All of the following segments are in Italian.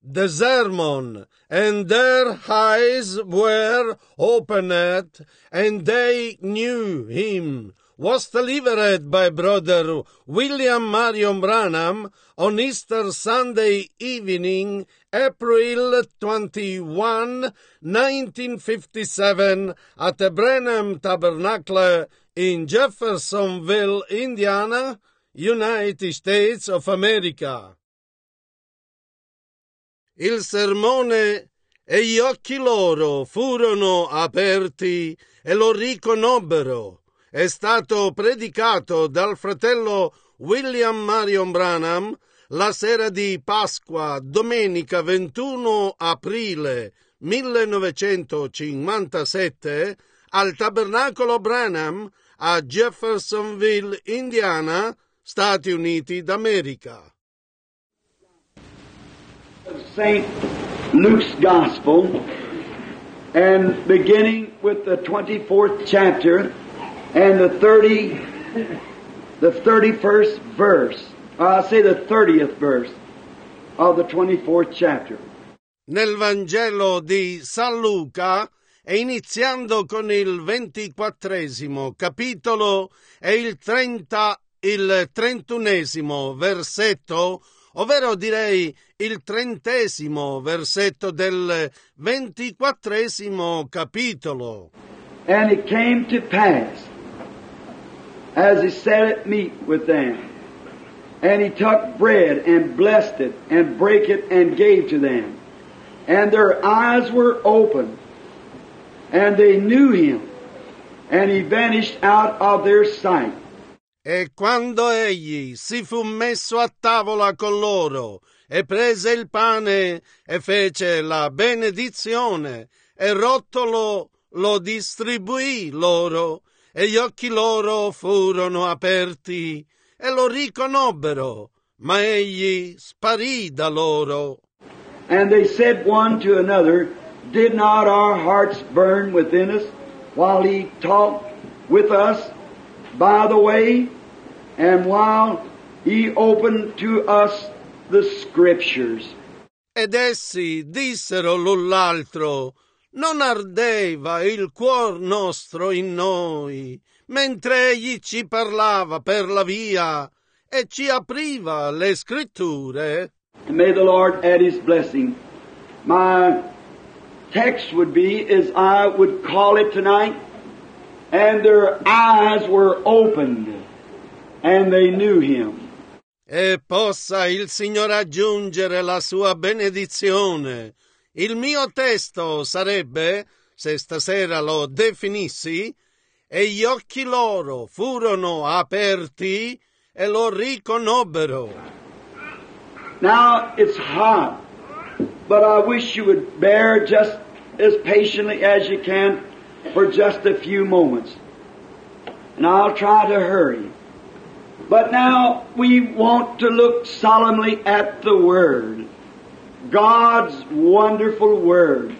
the sermon, and their eyes were opened, and they knew him, was delivered by Brother William Marion Branham on Easter Sunday evening, April 21, 1957, at the Branham Tabernacle in Jeffersonville, Indiana, United States of America. Il sermone e gli occhi loro furono aperti e lo riconobbero. È stato predicato dal fratello William Marion Branham la sera di Pasqua, domenica 21 aprile 1957, al Tabernacolo Branham a Jeffersonville, Indiana, Stati Uniti d'America. St. Luke's Gospel, and beginning with the 24th chapter and the 31st verse, I'll say the 30th verse of the 24th chapter. Nel Vangelo di San Luca, e iniziando con il 24esimo capitolo e il 31esimo versetto, ovvero direi il 30esimo versetto del 24esimo capitolo. And it came to pass, as he sat at meat with them, and he took bread and blessed it and brake it and gave to them. And their eyes were opened, and they knew him, and he vanished out of their sight. E quando egli si fu messo a tavola con loro, e prese il pane, e fece la benedizione, e rottolo lo distribuì loro, e gli occhi loro furono aperti, e lo riconobbero, ma egli sparì da loro. And they said one to another, Did not our hearts burn within us while he talked with us by the way, and while he opened to us the Scriptures? Ed essi dissero l'un l'altro, non ardeva il cuor nostro in noi, mentre egli ci parlava per la via e ci apriva le scritture? And may the Lord add His blessing. My text would be, as I would call it tonight, and their eyes were opened, and they knew Him. E possa il Signore aggiungere la sua benedizione. Il mio testo sarebbe, se stasera lo definissi, e gli occhi loro furono aperti e lo riconobbero. Now, it's hot, but I wish you would bear just as patiently as you can for just a few moments. And I'll try to hurry. But now we want to look solemnly at the Word, God's wonderful Word.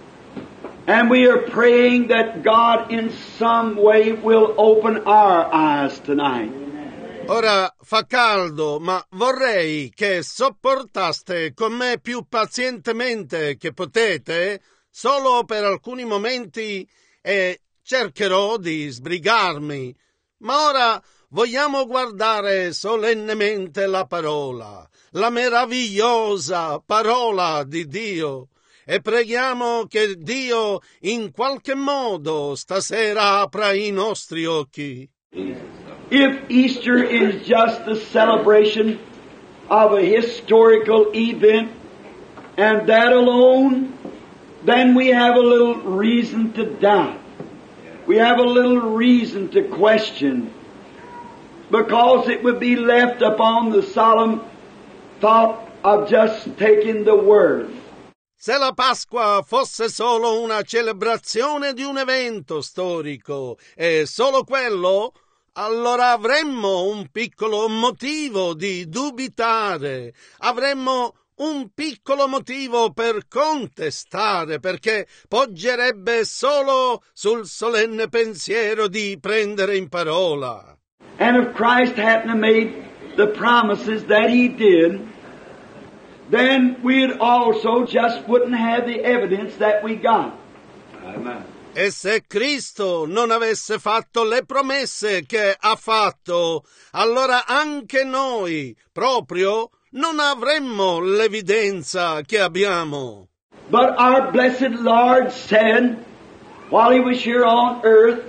And we are praying that God in some way will open our eyes tonight. Ora fa caldo, ma vorrei che sopportaste con me più pazientemente che potete, solo per alcuni momenti, e cercherò di sbrigarmi. Ma ora vogliamo guardare solennemente la parola, la meravigliosa parola di Dio, e preghiamo che Dio in qualche modo stasera apra i nostri occhi. If Easter is just the celebration of a historical event, and that alone, then we have a little reason to doubt. We have a little reason to question, because it would be left upon the solemn thought of just taking the Word. Se la Pasqua fosse solo una celebrazione di un evento storico, e solo quello, allora avremmo un piccolo motivo di dubitare, avremmo un piccolo motivo per contestare, perché poggerebbe solo sul solenne pensiero di prendere in parola. And if Christ hadn't made the promises that He did, then we'd also just wouldn't have the evidence that we got. Amen. E se Cristo non avesse fatto le promesse che ha fatto, allora anche noi proprio non avremmo l'evidenza che abbiamo. But our blessed Lord said, while He was here on earth,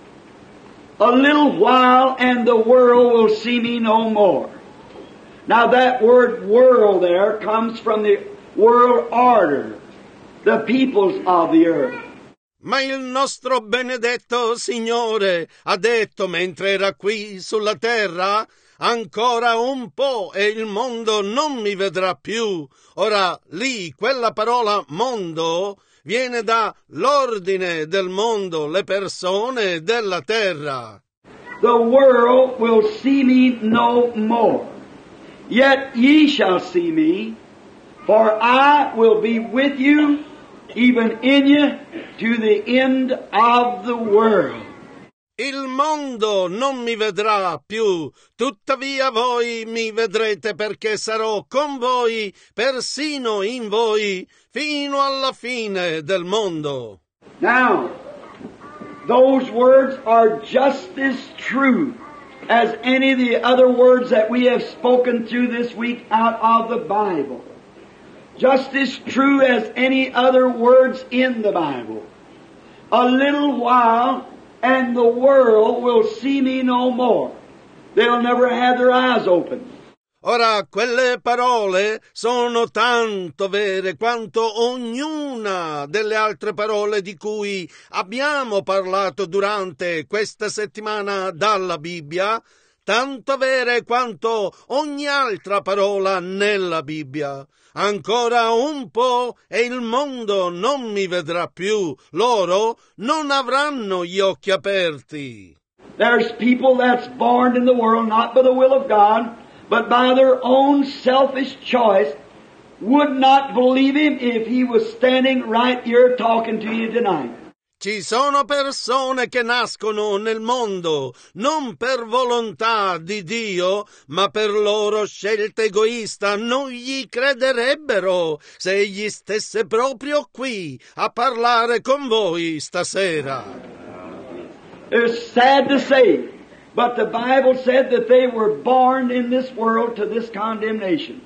a little while and the world will see me no more. Now that word world there comes from the world order, the peoples of the earth. Ma il nostro benedetto Signore ha detto mentre era qui sulla terra, ancora un po' e il mondo non mi vedrà più. Ora lì quella parola mondo viene da l'ordine del mondo, le persone della terra. The world will see me no more. Yet ye shall see me, for I will be with you, even in you, to the end of the world. Il mondo non mi vedrà più, tuttavia voi mi vedrete perché sarò con voi, persino in voi, fino alla fine del mondo. Now, those words are just as true as any of the other words that we have spoken through this week out of the Bible. Just as true as any other words in the Bible. A little while and the world will see me no more. They'll never have their eyes open. Ora, quelle parole sono tanto vere quanto ognuna delle altre parole di cui abbiamo parlato durante questa settimana dalla Bibbia, tanto vere quanto ogni altra parola nella Bibbia. Ancora un po' e il mondo non mi vedrà più, loro non avranno gli occhi aperti. There's people that's born in the world not by the will of God, but by their own selfish choice, would not believe Him if He was standing right here talking to you tonight. Ci sono persone che nascono nel mondo non per volontà di Dio, ma per loro scelta egoista. Non gli crederebbero se egli stesse proprio qui a parlare con voi stasera. It's sad to say, but the Bible said that they were born in this world to this condemnation.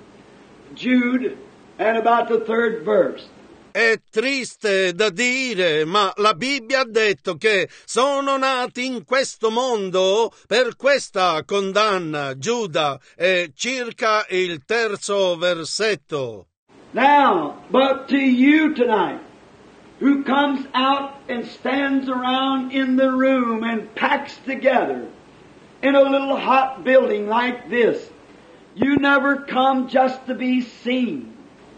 Jude, and about the 3rd verse. È triste da dire, ma la Bibbia ha detto che sono nati in questo mondo per questa condanna. Giuda, è circa il 3° versetto. Now, but to you tonight, who comes out and stands around in the room and packs together in a little hot building like this, you never come just to be seen.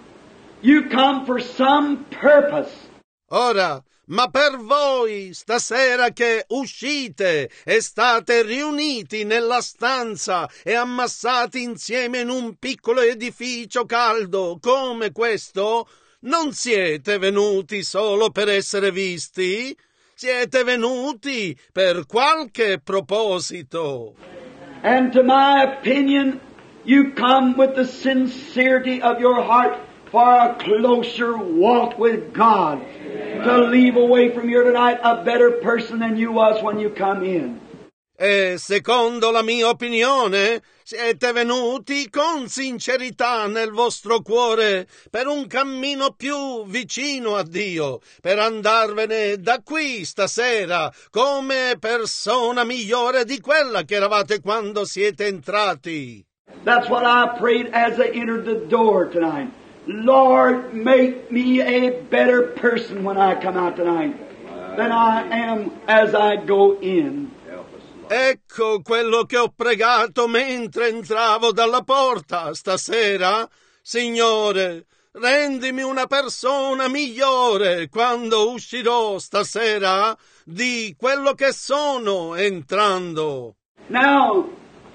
You come for some purpose. Ora, ma per voi stasera che uscite e state riuniti nella stanza e ammassati insieme in un piccolo edificio caldo come questo, non siete venuti solo per essere visti, siete venuti per qualche proposito. And to my opinion, you come with the sincerity of your heart for a closer walk with God. Amen. To leave away from here tonight a better person than you was when you come in. E secondo la mia opinione, siete venuti con sincerità nel vostro cuore per un cammino più vicino a Dio, per andarvene da qui stasera come persona migliore di quella che eravate quando siete entrati. That's what I prayed as I entered the door tonight. Lord, make me a better person when I come out tonight than I am as I go in. Ecco quello che ho pregato mentre entravo dalla porta stasera. Signore, rendimi una persona migliore quando uscirò stasera di quello che sono entrando. Now,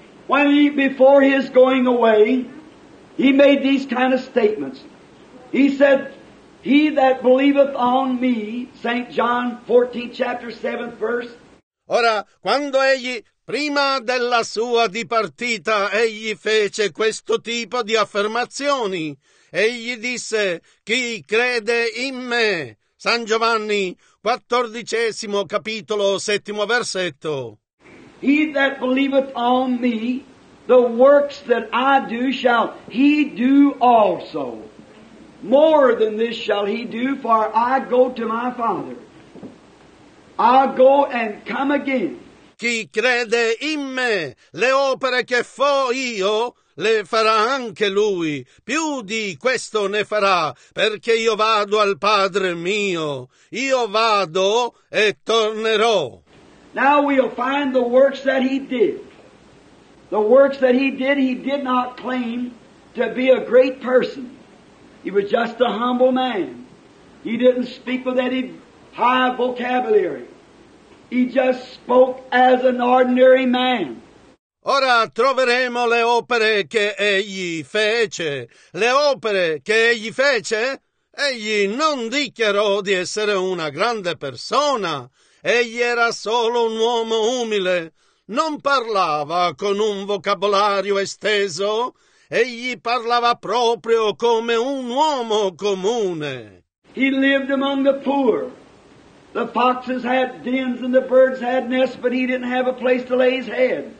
before his going away, he made these kind of statements. He said, "He that believeth on me," St. John 14, chapter 7th verse. Ora, quando egli Prima della sua dipartita egli fece questo tipo di affermazioni. Egli disse: chi crede in me? San Giovanni, 14 capitolo, 7 versetto. He that believeth on me, the works that I do shall he do also. More than this shall he do, for I go to my Father. I'll go and come again. Chi crede in me, le opere che fo io, le farà anche lui. Più di questo ne farà, perché io vado al Padre mio. Io vado e tornerò. Now we'll find the works that he did. The works that he did not claim to be a great person. He was just a humble man. He didn't speak with any high vocabulary. He just spoke as an ordinary man. Ora troveremo le opere che egli fece. Le opere che egli fece? Egli non dichiarò di essere una grande persona. Egli era solo un uomo umile. Non parlava con un vocabolario esteso. Egli parlava proprio come un uomo comune. He lived among the poor. The foxes had dens and the birds had nests, but he didn't have a place to lay his head.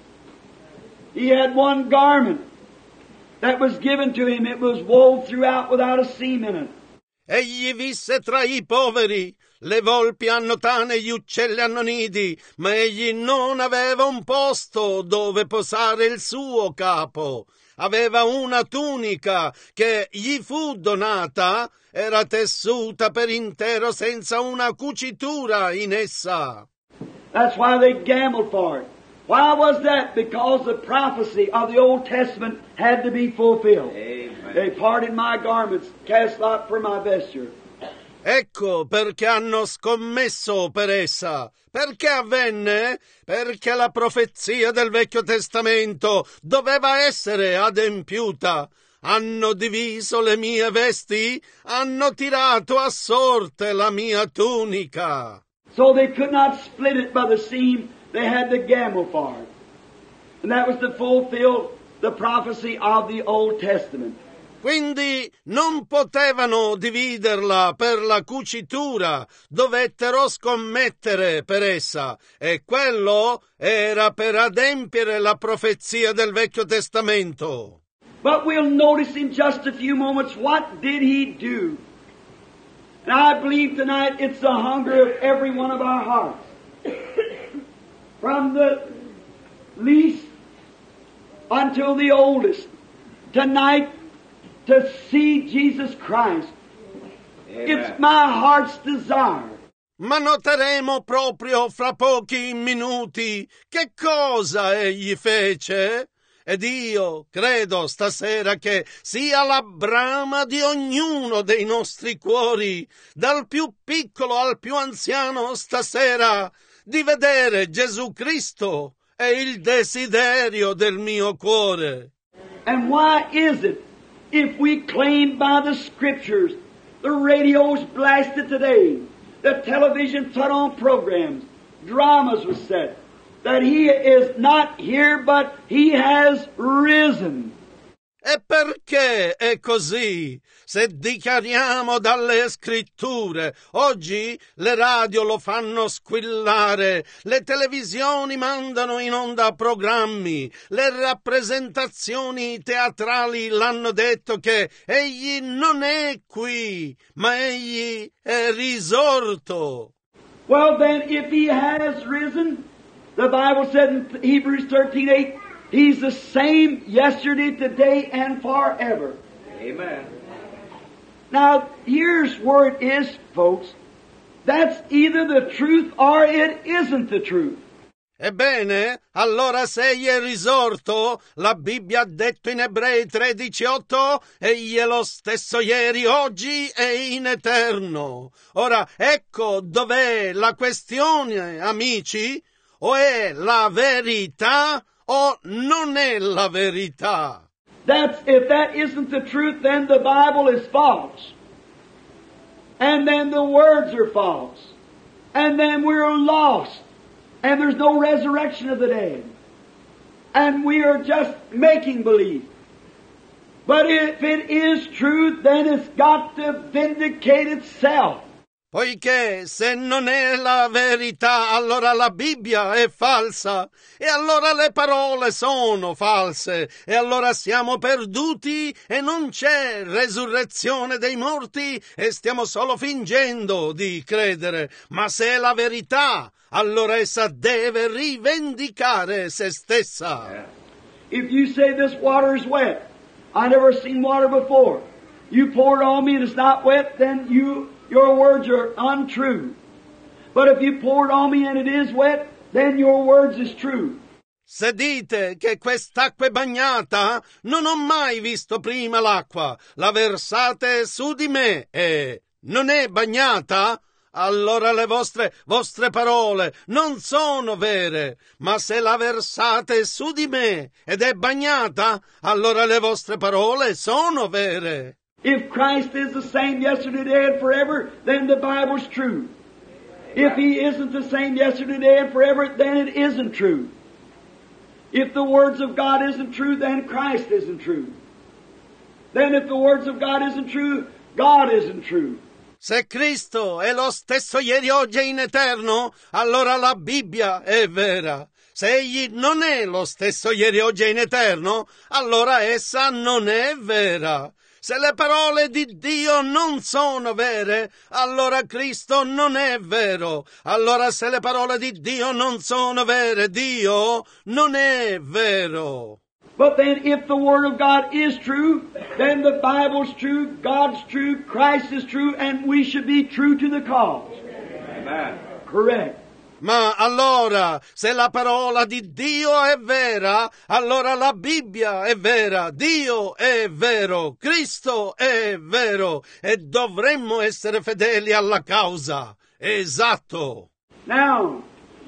He had one garment that was given to him. It was wove throughout without a seam in it. Egli visse tra i poveri. Le volpi hanno tane, gli uccelli hanno nidi, ma egli non aveva un posto dove posare il suo capo. Aveva una tunica che gli fu donata, era tessuta per intero senza una cucitura in essa. That's why they gambled for it. Why was that? Because the prophecy of the Old Testament had to be fulfilled. Amen. They parted my garments, cast lot for my vesture. Ecco perché hanno scommesso per essa. Perché avvenne? Perché la profezia del Vecchio Testamento doveva essere adempiuta. Hanno diviso le mie vesti, hanno tirato a sorte la mia tunica. So they could not split it by the seam, they had to gamble for it. And that was to fulfill the prophecy of the Old Testament. Quindi non potevano dividerla per la cucitura, dovettero scommettere per essa, e quello era per adempiere la profezia del Vecchio Testamento. But we'll notice in just a few moments what did he do. And I believe tonight it's the hunger of every one of our hearts. From the least until the oldest. Tonight, to see Jesus Christ. Amen. It's my heart's desire. Ma noteremo proprio fra pochi minuti che cosa egli fece. Ed io credo stasera che sia la brama di ognuno dei nostri cuori, dal più piccolo al più anziano stasera, di vedere Gesù Cristo. È il desiderio del mio cuore. And why is it, if we claim by the Scriptures, the radio's blasted today, the television put on programs, dramas were set, that he is not here but he has risen. E perché è così? Se dichiariamo dalle scritture, oggi le radio lo fanno squillare, le televisioni mandano in onda programmi, le rappresentazioni teatrali l'hanno detto che egli non è qui, ma egli è risorto. Well then, if he has risen, the Bible said in Hebrews 13:8, he's the same yesterday, today, and forever. Amen. Now, here's where it is, folks. That's either the truth or it isn't the truth. Ebbene, allora se egli è risorto, la Bibbia ha detto in Ebrei 13:8, egli è lo stesso ieri, oggi e in eterno. Ora, ecco dov'è la questione, amici. O è la verità o non è la verità. If that isn't the truth, then the Bible is false. And then the words are false. And then we're lost. And there's no resurrection of the dead. and we are just making believe. But if it is true, then it's got to vindicate itself. Poiché se non è la verità, allora la Bibbia è falsa, e allora le parole sono false, e allora siamo perduti e non c'è resurrezione dei morti e stiamo solo fingendo di credere. Ma se è la verità, allora essa deve rivendicare se stessa. If you say this water is wet, I never seen water before. You pour it on me and it's not wet, then your words are untrue. But if you pour it on me and it is wet, then your words is true. Se dite che quest'acqua è bagnata, non ho mai visto prima l'acqua, la versate su di me e non è bagnata, allora le vostre parole non sono vere, ma se la versate su di me ed è bagnata, allora le vostre parole sono vere. If Christ is the same yesterday, today, and forever, then the Bible's true. If He isn't the same yesterday, today, and forever, then it isn't true. If the words of God isn't true, then Christ isn't true. Then if the words of God isn't true, God isn't true. Se Cristo è lo stesso ieri, oggi e in eterno, allora la Bibbia è vera. Se Egli non è lo stesso ieri, oggi e in eterno, allora essa non è vera. Se le parole di Dio non sono vere, allora Cristo non è vero. Allora se le parole di Dio non sono vere, Dio non è vero. But then if the Word of God is true, then the Bible's true, God's true, Christ is true, and we should be true to the cause. Amen. Correct. Ma allora, se la parola di Dio è vera, allora la Bibbia è vera, Dio è vero, Cristo è vero, e dovremmo essere fedeli alla causa. Esatto. Now,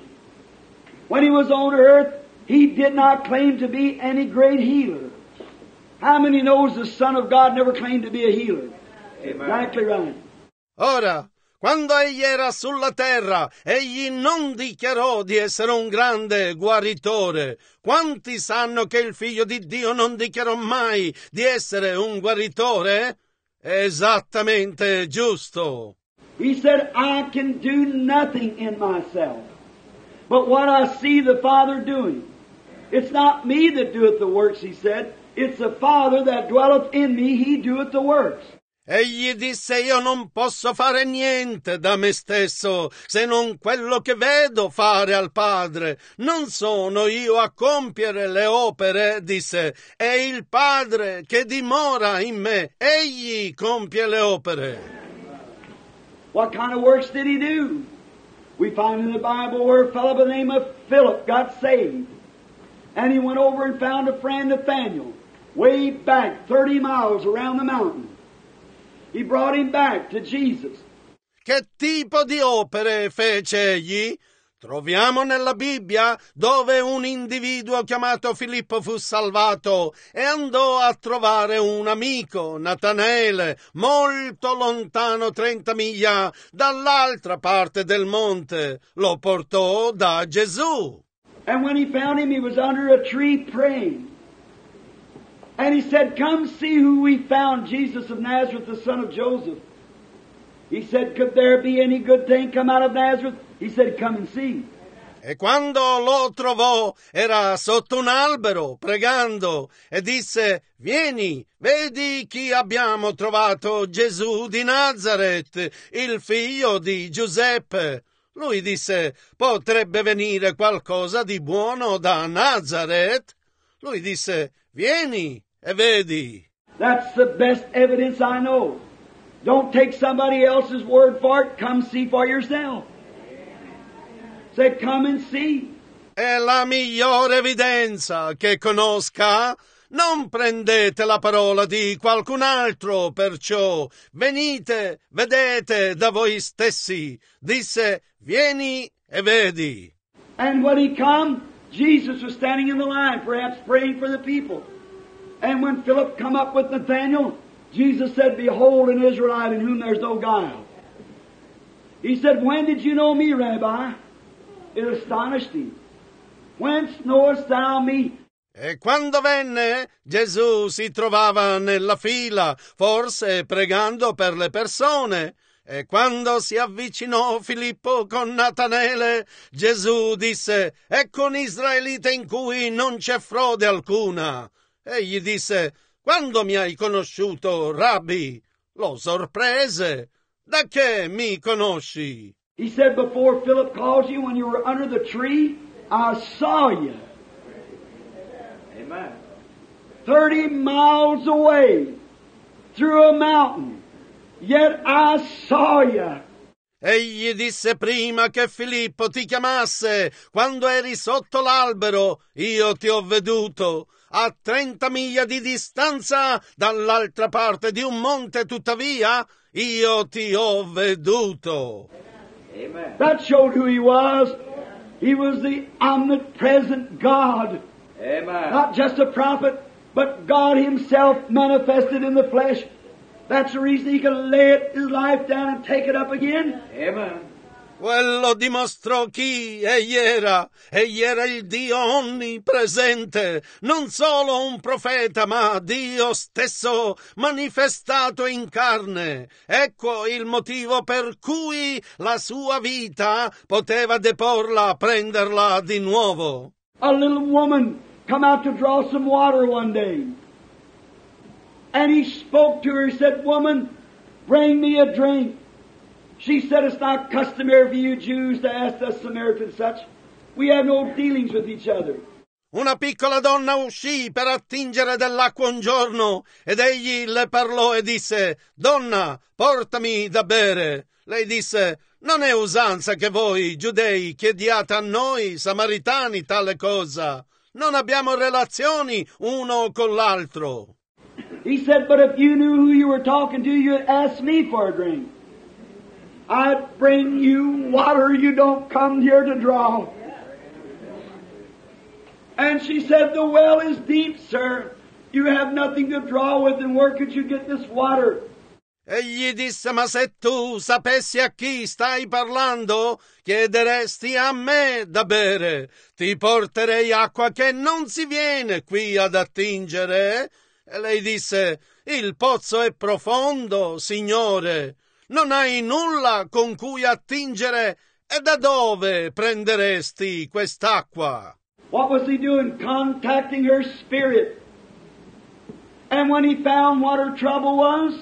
when He was on earth, He did not claim to be any great healer. How many knows the Son of God never claimed to be a healer? Amen. Exactly right. Ora, quando egli era sulla terra, egli non dichiarò di essere un grande guaritore. Quanti sanno che il Figlio di Dio non dichiarò mai di essere un guaritore? Esattamente giusto. He said, I can do nothing in myself, but what I see the Father doing. It's not me that doeth the works, he said. It's the Father that dwelleth in me, he doeth the works. Egli disse, io non posso fare niente da me stesso, se non quello che vedo fare al Padre. Non sono io a compiere le opere, disse, è il Padre che dimora in me. Egli compie le opere. What kind of works did he do? We find in the Bible where a fellow by the name of Philip got saved. And he went over and found a friend, Nathaniel, way back 30 miles around the mountain. He brought him back to Jesus. Che tipo di opere fece egli? Troviamo nella Bibbia dove un individuo chiamato Filippo fu salvato e andò a trovare un amico, Natanaele, molto lontano 30 miglia dall'altra parte del monte. Lo portò da Gesù. And when he found him, he was under a tree praying. And he said, come see who we found, Jesus of Nazareth, the son of Joseph. He said, could there be any good thing come out of Nazareth? He said, come and see. E quando lo trovò, era sotto un albero, pregando, e disse, vieni, vedi chi abbiamo trovato, Gesù di Nazaret, il figlio di Giuseppe. Lui disse, potrebbe venire qualcosa di buono da Nazaret? Lui disse, vieni e vedi. That's the best evidence I know. Don't take somebody else's word for it. Come see for yourself. Say, come and see. È la migliore evidenza che conosca. Non prendete la parola di qualcun altro, perciò venite, vedete da voi stessi. Disse, vieni e vedi. And when he come, Jesus was standing in the line, perhaps praying for the people. And when Philip come up with Nathanael, Jesus said, behold an Israelite in whom there's no guile. He said, when did you know me, Rabbi? It astonished him. Whence knowest thou me? E quando venne, Gesù si trovava nella fila, forse pregando per le persone. E quando si avvicinò Filippo con Natanele, Gesù disse: «Ecco un israelita in cui non c'è frode alcuna». Egli disse: «Quando mi hai conosciuto, Rabbi?» Lo sorprese: «Da che mi conosci?» He said, before Philip called you, when you were under the tree, I saw you. Amen. 30 miles away, through a mountain, yet I saw you. Egli disse prima che Filippo ti chiamasse, quando eri sotto l'albero, io ti ho veduto. A 30 miglia di distanza, dall'altra parte di un monte, tuttavia, io ti ho veduto. Amen. That showed who he was. He was the omnipresent God. Amen. Not just a prophet, but God himself manifested in the flesh. That's the reason he can lay his life down and take it up again. Amen. Quello dimostrò chi egli era. Egli era il Dio onnipresente, non solo un profeta, ma Dio stesso manifestato in carne. Ecco il motivo per cui la sua vita poteva deporla, prenderla di nuovo. A little woman come out to draw some water one day. And he spoke to her, he said, "Woman, bring me a drink." She said, "It's not customary for you Jews to ask us Samaritans such. We have no dealings with each other." Una piccola donna uscì per attingere dell'acqua un giorno ed egli le parlò e disse: «Donna, portami da bere». Lei disse: «Non è usanza che voi giudei chiediate a noi samaritani tale cosa. Non abbiamo relazioni uno con l'altro». He said, "But if you knew who you were talking to, you'd ask me for a drink. I'd bring you water you don't come here to draw." And she said, "The well is deep, sir. You have nothing to draw with, and where could you get this water?" Egli disse: «Ma se tu sapessi a chi stai parlando, chiederesti a me da bere. Ti porterei acqua che non si viene qui ad attingere». E lei disse: «Il pozzo è profondo, Signore. Non hai nulla con cui attingere, e da dove prenderesti quest'acqua?» What was he doing? Contacting her spirit. And when he found what her trouble was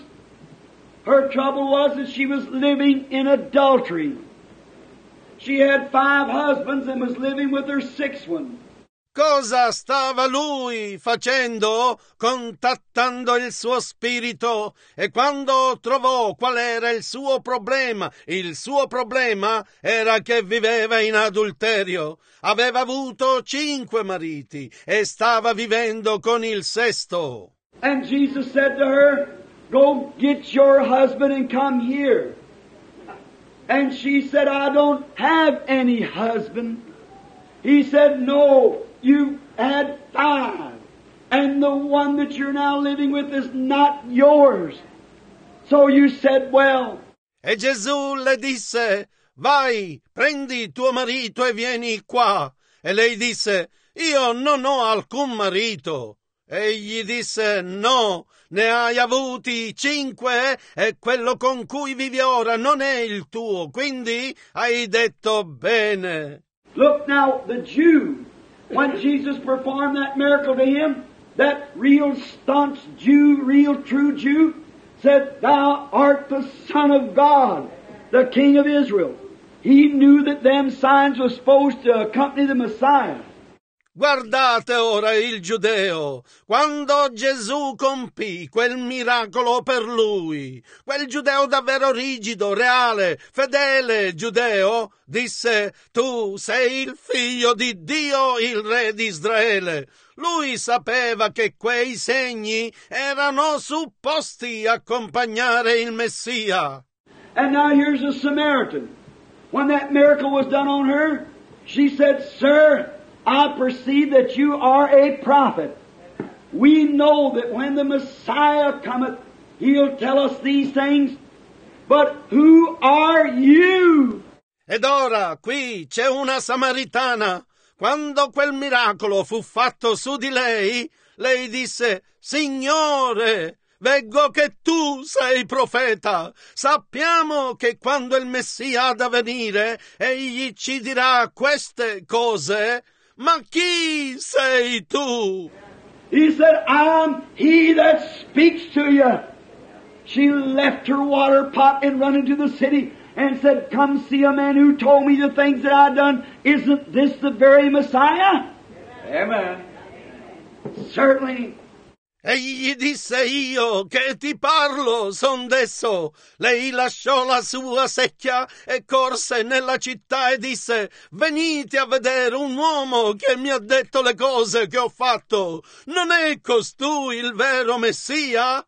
that she was living in adultery. She had 5 husbands and was living with her 6th one. Cosa stava lui facendo? Contattando il suo spirito, e quando trovò qual era il suo problema era che viveva in adulterio. Aveva avuto 5 mariti e stava vivendo con il 6º. And Jesus said to her, "Go get your husband and come here." And she said, "I don't have any husband." He said, "No, you had 5. And the one that you're now living with is not yours. So you said well." E Gesù le disse: «Vai, prendi tuo marito e vieni qua». E lei disse: «Io non ho alcun marito». Egli disse: «No, ne hai avuti 5 e quello con cui vivi ora non è il tuo, quindi hai detto bene». Look now, the Jew, when Jesus performed that miracle to him, that real staunch Jew, real true Jew, said, "Thou art the Son of God, the King of Israel." He knew that them signs were supposed to accompany the Messiah. Guardate ora il giudeo, quando Gesù compì quel miracolo per lui, quel giudeo davvero rigido, reale, fedele giudeo, disse: «Tu sei il figlio di Dio, il re di Israele». Lui sapeva che quei segni erano supposti accompagnare il Messia. And now here's a Samaritan. When that miracle was done on her, she said, "Sir, I perceive that you are a prophet. We know that when the Messiah cometh, He'll tell us these things. But who are you?" Ed ora qui c'è una samaritana. Quando quel miracolo fu fatto su di lei disse: Signore, veggo che tu sei profeta. Sappiamo che quando il Messia ha da venire, egli ci dirà queste cose. Ma chi sei tu? He said, I'm he that speaks to you. She left her water pot and run into the city and said, come see a man who told me the things that I've done. Isn't this the very Messiah? Amen. Certainly. Egli disse: io che ti parlo son d'esso. Lei lasciò la sua secchia e corse nella città e disse: venite a vedere un uomo che mi ha detto le cose che ho fatto. Non è costui il vero Messia?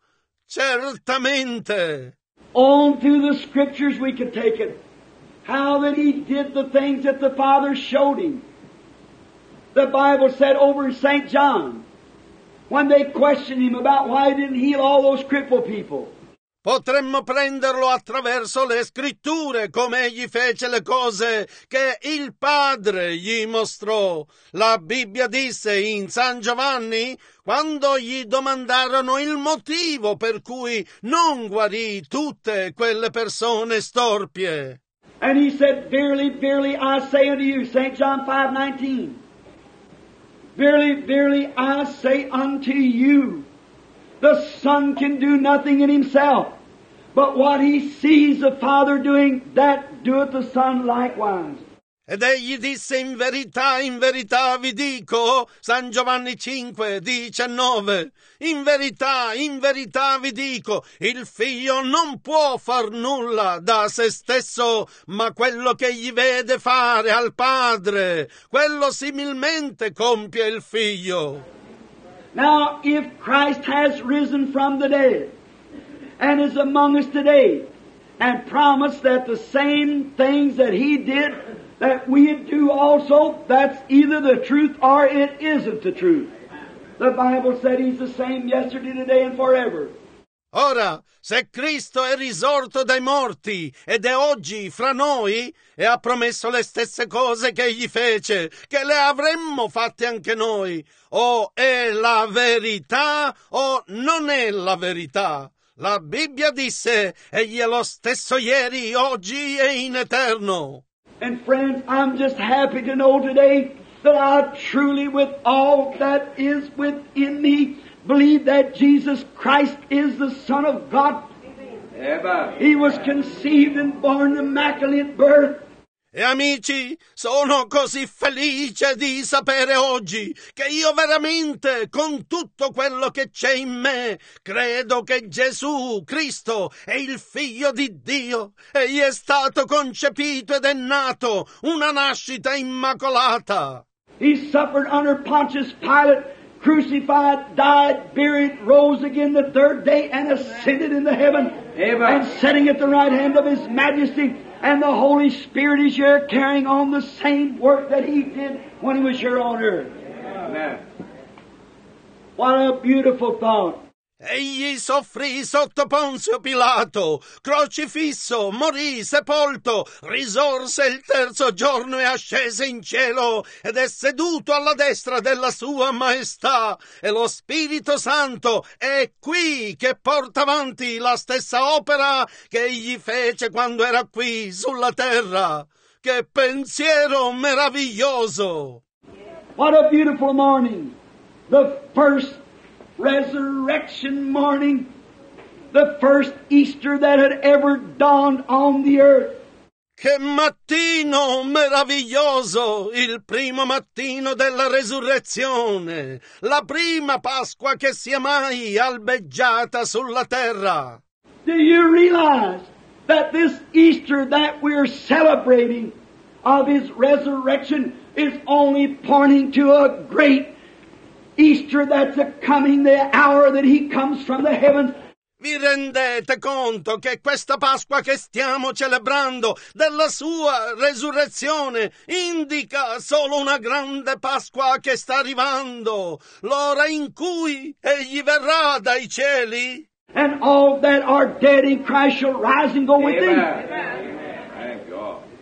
Certamente. On through the scriptures we could take it. How that he did the things that the Father showed him. The Bible said over in St. John, when they questioned him about why he didn't heal all those crippled people. Potremmo prenderlo attraverso le scritture, come egli fece le cose che il Padre gli mostrò. La Bibbia disse in San Giovanni, quando gli domandarono il motivo per cui non guarì tutte quelle persone storpie. And he said, verily, verily, I say unto you, St. John 5:19, verily, verily, I say unto you, the Son can do nothing in himself, but what he sees the Father doing, that doeth the Son likewise. Ed egli disse: in verità vi dico, San Giovanni 5:19, in verità vi dico, il Figlio non può far nulla da se stesso, ma quello che egli vede fare al Padre, quello similmente compie il Figlio. Now, if Christ has risen from the dead, and is among us today, and promised that the same things that he did, that we do also, that's either the truth or it isn't the truth. The Bible said he's the same yesterday, today, and forever. Ora, se Cristo è risorto dai morti ed è oggi fra noi e ha promesso le stesse cose che egli fece, che le avremmo fatte anche noi, o è la verità o non è la verità. La Bibbia disse: egli è lo stesso ieri, oggi e in eterno. And friends, I'm just happy to know today that I truly, with all that is within me, believe that Jesus Christ is the Son of God. Amen. He was conceived and born immaculate birth. E amici, sono così felice di sapere oggi che io veramente, con tutto quello che c'è in me, credo che Gesù Cristo è il Figlio di Dio. Egli è stato concepito ed è nato una nascita immacolata. He suffered under Pontius Pilate, crucified, died, buried, rose again the third day, and ascended into heaven. Amen. And sitting at the right hand of His Majesty. And the Holy Spirit is here carrying on the same work that He did when He was here on earth. Amen. What a beautiful thought. Egli soffrì sotto Ponzio Pilato, crocifisso, morì, sepolto, risorse il terzo giorno e ascese in cielo ed è seduto alla destra della sua maestà, e lo Spirito Santo è qui che porta avanti la stessa opera che egli fece quando era qui sulla terra. Che pensiero meraviglioso! What a beautiful morning! The first resurrection morning, the first Easter that had ever dawned on the earth. Che mattino meraviglioso! Il primo mattino della resurrezione, la prima Pasqua che sia mai albeggiata sulla terra. Do you realize that this Easter that we're celebrating of His resurrection is only pointing to a great Easter that's a coming, the hour that He comes from the heavens. Vi rendete conto che questa Pasqua che stiamo celebrando della sua resurrezione indica solo una grande Pasqua che sta arrivando, l'ora in cui egli verrà dai cieli? And all that are dead in Christ shall rise and go with Him. Thank God.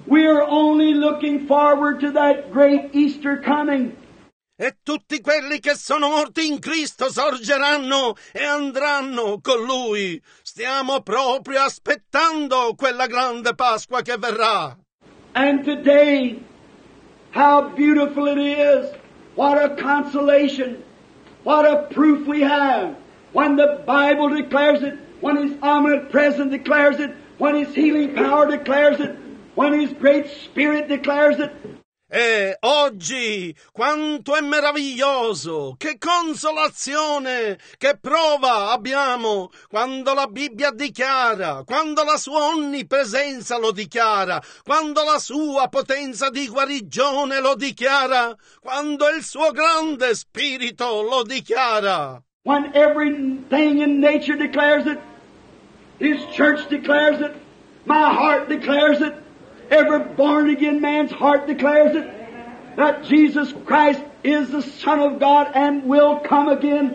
We are only looking forward to that great Easter coming. E tutti quelli che sono morti in Cristo sorgeranno e andranno con Lui. Stiamo proprio aspettando quella grande Pasqua che verrà. And today, how beautiful it is. What a consolation. What a proof we have. When the Bible declares it, when His omnipresence declares it, when His healing power declares it, when His great Spirit declares it. E oggi quanto è meraviglioso, che consolazione, che prova abbiamo quando la Bibbia dichiara, quando la sua onnipresenza lo dichiara, quando la sua potenza di guarigione lo dichiara, quando il suo grande spirito lo dichiara. When everything in nature declares it, His church declares it, my heart declares it, every born-again man's heart declares it, that Jesus Christ is the Son of God and will come again.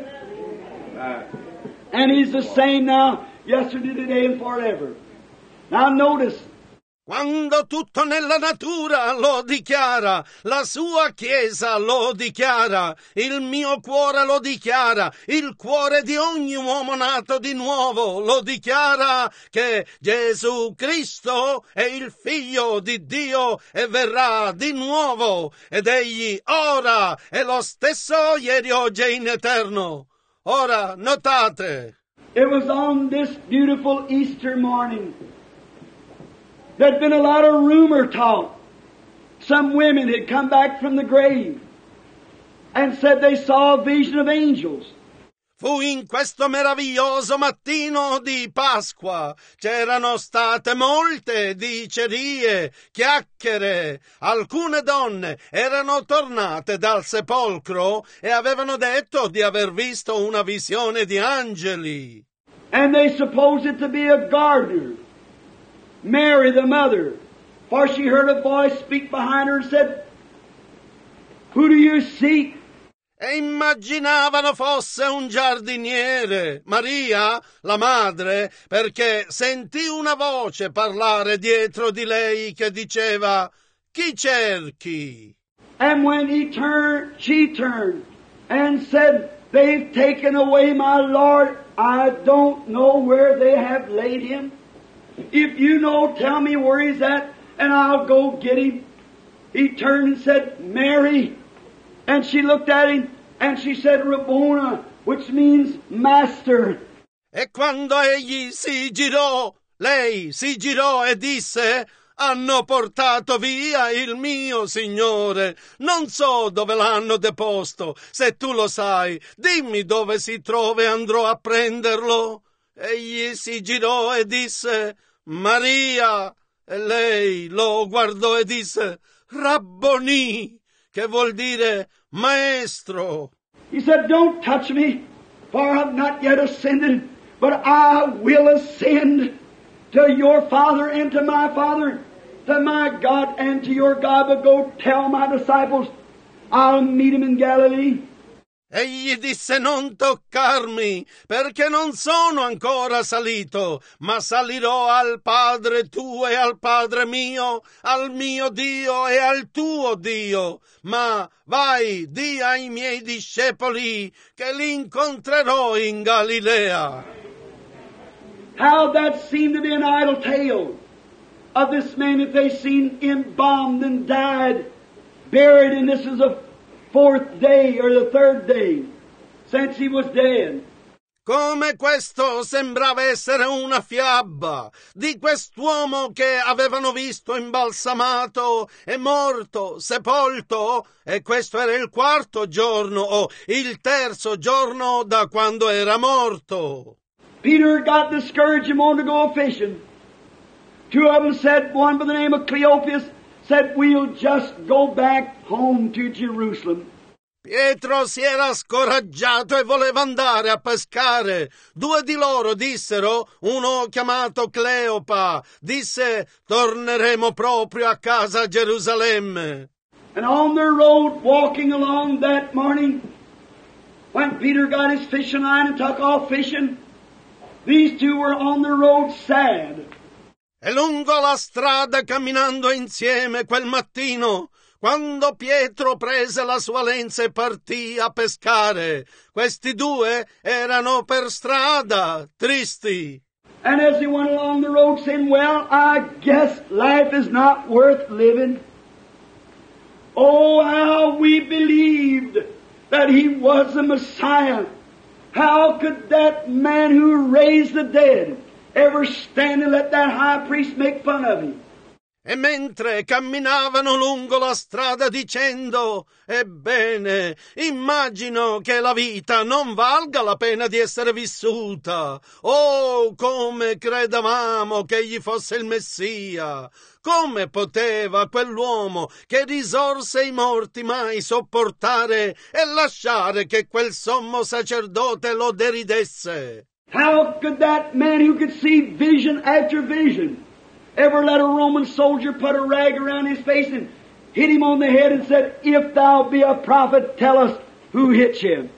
And He's the same now, yesterday, today, and forever. Now notice, quando tutto nella natura lo dichiara, la sua Chiesa lo dichiara, il mio cuore lo dichiara, il cuore di ogni uomo nato di nuovo lo dichiara che Gesù Cristo è il Figlio di Dio e verrà di nuovo, ed Egli ora è lo stesso ieri, oggi e in eterno. Ora notate, it was on this beautiful Easter morning. There'd been a lot of rumor talk. Some women had come back from the grave and said they saw a vision of angels. fu in questo meraviglioso mattino di Pasqua. C'erano state molte dicerie, chiacchiere. Alcune donne erano tornate dal sepolcro e avevano detto di aver visto una visione di angeli. And they supposed it to be a gardener, Mary the mother, for she heard a voice speak behind her and said, "Who do you seek?" E immaginavano fosse un giardiniere, Maria, la madre, perché sentì una voce parlare dietro di lei che diceva: "Chi cerchi?" And when she turned and said, "They've taken away my Lord. I don't know where they have laid him. If you know, tell me where he's at, and I'll go get him." He turned and said, "Mary." And she looked at him, and she said, "Rabboni," which means master. E quando egli si girò, lei si girò e disse: "Hanno portato via il mio Signore. Non so dove l'hanno deposto. Se tu lo sai, dimmi dove si trova e andrò a prenderlo." Egli si girò e disse: "Maria." E lei lo guardò e disse: "Rabboni," che vuol dire maestro. He said, "Don't touch me, for I have not yet ascended, but I will ascend to your Father and to my Father, to my God and to your God. But go tell my disciples, I'll meet him in Galilee." Egli disse: "Non toccarmi, perché non sono ancora salito, ma salirò al Padre tuo e al Padre mio, al mio Dio e al tuo Dio. Ma vai, di ai miei discepoli che li incontrerò in Galilea." How that seemed to be an idle tale of this man that they seen embalmed and died, buried, and this is the fourth day or the third day since he was dead. Come questo sembrava essere una fiaba di quest'uomo che avevano visto imbalsamato e morto, sepolto, e questo era il quarto giorno o il terzo giorno da quando era morto. Peter got discouraged and wanted to go fishing. Two of them said, one by the name of Cleopas, said, "We'll just go back home to Jerusalem." Pietro si era scoraggiato e voleva andare a pescare. Due di loro dissero, uno chiamato Cleopa, disse: "Torneremo proprio a casa a Gerusalemme." And on their road, walking along that morning, when Peter got his fishing line and took off fishing, these two were on the road sad. E lungo la strada camminando insieme quel mattino, quando Pietro prese la sua lenza e partì a pescare, questi due erano per strada, tristi. And as he went along the road saying, well, I guess life is not worth living. Oh, how we believed that he was the Messiah. How could that man who raised the dead ever stand and let that high priest make fun of him? E mentre camminavano lungo la strada dicendo, ebbene, immagino che la vita non valga la pena di essere vissuta. Oh, come credevamo che egli fosse il Messia! Come poteva quell'uomo che risorse i morti mai sopportare e lasciare che quel sommo sacerdote lo deridesse? How could that man who could see vision after vision ever let a Roman soldier put a rag around his face and hit him on the head and said, if thou be a prophet, tell us who hit you?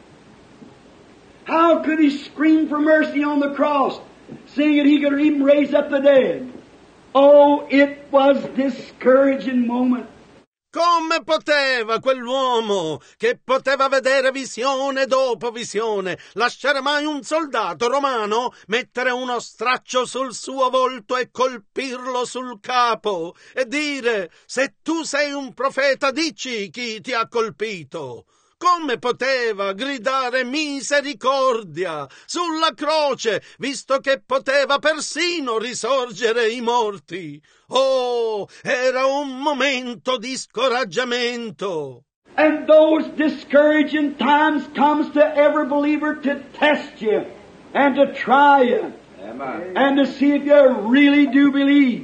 How could he scream for mercy on the cross, seeing that he could even raise up the dead? Oh, it was a discouraging moment. Come poteva quell'uomo, che poteva vedere visione dopo visione, lasciare mai un soldato romano mettere uno straccio sul suo volto e colpirlo sul capo e dire, se tu sei un profeta dici chi ti ha colpito? Come poteva gridare misericordia sulla croce, visto che poteva persino risorgere i morti? Oh, era un momento di scoraggiamento. And those discouraging times comes to every believer to test you and to try you. Amen. And to see if you really do believe.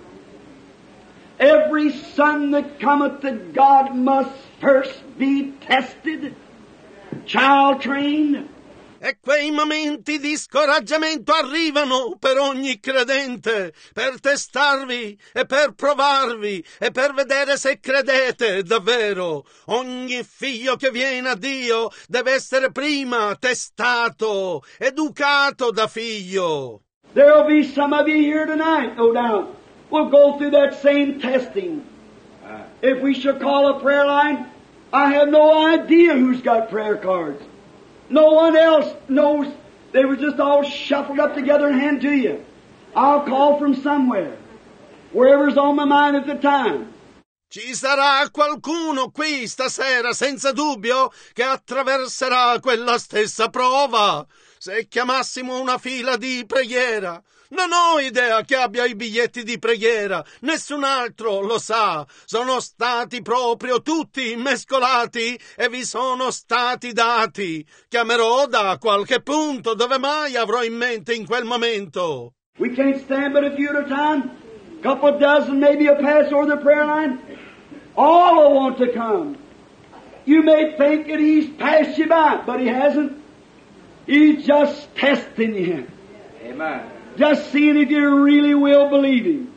Every son that cometh to God must first be tested, child trained. E quei momenti di scoraggiamento arrivano per ogni credente, per testarvi e per provarvi e per vedere se credete davvero. Ogni figlio che viene a Dio deve essere prima testato, educato da figlio. There'll be some of you here tonight, no doubt. We'll go through that same testing. If we shall call a prayer line, I have no idea who's got prayer cards. No one else knows. They were just all shuffled up together and handed to you. I'll call from somewhere, wherever's on my mind at the time. Ci sarà qualcuno qui stasera, senza dubbio, che attraverserà quella stessa prova. Se chiamassimo una fila di preghiera, non ho idea che abbia i biglietti di preghiera, nessun altro lo sa. Sono stati proprio tutti mescolati e vi sono stati dati. Chiamerò da qualche punto dove mai avrò in mente in quel momento. We can't stand but a few at a time. Couple dozen maybe will pass over the prayer line. All will want to come. You may think that he's passed you by, but he hasn't. He's just testing you. Amen. Just seeing if you really will believe him.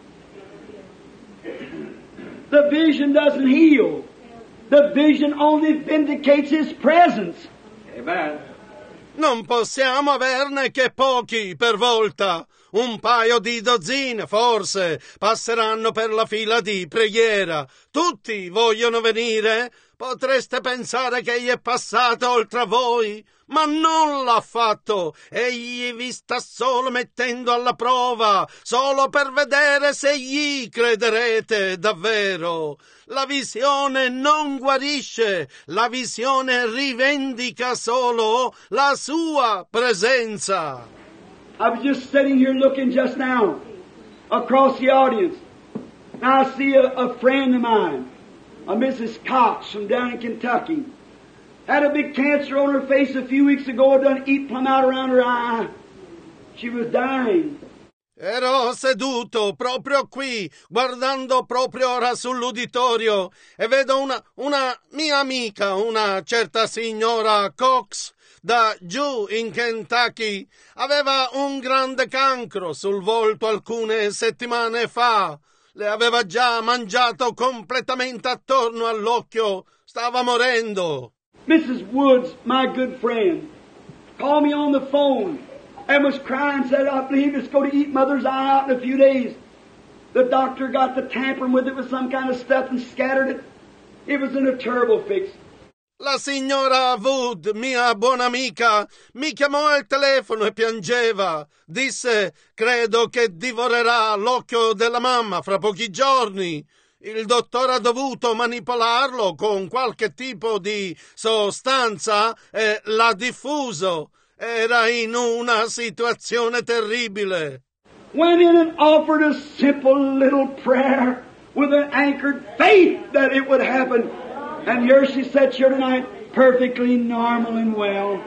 The vision doesn't heal. The vision only vindicates his presence. Amen. Non possiamo averne che pochi per volta. Un paio di dozzine, forse, passeranno per la fila di preghiera. Tutti vogliono venire? Potreste pensare che egli è passato oltre a voi, ma non l'ha fatto. Egli vi sta solo mettendo alla prova, solo per vedere se gli crederete davvero. La visione non guarisce, la visione rivendica solo la sua presenza. I was just sitting here looking just now across the audience. Now I see a friend of mine, a Mrs. Cox from down in Kentucky. Had a big cancer on her face a few weeks ago, done eat plumb out around her eye. She was dying. Ero seduto proprio qui, guardando proprio ora sull'uditorio, e vedo una mia amica, una certa signora Cox, da giù in Kentucky. Aveva un grande cancro sul volto alcune settimane fa. Le aveva già mangiato completamente attorno all'occhio. Stava morendo. Mrs. Woods, my good friend, called me on the phone and was crying, said, I believe it's going to eat Mother's eye out in a few days. The doctor got to tampering with it with some kind of stuff and scattered it. It was in a terrible fix. La signora Wood, mia buona amica, mi chiamò al telefono e piangeva. Disse, credo che divorerà l'occhio della mamma fra pochi giorni. Il dottore ha dovuto manipolarlo con qualche tipo di sostanza e l'ha diffuso. Era in una situazione terribile. Went in and offered a simple little prayer with an anchored faith that it would happen. And here she sits here tonight, perfectly normal and well.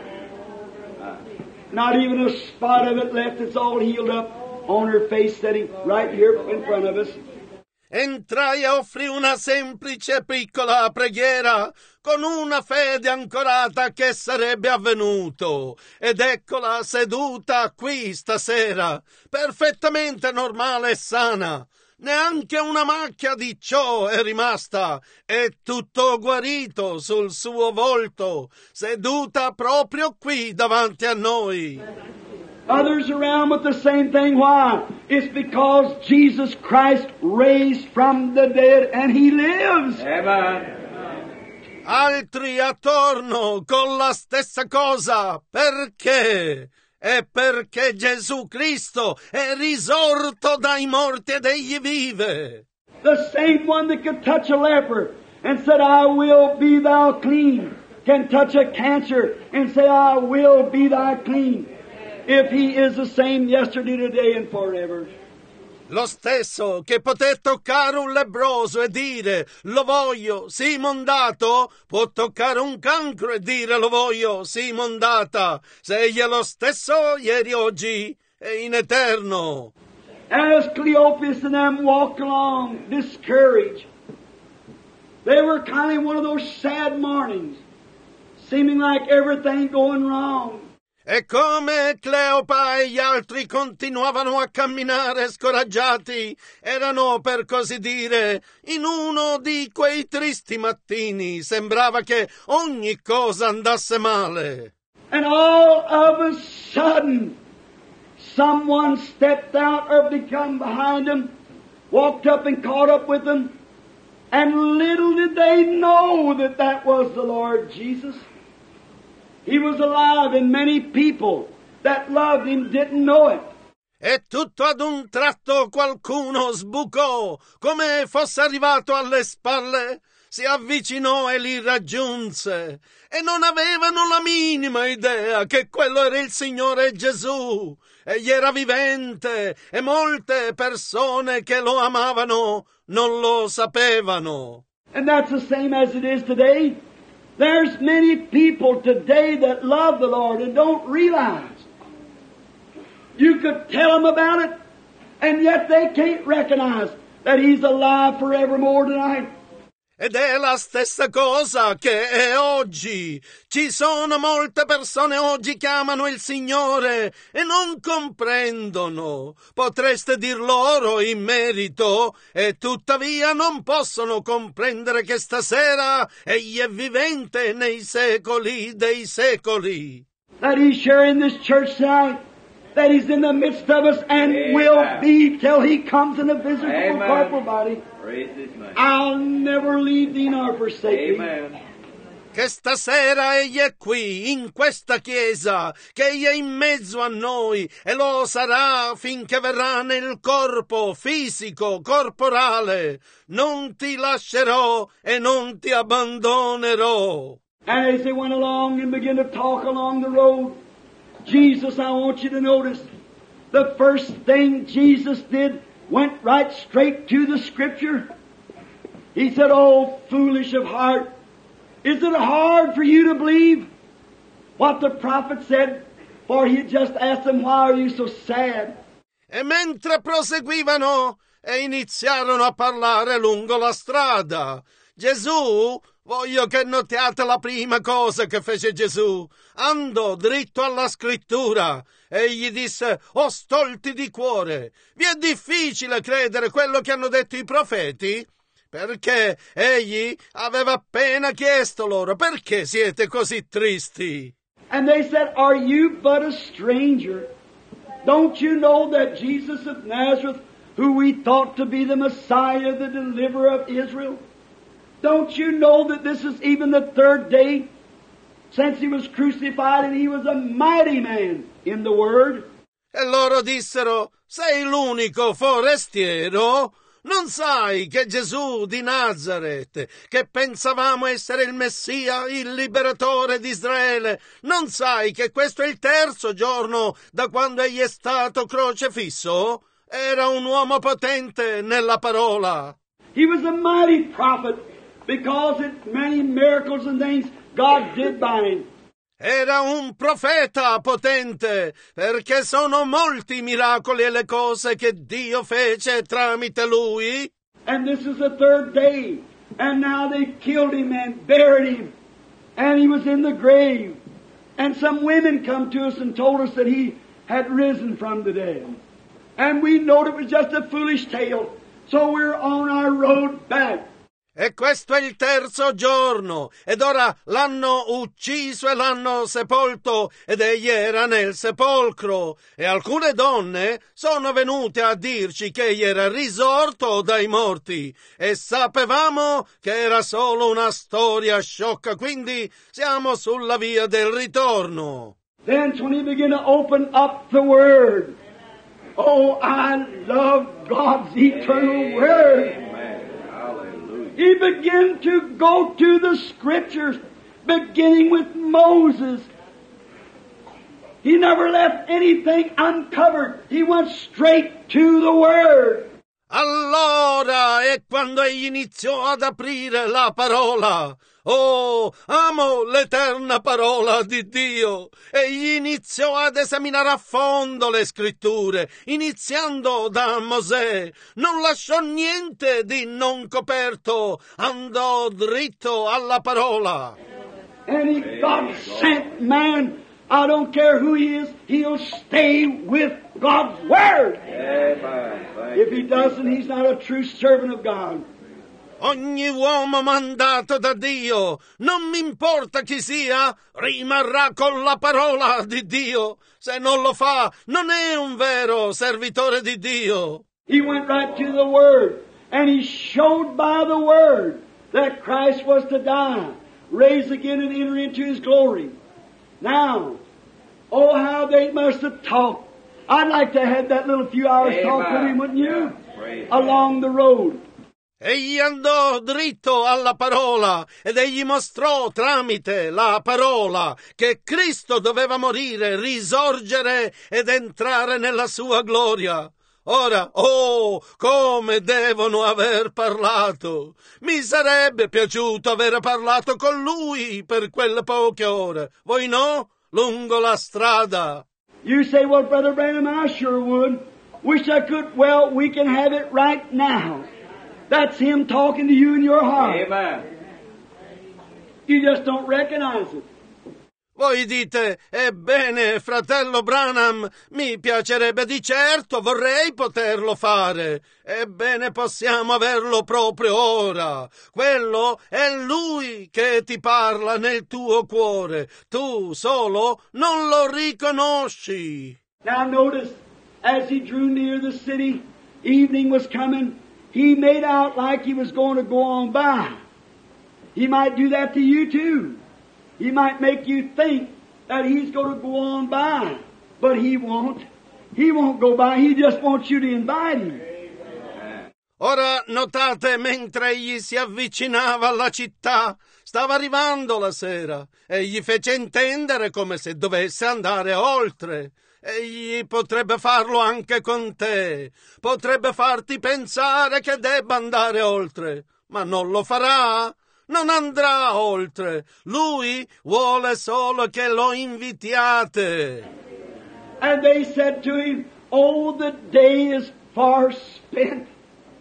Not even a spot of it left. It's all healed up on her face, sitting right here in front of us. Entrai e offrì una semplice piccola preghiera con una fede ancorata che sarebbe avvenuto. Ed eccola seduta qui stasera, perfettamente normale e sana. Neanche una macchia di ciò è rimasta, è tutto guarito sul suo volto, seduta proprio qui davanti a noi. Others around with the same thing. Why? It's because Jesus Christ raised from the dead and He lives. Amen. Altri attorno con la stessa cosa. Perché? È perché Gesù Cristo è risorto dai morti ed egli vive. The same one that could touch a leper and said, I will be thou clean, can touch a cancer and say, I will be thou clean. If He is the same yesterday, today and forever. Lo stesso che poté toccare un lebbroso e dire lo voglio, sii mondato, può toccare un cancro e dire lo voglio, sii mondata. Se egli è lo stesso ieri, oggi e in eterno. As Cleopas and them walked along, discouraged, they were kind of one of those sad mornings, seeming like everything going wrong. E come Cleopa e gli altri continuavano a camminare scoraggiati, erano per così dire in uno di quei tristi mattini, sembrava che ogni cosa andasse male. And all of a sudden, someone stepped out or become behind them, walked up and caught up with them, and little did they know that that was the Lord Jesus. He was alive, and many people that loved Him didn't know it. E tutto ad un tratto qualcuno sbucò, come fosse arrivato alle spalle, si avvicinò e li raggiunse, e non avevano la minima idea che quello era il Signore Gesù. Egli era vivente, e molte persone che lo amavano non lo sapevano. And that's the same as it is today. There's many people today that love the Lord and don't realize. You could tell them about it, and yet they can't recognize that He's alive forevermore tonight. Ed è la stessa cosa che è oggi. Ci sono molte persone oggi che amano il Signore e non comprendono. Potreste dir loro in merito e tuttavia non possono comprendere che stasera Egli è vivente nei secoli dei secoli. That He's sharing this church tonight, that He's in the midst of us and Amen. will be till He comes in a visible Amen. corporal body. Praise His name. I'll never leave thee nor forsake thee. Amen. Che stasera Egli è qui, in questa chiesa, che Egli è in mezzo a noi e lo sarà finché verrà nel corpo fisico, corporale. Non ti lascerò e non ti abbandonerò. And as they went along and began to talk along the road, Jesus, I want you to notice, the first thing Jesus did went right straight to the Scripture. He said, "Oh, foolish of heart, is it hard for you to believe what the prophet said?" For he had just asked them, "Why are you so sad?" E mentre proseguivano e iniziarono a parlare lungo la strada, Gesù, voglio che notiate la prima cosa che fece Gesù, andò dritto alla scrittura e gli disse: "O stolti di cuore, vi è difficile credere quello che hanno detto i profeti?" Perché egli aveva appena chiesto loro: "Perché siete così tristi?" And they said, "Are you but a stranger? Don't you know that Jesus of Nazareth, who we thought to be the Messiah, the deliverer of Israel? Don't you know that this is even the third day since he was crucified, and he was a mighty man in the Word? E loro dissero, sei l'unico forestiero? Non sai che Gesù di Nazaret, che pensavamo essere il Messia, il liberatore di Israele, non sai che questo è il terzo giorno da quando egli è stato crocefisso? Era un uomo potente nella parola. He was a mighty prophet because of many miracles and things God did by him. Era un profeta potente, perché sono molti i miracoli e le cose che Dio fece tramite lui. And this is the third day. And now they killed him and buried him. And he was in the grave. And some women come to us and told us that he had risen from the dead. And we knowed it was just a foolish tale. So we're on our road back. E questo è il terzo giorno, ed ora l'hanno ucciso e l'hanno sepolto, ed egli era nel sepolcro. E alcune donne sono venute a dirci che egli era risorto dai morti, e sapevamo che era solo una storia sciocca, quindi siamo sulla via del ritorno. Then when he began to open up the Word, oh, I love God's eternal Word. He began to go to the Scriptures, beginning with Moses. He never left anything uncovered. He went straight to the Word. Allora è quando egli iniziò ad aprire la parola. Oh, amo l'eterna parola di Dio. Egli iniziò ad esaminare a fondo le scritture, iniziando da Mosè. Non lasciò niente di non coperto, andò dritto alla parola. And God sent man. I don't care who he is, he'll stay with God's Word. If he doesn't, he's not a true servant of God. Ogni uomo mandato da Dio, non mi importa chi sia, rimarrà con la parola di Dio. Se non lo fa, non è un vero servitore di Dio. He went right to the Word, and he showed by the Word that Christ was to die, raise again and enter into his glory. Now, oh, how they must have talked. I'd like to have that little few hours talk with him, wouldn't you? Along the road. Egli andò dritto alla parola ed egli mostrò tramite la parola che Cristo doveva morire, risorgere ed entrare nella sua gloria. Ora, oh, come devono aver parlato! Mi sarebbe piaciuto aver parlato con lui per quelle poche ore. Voi no? Lungo la strada. You say, well, Brother Branham, I sure would. Wish I could. Well, we can have it right now. That's him talking to you in your heart. Amen. You just don't recognize it. Voi dite, ebbene, fratello Branham, mi piacerebbe di certo, vorrei poterlo fare. Ebbene, possiamo averlo proprio ora. Quello è lui che ti parla nel tuo cuore. Tu solo non lo riconosci. Now notice, as he drew near the city, evening was coming, he made out like he was going to go on by. He might do that to you too. He might make you think that he's going to go on by, but he won't. He won't go by. He just wants you to invite him. Ora notate, mentre egli si avvicinava alla città, stava arrivando la sera, e gli fece intendere come se dovesse andare oltre. Egli potrebbe farlo anche con te, potrebbe farti pensare che debba andare oltre, ma non lo farà. Non andrà oltre. Lui vuole solo che lo invitiate. And they said to him, oh, the day is far spent.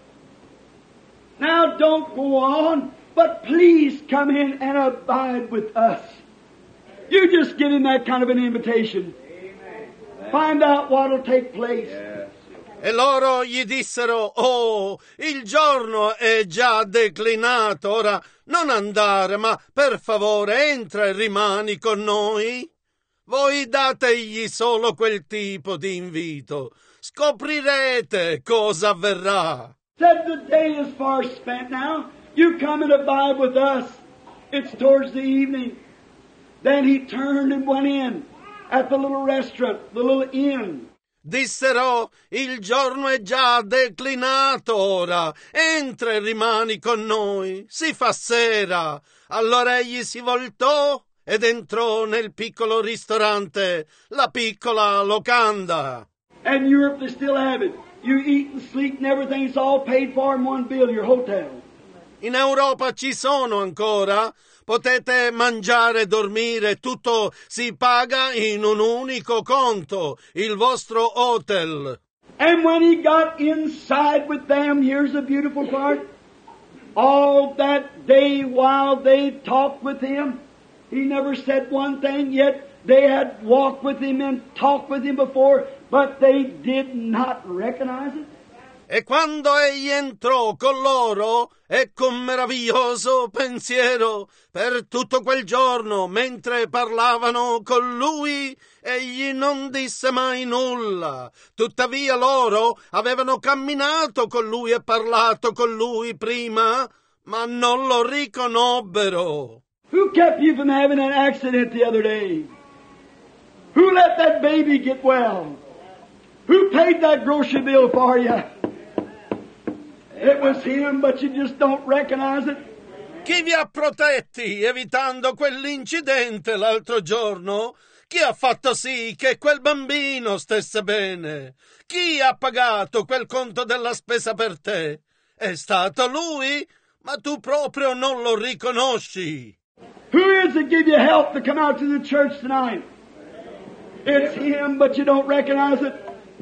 Now don't go on, but please come in and abide with us. You just give him that kind of an invitation. Amen. Find out what'll take place. Yes. E loro gli dissero, oh, il giorno è già declinato, ora non andare, ma per favore entra e rimani con noi. Voi dategli solo quel tipo di invito. scoprirete cosa avverrà. Said the day is far spent now. You come and abide with us. It's towards the evening. Then he turned and went in at the little restaurant, the little inn. Dissero, il giorno è già declinato ora, entra e rimani con noi, si fa sera. Allora egli si voltò ed entrò nel piccolo ristorante, la piccola locanda. And Europe, they still have it. You eat and sleep and everything's all paid for in one bill, your hotel. In Europa ci sono ancora. Potete mangiare e dormire, tutto si paga in un unico conto, il vostro hotel. And when he got inside with them, here's the beautiful part. All that day while they talked with him, he never said one thing, yet they had walked with him and talked with him before, but they did not recognize it. E quando egli entrò con loro, ecco un meraviglioso pensiero, per tutto quel giorno, mentre parlavano con lui, egli non disse mai nulla. Tuttavia loro avevano camminato con lui e parlato con lui prima, ma non lo riconobbero. Who kept you from having an accident the other day? Who let that baby get well? Who paid that grocery bill for you? It was him, but you just don't recognize it. Chi vi ha protetti evitando quell'incidente l'altro giorno? Chi ha fatto sì che quel bambino stesse bene? Chi ha pagato quel conto della spesa per te? È stato lui? Ma tu proprio non lo riconosci. Who is it give you help to come out to the church tonight? It's him, but you don't recognize it.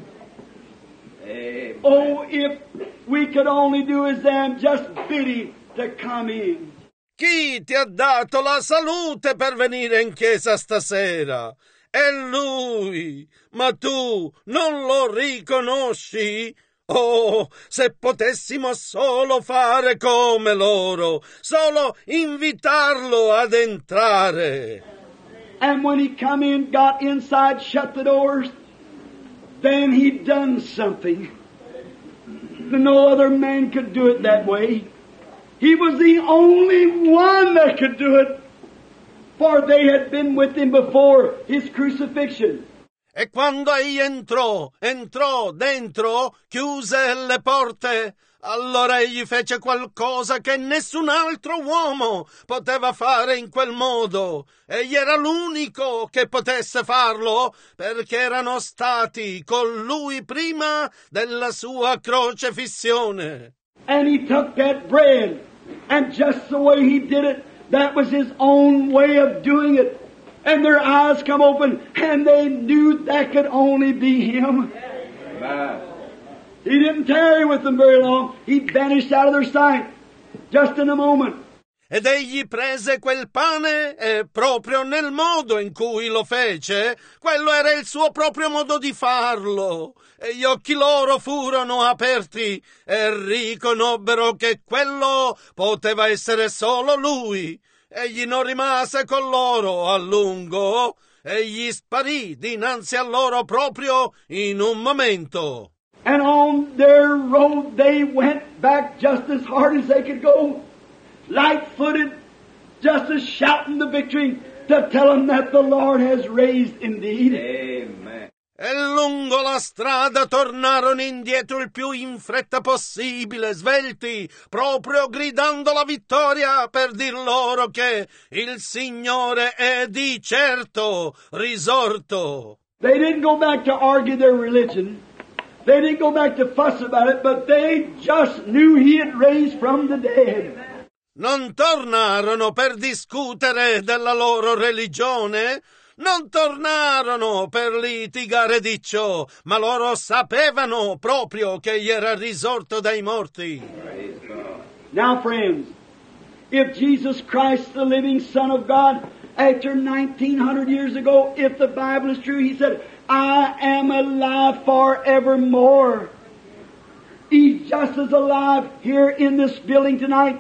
Amen. Oh, if we could only do as them, just bid him to come in. Chi ti ha dato la salute per venire in chiesa stasera? È lui, ma tu non lo riconosci? Oh, se potessimo solo fare come loro, solo invitarlo ad entrare. And when he come in, got inside, shut the doors, then he'd done something. No other man could do it that way. He was the only one that could do it, for they had been with him before his crucifixion. E quando egli entrò dentro, chiuse le porte, allora egli fece qualcosa che nessun altro uomo poteva fare in quel modo. Egli era l'unico che potesse farlo, perché erano stati con lui prima della sua crocefissione. And he took that bread, and just the way he did it, that was his own way of doing it. And their eyes come open, and they knew that could only be him. Amen. He didn't tarry with them very long. He vanished out of their sight, just in a moment. Ed egli prese quel pane e proprio nel modo in cui lo fece, quello era il suo proprio modo di farlo. E gli occhi loro furono aperti e riconobbero che quello poteva essere solo lui. Egli non rimase con loro a lungo, egli sparì dinanzi a loro proprio in un momento. And on their road they went back just as hard as they could go, light-footed, just as shouting the victory to tell them that the Lord has raised indeed. Amen. E lungo la strada tornarono indietro il più in fretta possibile, svelti, proprio gridando la vittoria per dir loro che il Signore è di certo risorto. They didn't go back to argue their religion. They didn't go back to fuss about it, but they just knew He had raised from the dead. Non tornarono per discutere della loro religione, non tornarono per litigare di ciò, ma loro sapevano proprio che egli era risorto dai morti. Praise God. Now, friends, if Jesus Christ, the living Son of God, after 1900 years ago, if the Bible is true, He said, I am alive forevermore. He's just as alive here in this building tonight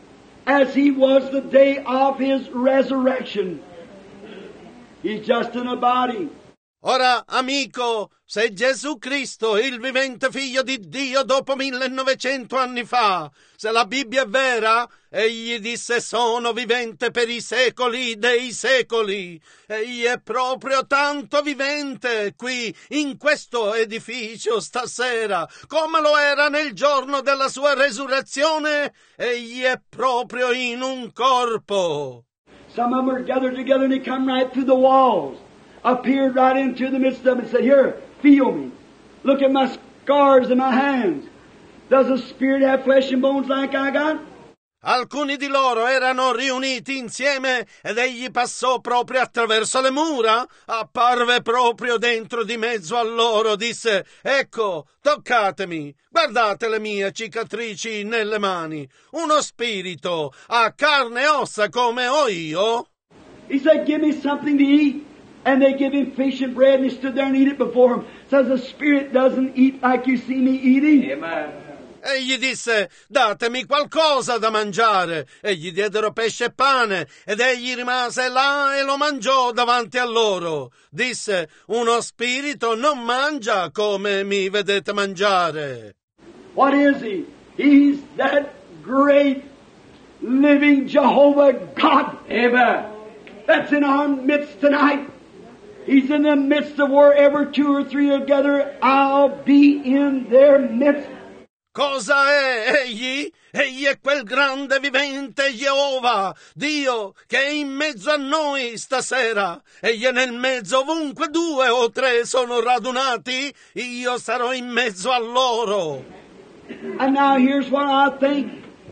as He was the day of His resurrection. He's just in a body. Ora, amico, se Gesù Cristo, il vivente Figlio di Dio dopo 1900 anni fa, se la Bibbia è vera, egli disse sono vivente per i secoli dei secoli. Egli è proprio tanto vivente qui, in questo edificio stasera, come lo era nel giorno della sua resurrezione. Egli è proprio in un corpo. Some of them were gathered together and he come right through the walls. Appeared right into the midst of them and said, here, feel me. Look at my scars in my hands. Does a spirit have flesh and bones like I got? Alcuni di loro erano riuniti insieme ed egli passò proprio attraverso le mura, apparve proprio dentro di mezzo a loro, disse, ecco, toccatemi, guardate le mie cicatrici nelle mani, uno spirito ha carne e ossa come ho io. He said, give me something to eat. And they give him fish and bread, and he stood there and eat it before him. Says the Spirit doesn't eat like you see me eating. Amen. E gli disse, datemi qualcosa da mangiare. E gli diedero pesce e pane, ed egli rimase là e lo mangiò davanti a loro. Disse, uno spirito non mangia come mi vedete mangiare. What is he? He's that great living Jehovah God. Amen. That's in our midst tonight. He's in the midst of wherever two or three are gathered, I'll be in their midst. Cosa è egli? Egli è quel grande vivente Geova, Dio, che è in mezzo a noi stasera. Egli è nel mezzo ovunque 2 o 3 sono radunati, io sarò in mezzo a loro. And now here's what I think.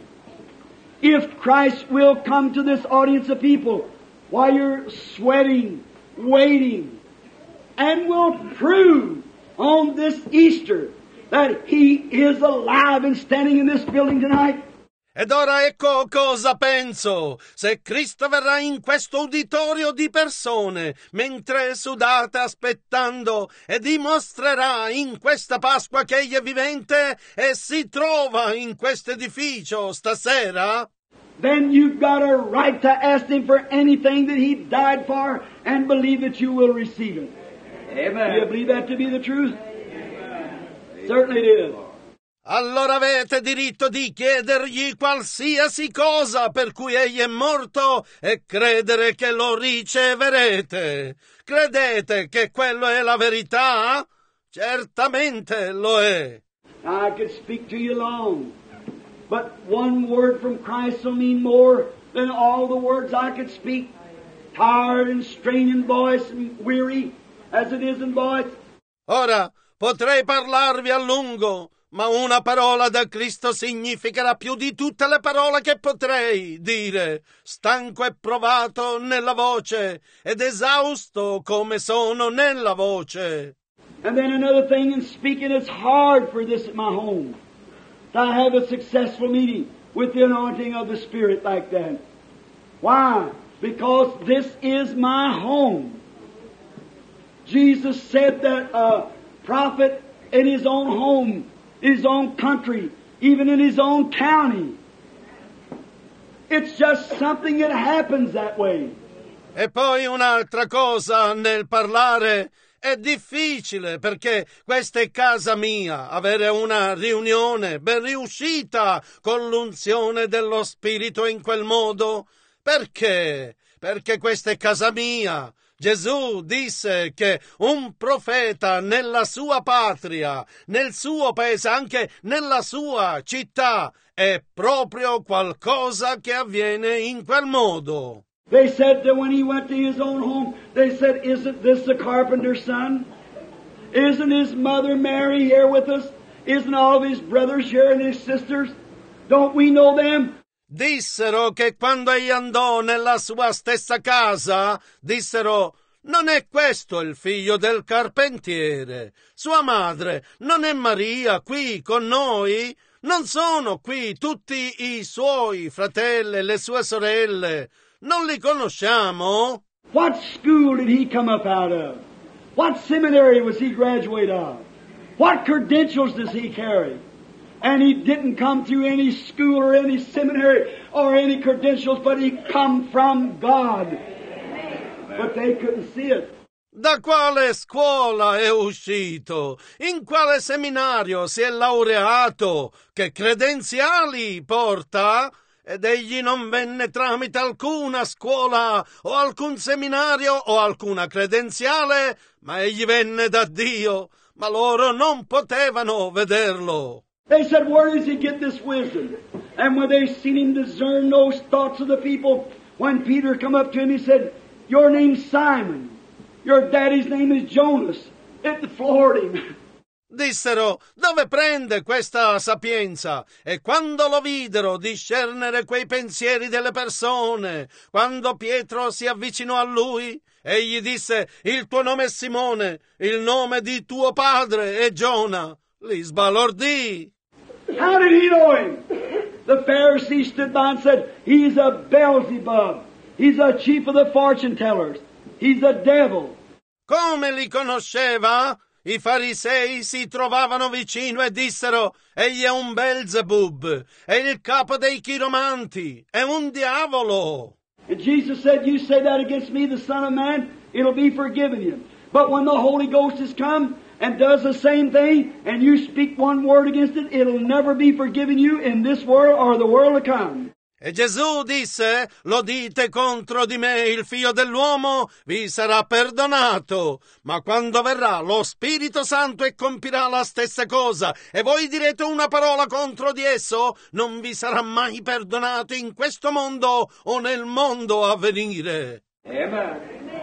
If Christ will come to this audience of people while you're sweating, waiting, and will prove on this Easter that He is alive and standing in this building tonight. Ed ora ecco cosa penso. Se Cristo verrà in questo uditorio di persone, mentre sudate aspettando, e dimostrerà in questa Pasqua che Egli è vivente e si trova in questo edificio stasera, then you've got a right to ask Him for anything that He died for and believe that you will receive it. Amen. Do you believe that to be the truth? Certainly it is. allora avete diritto di chiedergli qualsiasi cosa per cui egli è morto e credere che lo riceverete. Credete che quello è la verità? Certamente lo è. I could speak to you long, but one word from Christ will mean more than all the words I could speak. Tired and strained in voice and weary as it is in voice. Ora, potrei parlarvi a lungo, ma una parola da Cristo significherà più di tutte le parole che potrei dire, stanco e provato nella voce ed esausto come sono nella voce. And then another thing in speaking, it's hard for this at my home to have a successful meeting with the anointing of the Spirit like that. Why? Because this is my home. Jesus said that a prophet in his own home, his own country, even in his own county, it's just something that happens that way. E poi un'altra cosa nel parlare. È difficile perché questa è casa mia, avere una riunione ben riuscita con l'unzione dello Spirito in quel modo. Perché? Perché questa è casa mia. Gesù disse che un profeta nella sua patria, nel suo paese, anche nella sua città, è proprio qualcosa che avviene in quel modo. They said that when he went to his own home, they said, isn't this the carpenter's son? Isn't his mother Mary here with us? Isn't all of his brothers here and his sisters? Don't we know them? Dissero che quando egli andò nella sua stessa casa, dissero, non è questo il figlio del carpentiere? Sua madre non è Maria qui con noi? Non sono qui tutti i suoi fratelli e le sue sorelle? Non li conosciamo? What school did he come up out of? What seminary was he graduate of? What credentials does he carry? And he didn't come through any school or any seminary or any credentials, but he come from God. But they couldn't see it. Da quale scuola è uscito? In quale seminario si è laureato? Che credenziali porta? Ed egli non venne tramite alcuna scuola o alcun seminario o alcuna credenziale, ma egli venne da Dio, ma loro non potevano vederlo. They said, where does he get this wisdom? And when they seen him discern those thoughts of the people, when Peter come up to him, he said, your name's Simon. Your daddy's name is Jonas. It floored him. Dissero, dove prende questa sapienza? E quando lo videro discernere quei pensieri delle persone, quando Pietro si avvicinò a lui, egli disse, il tuo nome è Simone, il nome di tuo padre è Giona. Li sbalordì. How did he know him? The Pharisees stood by and said, he's a Beelzebub. He's a chief of the fortune tellers. He's a devil. Come li conosceva? I farisei si trovavano vicino e dissero, egli è un Beelzebub, è il capo dei chiromanti, è un diavolo. And Jesus said, you say that against me, the Son of Man, it'll be forgiven you. But when the Holy Ghost has come and does the same thing, and you speak one word against it, it'll never be forgiven you in this world or the world to come. E Gesù disse, lo dite contro di me, il figlio dell'uomo vi sarà perdonato, ma quando verrà lo Spirito Santo e compirà la stessa cosa, e voi direte una parola contro di esso, non vi sarà mai perdonato in questo mondo o nel mondo a venire. Amen.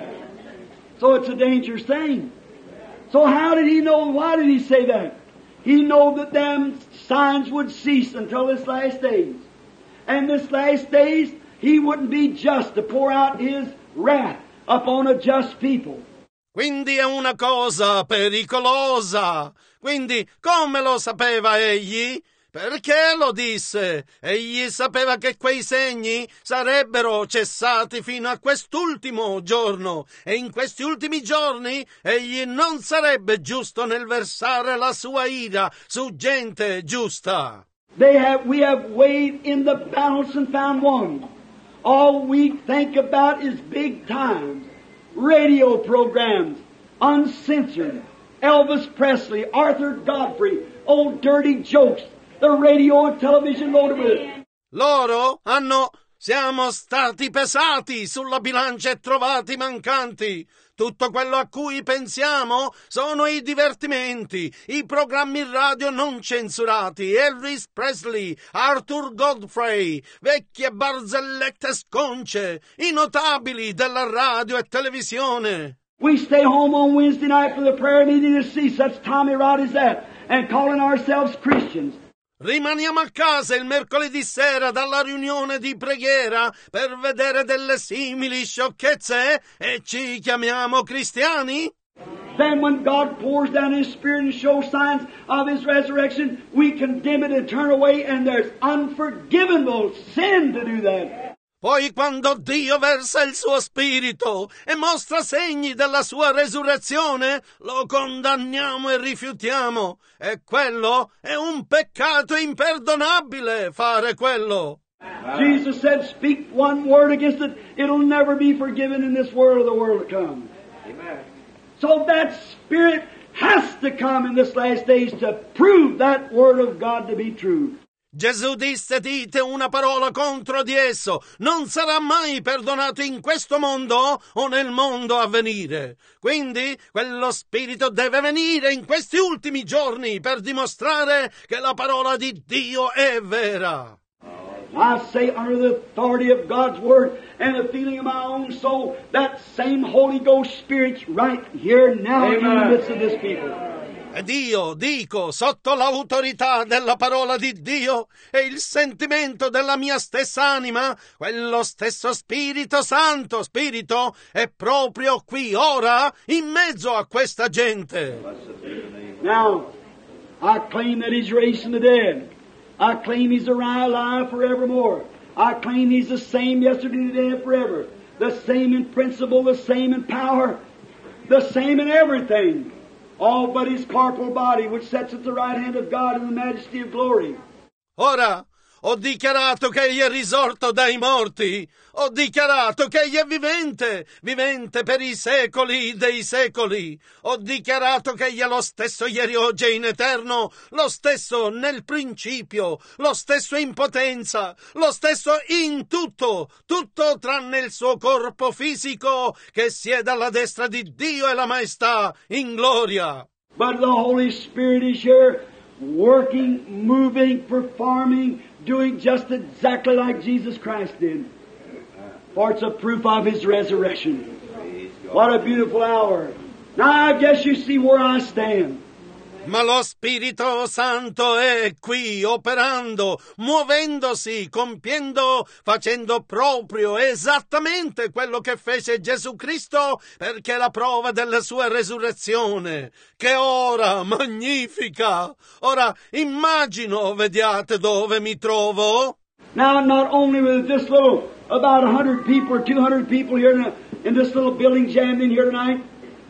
So it's a dangerous thing. So how did he know? Why did he say that? He knew that them signs would cease until this last days. And this last days, he wouldn't be just to pour out his wrath upon a just people. Quindi è una cosa pericolosa. Quindi come lo sapeva egli? Perché lo disse? Egli sapeva che quei segni sarebbero cessati fino a quest'ultimo giorno, e in questi ultimi giorni egli non sarebbe giusto nel versare la sua ira su gente giusta. We have weighed in the balance and found one. All we think about is big times, radio programs, uncensored, Elvis Presley, Arthur Godfrey, old dirty jokes, the radio and television loaded with it. Siamo stati pesati sulla bilancia e trovati mancanti. Tutto quello a cui pensiamo sono i divertimenti, i programmi radio non censurati, Elvis Presley, Arthur Godfrey, vecchie barzellette sconce, i notabili della radio e televisione. We stay home on Wednesday night for the prayer meeting to see such Tommy Rod as that, and calling ourselves Christians. Rimaniamo a casa il mercoledì sera dalla riunione di preghiera per vedere delle simili sciocchezze e ci chiamiamo cristiani? Then when God pours down His Spirit and shows signs of His resurrection, we condemn it and turn away, and there's unforgivable sin to do that. Poi quando Dio versa il suo Spirito e mostra segni della sua resurrezione, lo condanniamo e rifiutiamo. E quello è un peccato imperdonabile, fare quello. Jesus said, speak one word against it, it'll never be forgiven in this world or the world to come. Amen. So that Spirit has to come in this last days to prove that Word of God to be true. Gesù disse, dite una parola contro di esso, non sarà mai perdonato in questo mondo o nel mondo a venire. Quindi quello Spirito deve venire in questi ultimi giorni per dimostrare che la parola di Dio è vera. I say under the authority of God's Word and the feeling of my own soul, that same Holy Ghost Spirit's right here now in the midst of this people. Ed io dico, sotto l'autorità della parola di Dio e il sentimento della mia stessa anima, quello stesso Spirito Santo, Spirito, è proprio qui ora, in mezzo a questa gente. Now, I claim that He's raised from the dead. I claim He's alive forevermore. I claim He's the same yesterday, today, and forever. The same in principle, the same in power, the same in everything. All but His corporal body, which sits at the right hand of God in the majesty of glory. Ora, Ho dichiarato che egli è risorto dai morti. Ho dichiarato che egli è vivente, vivente per i secoli dei secoli. Ho dichiarato che egli è lo stesso ieri, oggi e in eterno, lo stesso nel principio, lo stesso in potenza, lo stesso in tutto, tutto tranne il suo corpo fisico che siede alla destra di Dio e la maestà in gloria. But the Holy Spirit is here, working, moving, performing, doing just exactly like Jesus Christ did. For it's a proof of His resurrection. What a beautiful hour. Now I guess you see where I stand. Ma lo Spirito Santo è qui operando, muovendosi, compiendo, facendo proprio esattamente quello che fece Gesù Cristo, perché è la prova della sua resurrezione. Che ora magnifica! Ora immagino, vediate dove mi trovo. Now not only with this little, about 100 people or 200 people here in this little building jammed in here tonight,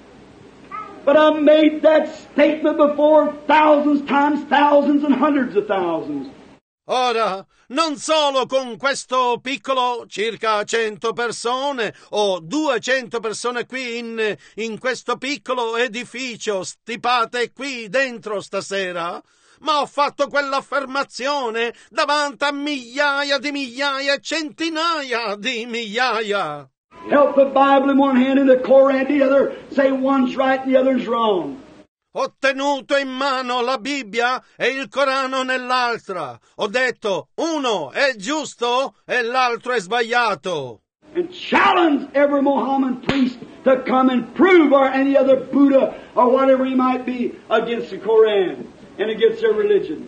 but I've made that statement before thousands times thousands and hundreds of thousands. Ora, non solo con questo piccolo, circa 100 persone o 200 persone qui in questo piccolo edificio stipate qui dentro stasera, ma ho fatto quell'affermazione davanti a migliaia di migliaia e centinaia di migliaia. Help the Bible in one hand and the Koran in the other. Say one's right and the other's wrong. Ho tenuto in mano la Bibbia e il Corano nell'altra. Ho detto, uno è giusto e l'altro è sbagliato. And challenge every Mohammedan priest to come and prove, or any other Buddha or whatever he might be, against the Koran and against their religion.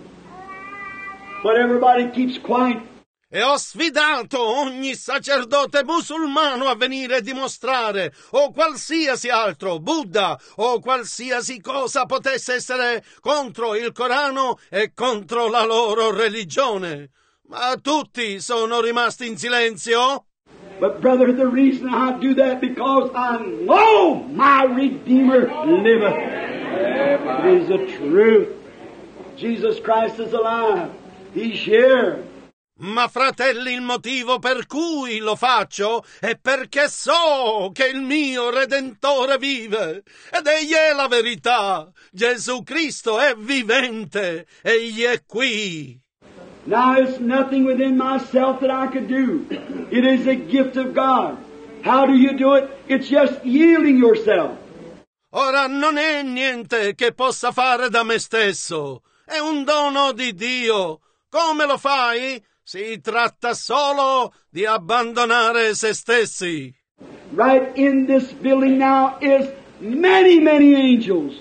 But everybody keeps quiet. E ho sfidato ogni sacerdote musulmano a venire a dimostrare, o qualsiasi altro, Buddha, o qualsiasi cosa potesse essere contro il Corano e contro la loro religione. Ma tutti sono rimasti in silenzio. But brother, the reason I do that because I know my Redeemer liveth. It is the truth. Jesus Christ is alive. He's here. Ma fratelli, il motivo per cui lo faccio è perché so che il mio Redentore vive ed egli è la verità. Gesù Cristo è vivente, egli è qui. Now it's nothing within myself that I could do. It is a gift of God. How do you do it? It's just yielding yourself. Ora non è niente che possa fare da me stesso, è un dono di Dio. Come lo fai? Si tratta solo di abbandonare se stessi. Right in this building now is many, many angels.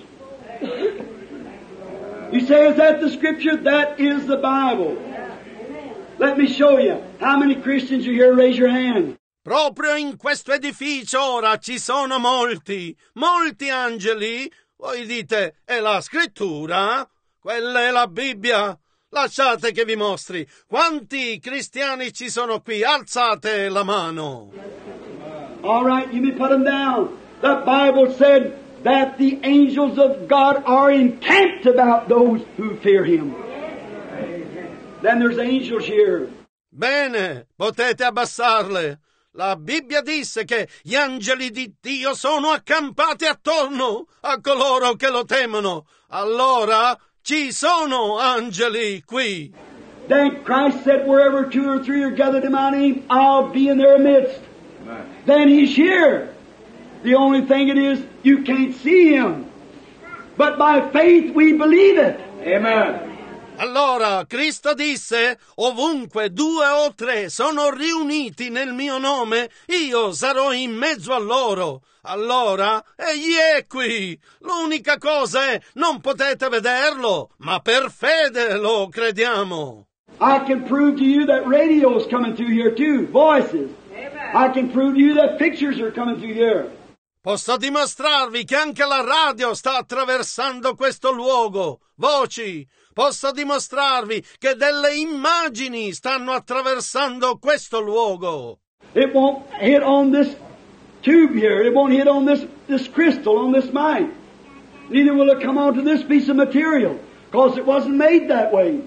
You say, is that the scripture? That is the Bible. Let me show you. How many Christians are here? Raise your hand. Proprio in questo edificio ora ci sono molti angeli. Voi dite, è la scrittura? Quella è la Bibbia. Lasciate che vi mostri. Quanti cristiani ci sono qui? Alzate la mano. All right, you may put them down. The Bible said that the angels of God are encamped about those who fear Him. Then there's angels here. Bene, potete abbassarle. La Bibbia disse che gli angeli di Dio sono accampati attorno a coloro che lo temono. Allora ci sono angeli qui. Then Christ said, wherever 2 or 3 are gathered in my name, I'll be in their midst. Then He's here. The only thing it is, you can't see Him. But by faith we believe it. Amen. Allora Cristo disse, ovunque 2 o 3 sono riuniti nel mio nome, io sarò in mezzo a loro. Allora, egli è qui. L'unica cosa è, non potete vederlo, ma per fede lo crediamo. I can prove to you that radio is coming through here too, voices. I can prove to you that pictures are coming through here. Posso dimostrarvi che anche la radio sta attraversando questo luogo, voci. Posso dimostrarvi che delle immagini stanno attraversando questo luogo. It won't hit on this tube here. It won't hit on this crystal, on this mic. Neither will it come onto this piece of material, because it wasn't made that way.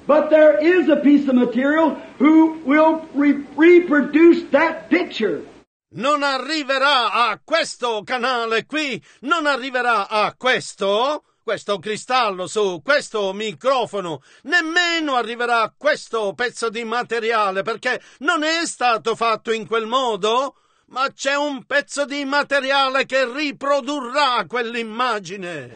But there is a piece of material who will reproduce that picture. Non arriverà a questo canale qui, non arriverà a questo cristallo su questo microfono, nemmeno arriverà a questo pezzo di materiale, perché non è stato fatto in quel modo, ma c'è un pezzo di materiale che riprodurrà quell'immagine.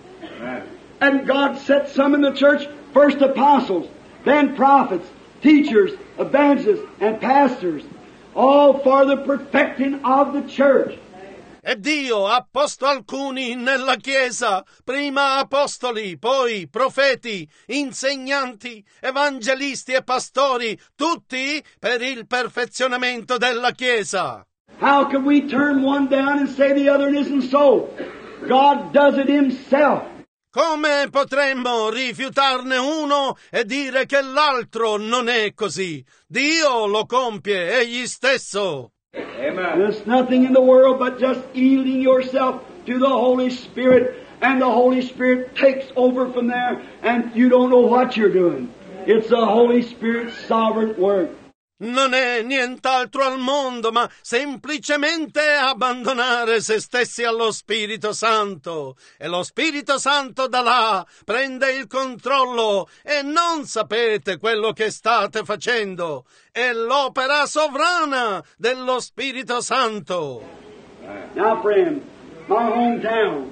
And God set some in the church, first apostles, then prophets, teachers, evangelists, and pastors, all for the perfecting of the church. E Dio ha posto alcuni nella Chiesa, prima apostoli, poi profeti, insegnanti, evangelisti e pastori, tutti per il perfezionamento della Chiesa. How can we turn one down and say the other isn't so? God does it Himself. Come potremmo rifiutarne uno e dire che l'altro non è così? Dio lo compie egli stesso. Amen. There's nothing in the world but just yielding yourself to the Holy Spirit, and the Holy Spirit takes over from there, and you don't know what you're doing. It's the Holy Spirit's sovereign work. Non è nient'altro al mondo, ma semplicemente abbandonare se stessi allo Spirito Santo. E lo Spirito Santo da là prende il controllo e non sapete quello che state facendo. È l'opera sovrana dello Spirito Santo. Now, friend, my hometown,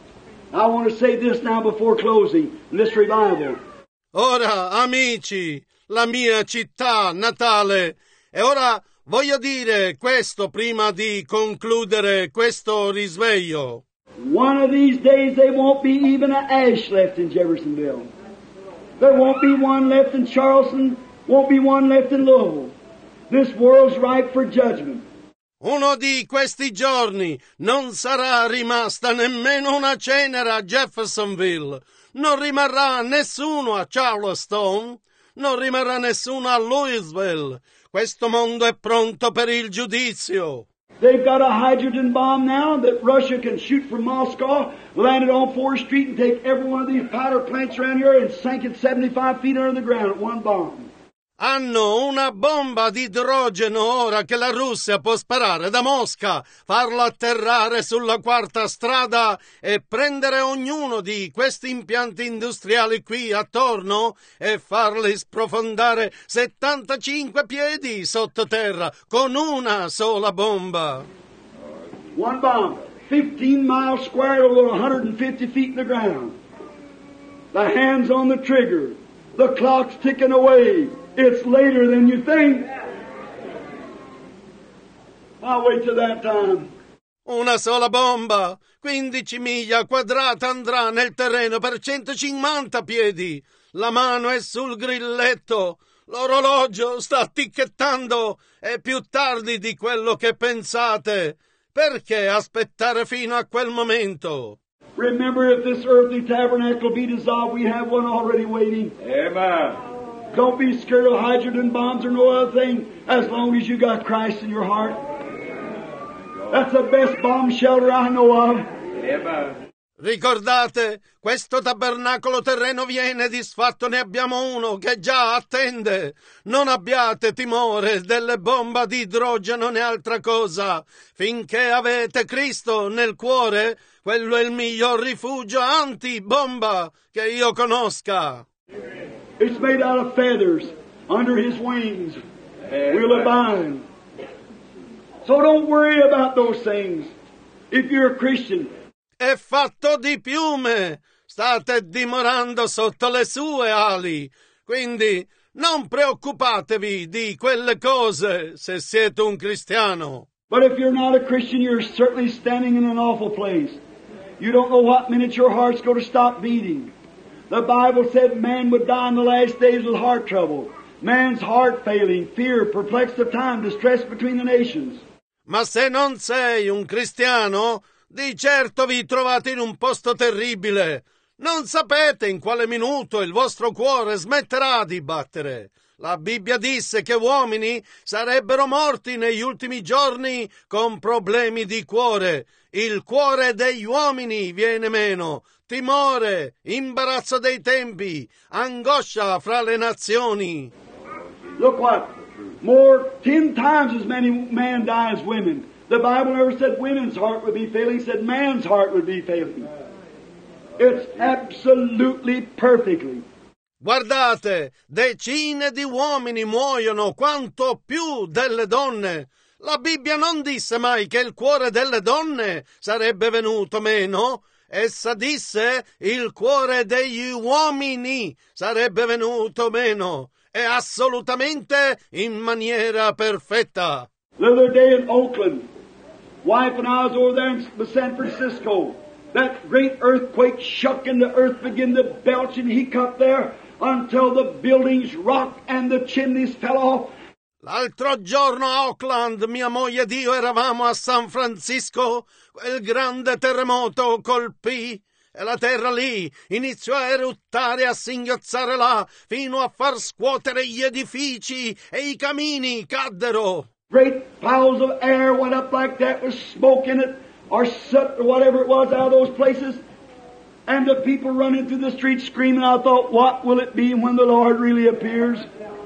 I want to say this now before closing this revival. Ora, amici, la mia città natale. E ora voglio dire questo prima di concludere questo risveglio. One of these days there won't be even an ash left in Jeffersonville. There won't be one left in Charleston, won't be one left in Louisville. This world's ripe for judgment. Uno di questi giorni non sarà rimasta nemmeno una cenere a Jeffersonville. Non rimarrà nessuno a Charleston. Non rimarrà nessuno a Louisville. Questo mondo è pronto per il giudizio. They've got a hydrogen bomb now that Russia can shoot from Moscow, land it on 4th Street and take every one of these powder plants around here and sink it 75 feet under the ground at one bomb. Hanno una bomba di idrogeno ora che la Russia può sparare da Mosca, farla atterrare sulla 4ª strada e prendere ognuno di questi impianti industriali qui attorno e farli sprofondare 75 piedi sottoterra con una sola bomba. One bomb, 15 miles squared over 150 feet in the ground. The hands on the trigger, the clock's ticking away. It's later than you think. I'll wait till that time. Una sola bomba, 15 miglia quadrate andrà nel terreno per 150 piedi. La mano è sul grilletto. L'orologio sta ticchettando. È più tardi di quello che pensate. Perché aspettare fino a quel momento? Remember, if this earthly tabernacle be dissolved, we have one already waiting. Amen. Don't be scared of hydrogen bombs or no other thing as long as you got Christ in your heart. That's the best bomb shelter I know of. Amen. Ricordate, questo tabernacolo terreno viene disfatto, ne abbiamo uno che già attende. Non abbiate timore delle bombe di idrogeno né altra cosa. Finché avete Cristo nel cuore, quello è il miglior rifugio antibomba che io conosca. It's made out of feathers. Under His wings we'll abide. So don't worry about those things. If you're a Christian, È fatto di piume. State dimorando sotto le sue ali. Quindi non preoccupatevi di quelle cose se siete un cristiano. but if you're not a Christian, you're certainly standing in an awful place. You don't know what minute your heart's going to stop beating. The Bible said man would die in the last days with heart trouble. Man's heart failing, fear, perplexed of time, distress between the nations. Ma se non sei un cristiano, di certo vi trovate in un posto terribile. Non sapete in quale minuto il vostro cuore smetterà di battere. La Bibbia disse che uomini sarebbero morti negli ultimi giorni con problemi di cuore. Il cuore degli uomini viene meno. timore, imbarazzo dei tempi, angoscia fra le nazioni. Look what? More 10 times as many men die as women. The Bible never said women's heart would be failing, it said man's heart would be failing. It's absolutely perfectly. Guardate, decine di uomini muoiono quanto più delle donne. La Bibbia non disse mai che il cuore delle donne sarebbe venuto meno. Essa disse il cuore degli uomini sarebbe venuto meno. E assolutamente in maniera perfetta. The other day in Oakland, wife and I was over there in San Francisco. That great earthquake shook and the earth began to belch and hiccup there until the buildings rocked and the chimneys fell off. L'altro giorno a Oakland, mia moglie ed io eravamo a San Francisco. Quel grande terremoto colpì e la terra lì iniziò a eruttare e a singhiozzare là fino a far scuotere gli edifici e i camini caddero. Great piles of air went up like that with smoke in it, or soot, or whatever it was out of those places. And the people running through the streets screaming. I thought, what will it be when the Lord really appears?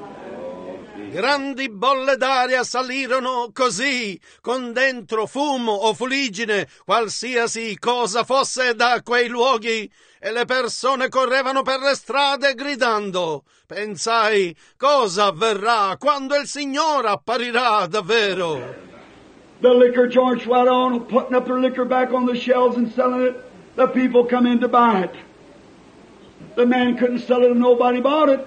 Grandi bolle d'aria salirono così, con dentro fumo o fuliggine, qualsiasi cosa fosse da quei luoghi, e le persone correvano per le strade gridando. Pensai, cosa avverrà quando il Signore apparirà davvero? The liquor joints went on, putting up their liquor back on the shelves and selling it. The people come in to buy it. The man couldn't sell it and nobody bought it.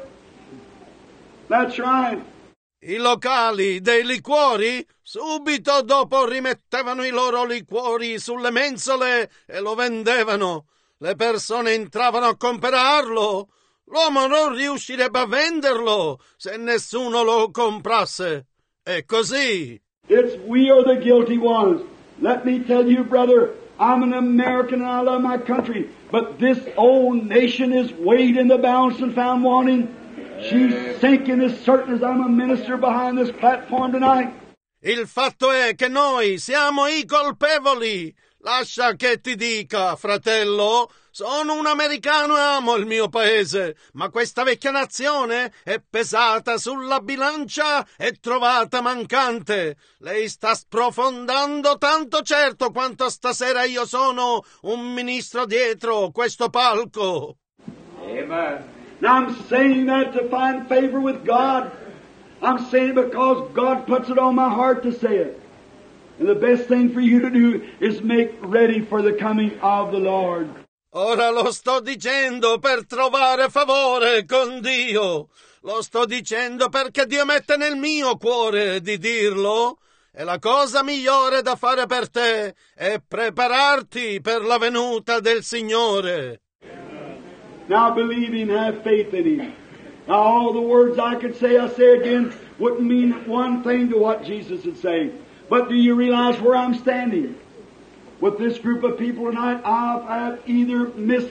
That's right. I locali dei liquori subito dopo rimettevano i loro liquori sulle mensole e lo vendevano. Le persone entravano a comprarlo. L'uomo non riuscirebbe a venderlo se nessuno lo comprasse. È così. We are the guilty ones. Let me tell you, brother, I'm an American and I love my country, but this old nation is weighed in the balance and found wanting. She's sinking as certain as I'm a minister behind this platform tonight. Il fatto è che noi siamo i colpevoli. Lascia che ti dica, fratello, sono un americano e amo il mio paese, ma questa vecchia nazione è pesata sulla bilancia e trovata mancante. Lei sta sprofondando tanto certo quanto stasera io sono un ministro dietro questo palco. Amen. Now I'm saying that to find favor with God. I'm saying it because God puts it on my heart to say it. And the best thing for you to do is make ready for the coming of the Lord. Ora lo sto dicendo per trovare favore con Dio. Lo sto dicendo perché Dio mette nel mio cuore di dirlo. E la cosa migliore da fare per te è prepararti per la venuta del Signore. Now believe Him, have faith in Him. Now all the words I could say, I say again, wouldn't mean one thing to what Jesus would say. But do you realize where I'm standing? With this group of people tonight, I've either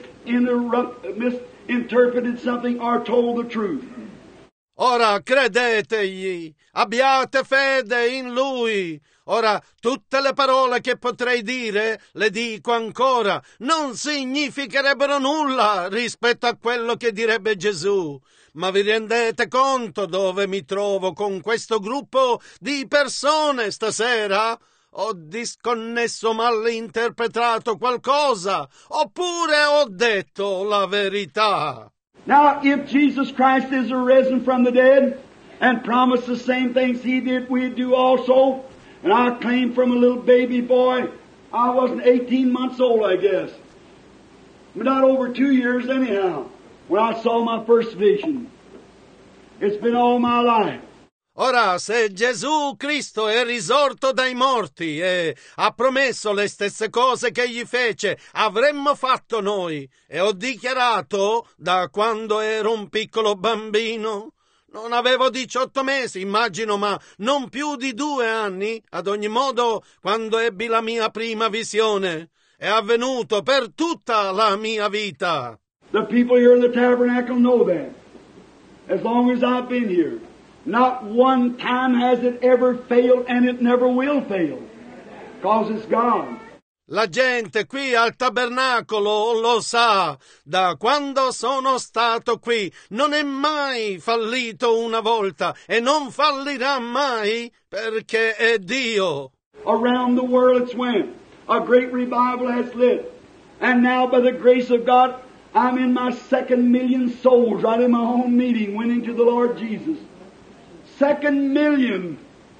misinterpreted something or told the truth. Ora credetegli, abbiate fede in Lui. Ora tutte le parole che potrei dire, le dico ancora, non significherebbero nulla rispetto a quello che direbbe Gesù. Ma vi rendete conto dove mi trovo con questo gruppo di persone stasera? Ho disconnesso, malinterpretato qualcosa, oppure ho detto la verità? Now, if Jesus Christ is arisen from the dead and promised the same things He did, we do also. And I claim from a little baby boy, I wasn't 18 months old, I guess. But not over 2 years anyhow, when I saw my first vision. It's been all my life. Ora, se Gesù Cristo è risorto dai morti e ha promesso le stesse cose che gli fece, avremmo fatto noi. E ho dichiarato da quando ero un piccolo bambino. Non avevo 18 mesi, immagino, ma non più di 2 anni, ad ogni modo, quando ebbi la mia prima visione. È avvenuto per tutta la mia vita. The people here in the tabernacle know that. As long as I've been here. Not one time has it ever failed, and it never will fail. Because it's God. La gente qui al tabernacolo lo sa, da quando sono stato qui non è mai fallito una volta e non fallirà mai perché è Dio. Around the world it's went. A great revival has lit. And now by the grace of God, I'm in my 2,000,000 souls right in my home meeting winning to the Lord Jesus. 2,000,000.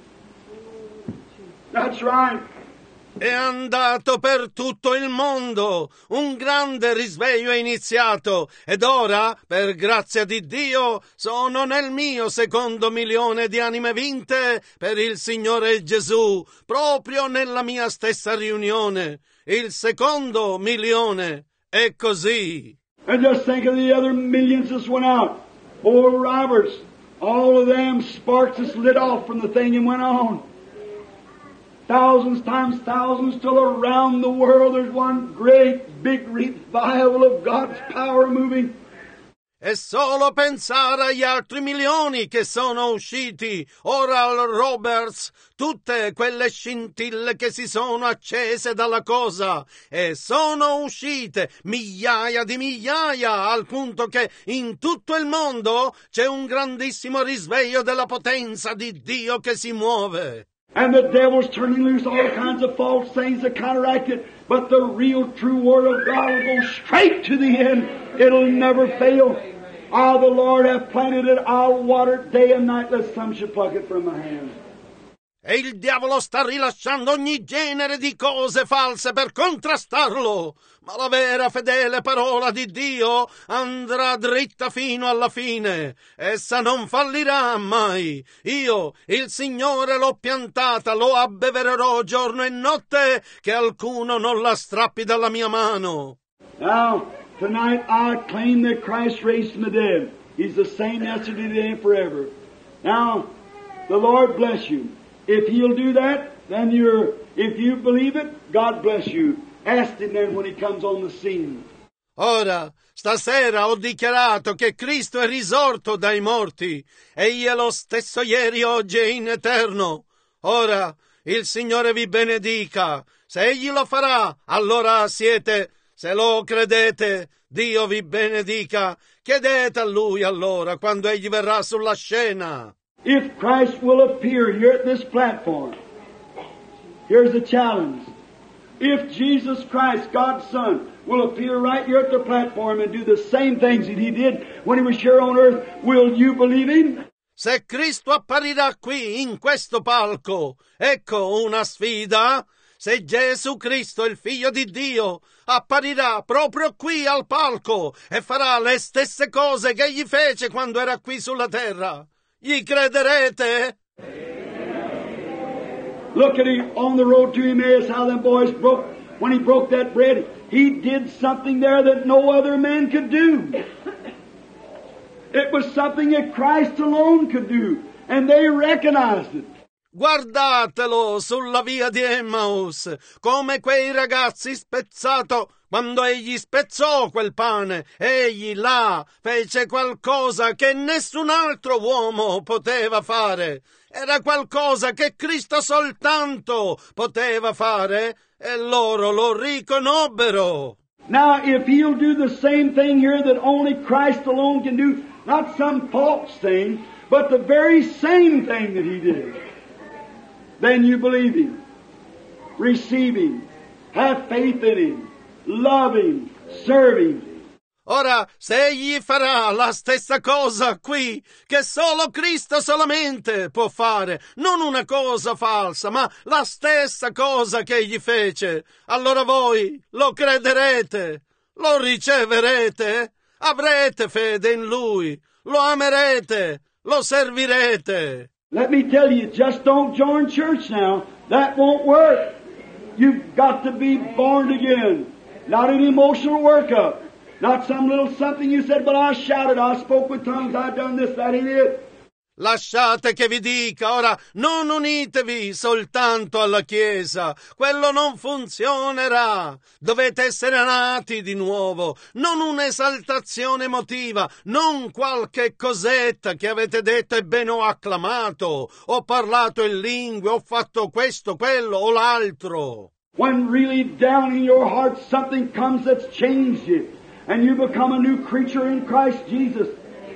That's right. È andato per tutto il mondo, un grande risveglio è iniziato ed ora, per grazia di Dio, sono nel mio 2,000,000 di anime vinte per il Signore Gesù, proprio nella mia stessa riunione, il 2,000,000, è così. And just think of the other millions that went out. Oral Roberts, all of them sparks just lit off from the thing and went on. Thousands times thousands till around the world there's one great big revival of God's power moving. E solo pensare agli altri milioni che sono usciti, Oral Roberts, tutte quelle scintille che si sono accese dalla cosa, e sono uscite migliaia di migliaia, al punto che in tutto il mondo c'è un grandissimo risveglio della potenza di Dio che si muove. And the devil's turning loose all kinds of false things to counteract it. But the real true Word of God will go straight to the end. It'll never fail. Ah, the Lord hath planted it. I'll water it day and night, lest some should pluck it from my hand. E il diavolo sta rilasciando ogni genere di cose false per contrastarlo. Ma la vera fedele parola di Dio andrà dritta fino alla fine. Essa non fallirà mai. Io, il Signore, l'ho piantata, lo abbevererò giorno e notte, che alcuno non la strappi dalla mia mano. Now, tonight I claim that Christ raised from the dead. He's the same yesterday, today, and forever. Now, the Lord bless you. If He'll do that, then if you believe it, God bless you. Ask Him then when He comes on the scene. Ora, stasera ho dichiarato che Cristo è risorto dai morti. Egli è lo stesso ieri, oggi e in eterno. Ora, il Signore vi benedica. Se Egli lo farà, allora siete. Se lo credete, Dio vi benedica. Chiedete a Lui allora, quando Egli verrà sulla scena. If Christ will appear here at this platform, here's the challenge. If Jesus Christ, God's Son, will appear right here at the platform and do the same things that He did when He was here on earth, will you believe Him? Se Cristo apparirà qui, in questo palco, ecco una sfida. Se Gesù Cristo, il Figlio di Dio, apparirà proprio qui al palco e farà le stesse cose che Egli fece quando era qui sulla terra, gli crederete? Look at him on the road to Emmaus, how them boys broke, when he broke that bread, he did something there that no other man could do. It was something that Christ alone could do, and they recognized it. Guardatelo sulla via di Emmaus, come quei ragazzi spezzato. Quando egli spezzò quel pane, egli là fece qualcosa che nessun altro uomo poteva fare. Era qualcosa che Cristo soltanto poteva fare e loro lo riconobbero. Now, if He'll do the same thing here that only Christ alone can do, not some false thing, but the very same thing that He did, then you believe Him, receive Him, have faith in Him, love Him, serve Him. Ora, se egli farà la stessa cosa qui, che solo Cristo solamente può fare, non una cosa falsa, ma la stessa cosa che egli fece, allora voi lo crederete, lo riceverete, avrete fede in Lui, lo amerete, lo servirete. Let me tell you, just don't join church now. That won't work. You've got to be born again. Not an emotional workup. Not some little something you said, but I shouted, I spoke with tongues, I done this, that ain't it. Lasciate che vi dica, ora non unitevi soltanto alla Chiesa, quello non funzionerà. Dovete essere nati di nuovo, non un'esaltazione emotiva, non qualche cosetta che avete detto e bene ho acclamato, ho parlato in lingue, ho fatto questo, quello o l'altro. When really down in your heart something comes that's changed you, and you become a new creature in Christ Jesus.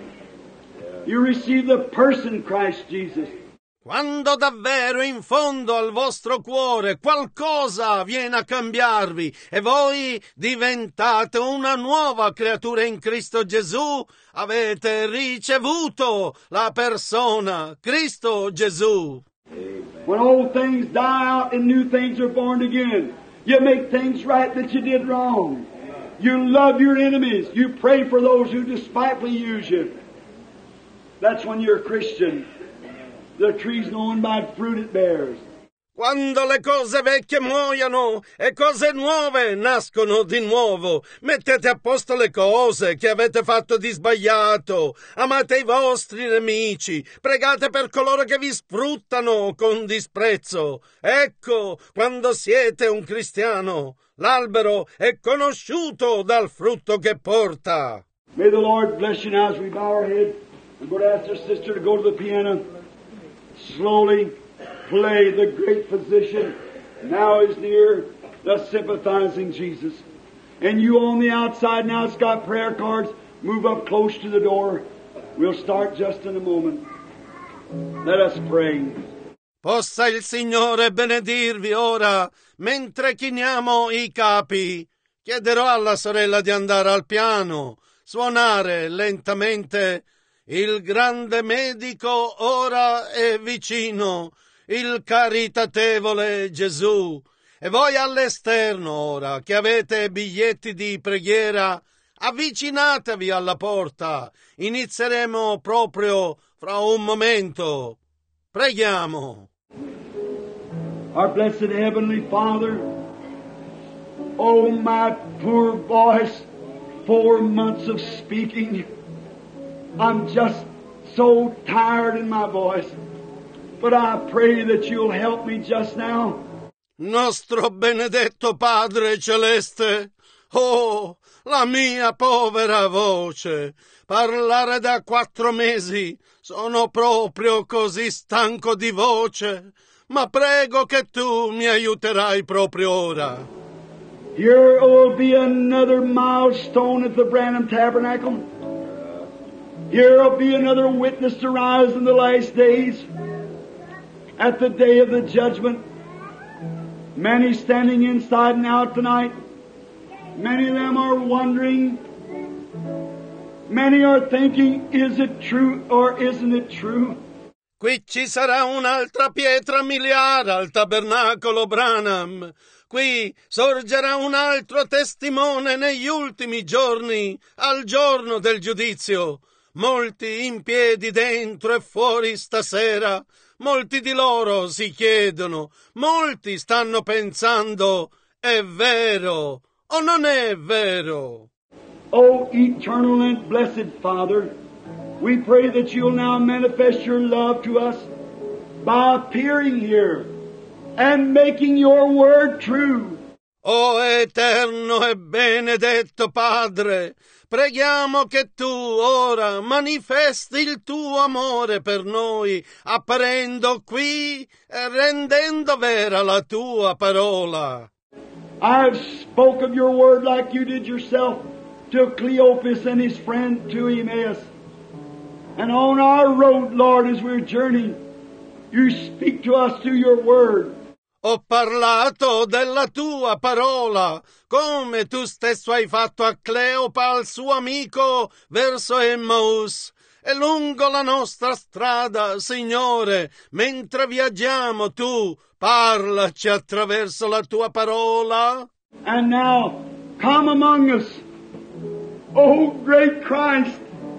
You receive the person Christ Jesus. Quando davvero in fondo al vostro cuore qualcosa viene a cambiarvi e voi diventate una nuova creatura in Cristo Gesù, avete ricevuto la persona Cristo Gesù. When old things die out and new things are born again, you make things right that you did wrong. You love your enemies. You pray for those who despitefully use you. That's when you're a Christian. The tree's known by the fruit it bears. Quando le cose vecchie muoiono e cose nuove nascono di nuovo, mettete a posto le cose che avete fatto di sbagliato, amate i vostri nemici, pregate per coloro che vi sfruttano con disprezzo. Ecco, quando siete un cristiano, l'albero è conosciuto dal frutto che porta. May the Lord bless you now as we bow our head. I'm going to ask our sister to go to the piano. Slowly play the great physician. Now is near the sympathizing Jesus. And you on the outside now that's got prayer cards, move up close to the door. We'll start just in a moment. Let us pray. Possa il Signore benedirvi ora, mentre chiniamo i capi. Chiederò alla sorella di andare al piano, suonare lentamente. Il grande medico ora è vicino, il caritatevole Gesù. E voi all'esterno ora, che avete biglietti di preghiera, avvicinatevi alla porta. Inizieremo proprio fra un momento. Preghiamo. Our blessed Heavenly Father, oh my poor voice, 4 months of speaking, I'm just so tired in my voice, but I pray that you'll help me just now. Nostro benedetto Padre Celeste, oh, la mia povera voce, parlare da 4 mesi, sono proprio così stanco di voce, ma prego che tu mi aiuterai proprio ora. Here will be another milestone at the Branham Tabernacle. Here will be another witness to rise in the last days. At the day of the judgment, many standing inside and out tonight, many of them are wondering, many are thinking, is it true or isn't it true? Qui ci sarà un'altra pietra miliare al tabernacolo Branham. Qui sorgerà un altro testimone negli ultimi giorni, al giorno del giudizio. Molti in piedi dentro e fuori stasera, molti di loro si chiedono, molti stanno pensando, è vero o non è vero? Oh, eternal and blessed Father, we pray that you'll now manifest your love to us by appearing here and making your word true. O eterno e benedetto Padre, preghiamo che tu ora manifesti il tuo amore per noi, apparendo qui e rendendo vera la tua parola. I have spoke of your word like you did yourself to Cleopas and his friend to Emmaus. And on our road, Lord, as we're journeying, you speak to us through your word. Ho parlato della tua parola, come tu stesso hai fatto a Cleopa, al suo amico, verso Emmaus. E lungo la nostra strada, Signore, mentre viaggiamo, tu parlaci attraverso la tua parola. And now, come among us, O great Christ.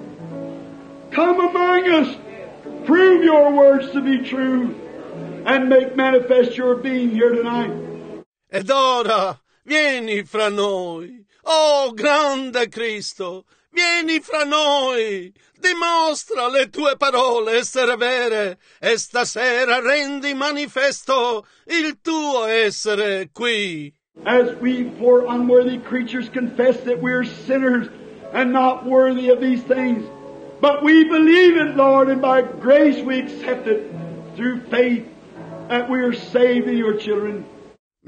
Come among us. Prove your words to be true. And make manifest your being here tonight. Ed ora, vieni fra noi. Oh, grande Cristo, vieni fra noi. Dimostra le tue parole essere vere e stasera rendi manifesto il tuo essere qui. As we, poor unworthy creatures, confess that we're sinners and not worthy of these things. But we believe it, Lord, and by grace we accept it through faith that we are saved in your children.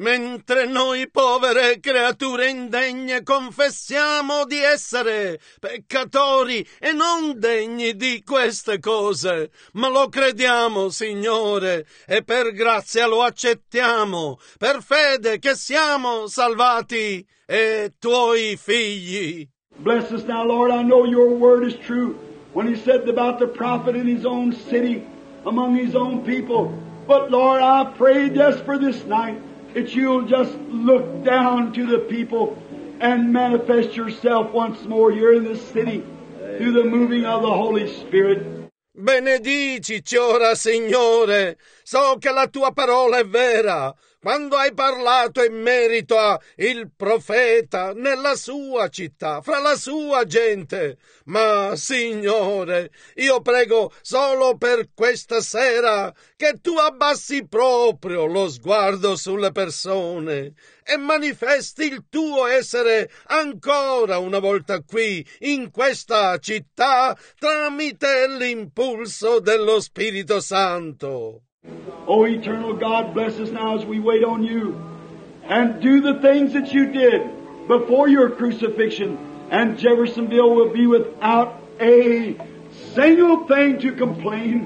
mentre noi povere creature indegne confessiamo di essere peccatori e non degni di queste cose, ma lo crediamo, Signore, e per grazia lo accettiamo, per fede che siamo salvati e Tuoi figli. Bless us now, Lord. I know your word is true when he said about the prophet in his own city, among his own people. But Lord, I pray just for this night that you'll just look down to the people and manifest yourself once more here in this city through the moving of the Holy Spirit. Benedicici ora, Signore, so che la tua parola è vera. Quando hai parlato in merito a il profeta nella sua città, fra la sua gente. Ma, Signore, io prego solo per questa sera che tu abbassi proprio lo sguardo sulle persone e manifesti il tuo essere ancora una volta qui, in questa città, tramite l'impulso dello Spirito Santo. Oh, eternal God, bless us now as we wait on you. And do the things that you did before your crucifixion. And Jeffersonville will be without a single thing to complain.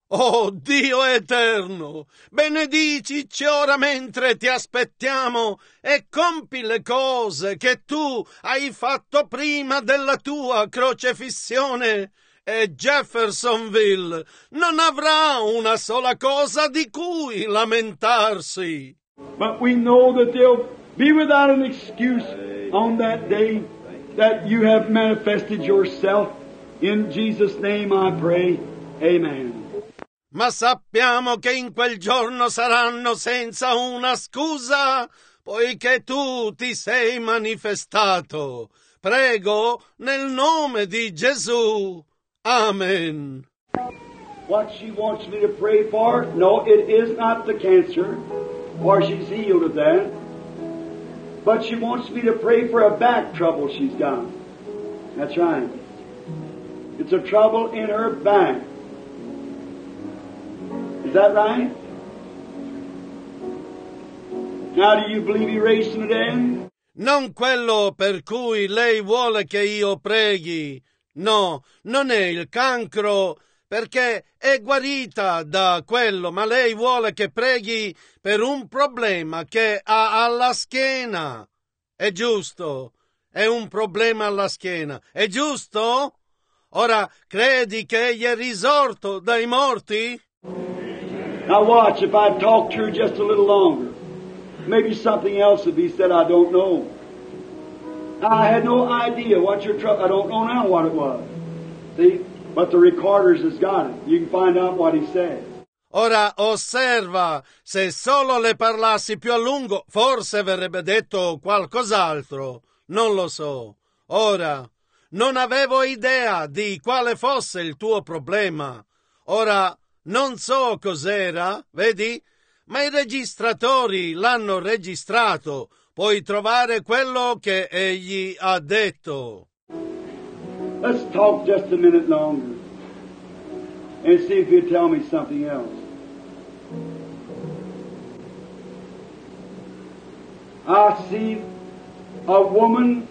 Oh Dio eterno, benedicici ora mentre ti aspettiamo e compi le cose che tu hai fatto prima della tua crocefissione. E Jeffersonville non avrà una sola cosa di cui lamentarsi. But we know that they'll be without an excuse on that day that you have manifested yourself. In Jesus' name I pray. Amen. Ma sappiamo che in quel giorno saranno senza una scusa, poiché tu ti sei manifestato. Prego nel nome di Gesù. Amen. What she wants me to pray for, no, it is not the cancer, for she's healed of that. But she wants me to pray for a back trouble she's got. That's right. It's a trouble in her back. Is that right? Now, do you believe he raised from the dead? Non quello per cui lei vuole che io preghi. No, non è il cancro, perché è guarita da quello, ma lei vuole che preghi per un problema che ha alla schiena. È giusto, è un problema alla schiena. È giusto? Ora credi che egli è risorto dai morti? Now watch, if I talk to her just a little longer, maybe something else would be said, I don't know. I had no idea what your trouble, I don't know now what it was. See? But the recorders has got it. You can find out what he said. Ora osserva, se solo le parlassi più a lungo, forse verrebbe detto qualcos'altro. Non lo so. Ora, non avevo idea di quale fosse il tuo problema. Ora, non so cos'era, vedi? Ma i registratori l'hanno registrato. Puoi trovare quello che egli ha detto. Let's talk just a minute longer and see if you tell me something else. I see a woman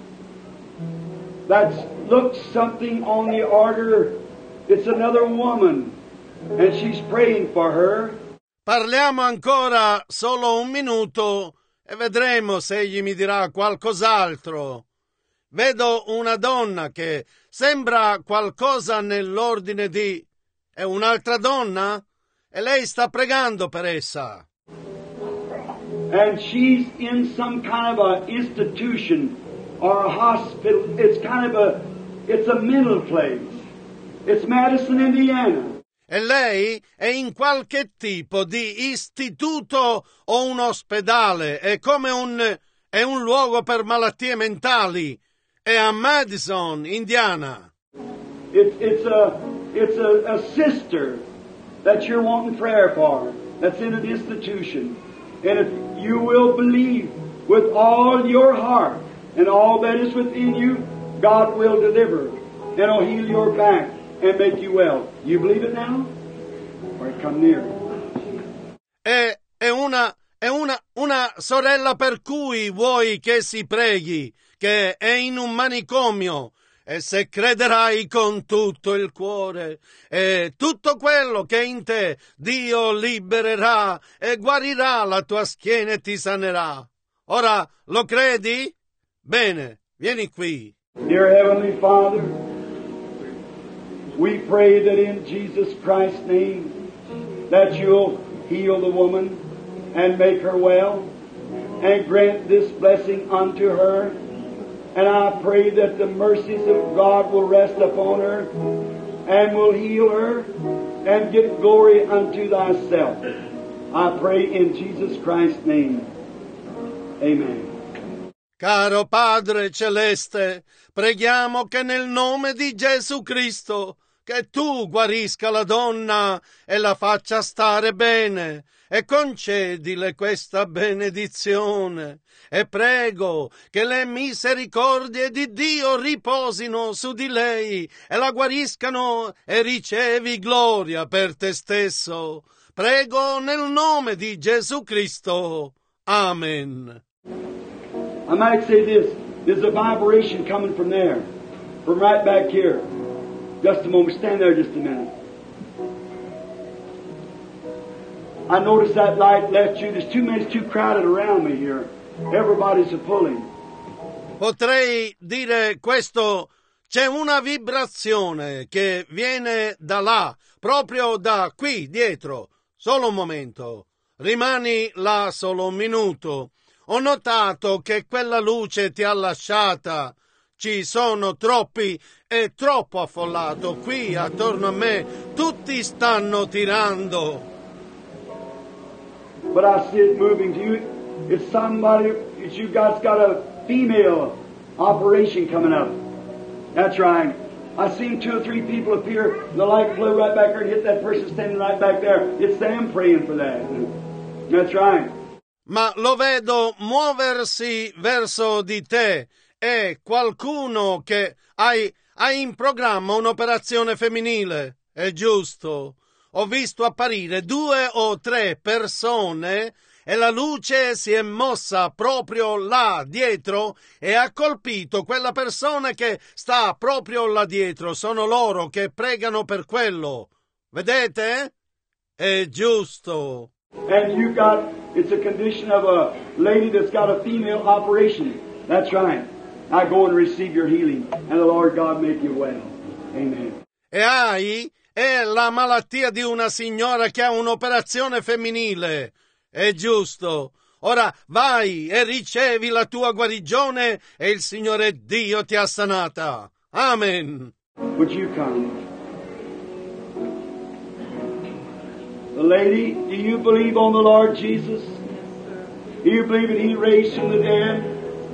that looks something on the order. It's another woman, and she's praying for her. Parliamo ancora solo un minuto e vedremo se egli mi dirà qualcos'altro. Vedo una donna che sembra qualcosa nell'ordine di... È un'altra donna? E lei sta pregando per essa. And she's in some kind of a institution or a hospital. It's a mental place. It's Madison, Indiana. E lei è in qualche tipo di istituto o un ospedale. È come è un luogo per malattie mentali. È a Madison, Indiana. It's a sister that you're wanting prayer for. That's in an institution. And if you will believe with all your heart and all that is within you, God will deliver and He'll heal your back and make you well. You believe it now? Or come near. È è una sorella per cui vuoi che si preghi, che è in un manicomio, e se crederai con tutto il cuore e tutto quello che è in te, Dio libererà e guarirà la tua schiena e ti sanerà. Ora lo credi? Bene, vieni qui. Dear Heavenly Father, we pray that in Jesus Christ's name that you'll heal the woman and make her well and grant this blessing unto her. And I pray that the mercies of God will rest upon her and will heal her and give glory unto thyself. I pray in Jesus Christ's name. Amen. Caro Padre Celeste, preghiamo che nel nome di Gesù Cristo, che tu guarisca la donna e la faccia stare bene, e concedile questa benedizione. E prego che le misericordie di Dio riposino su di lei e la guariscano e ricevi gloria per te stesso. Prego nel nome di Gesù Cristo. Amen. I might say this. There's a vibration coming from there, from right back here. Just a moment. Stand there just a minute. I noticed that light left you. There's too crowded around me here. Everybody's pulling. Potrei dire questo. C'è una vibrazione che viene da là, proprio da qui dietro. Solo un momento. Rimani là solo un minuto. Ho notato che quella luce ti ha lasciata. Ci sono troppi, è troppo affollato qui attorno a me. Tutti stanno tirando. But I see it moving to you. It's somebody, you guys got a female operation coming up. That's right. I seen 2 or 3 people appear. The light flew right back there and hit that person standing right back there. It's them praying for that. That's right. Ma lo vedo muoversi verso di te. È qualcuno che hai in programma un'operazione femminile. È giusto. Ho visto apparire 2 o 3 persone e la luce si è mossa proprio là dietro e ha colpito quella persona che sta proprio là dietro. Sono loro che pregano per quello. Vedete? È giusto. And it's a condition of a lady that's got a female operation. That's right. Now go and receive your healing, and the Lord God make you well. Amen. E è la malattia di una signora che ha un'operazione femminile. È giusto. Ora vai e ricevi la tua guarigione e il Signore Dio ti ha sanata. Amen. Would you come? The lady, do you believe on the Lord Jesus? Do you believe that He raised from the dead?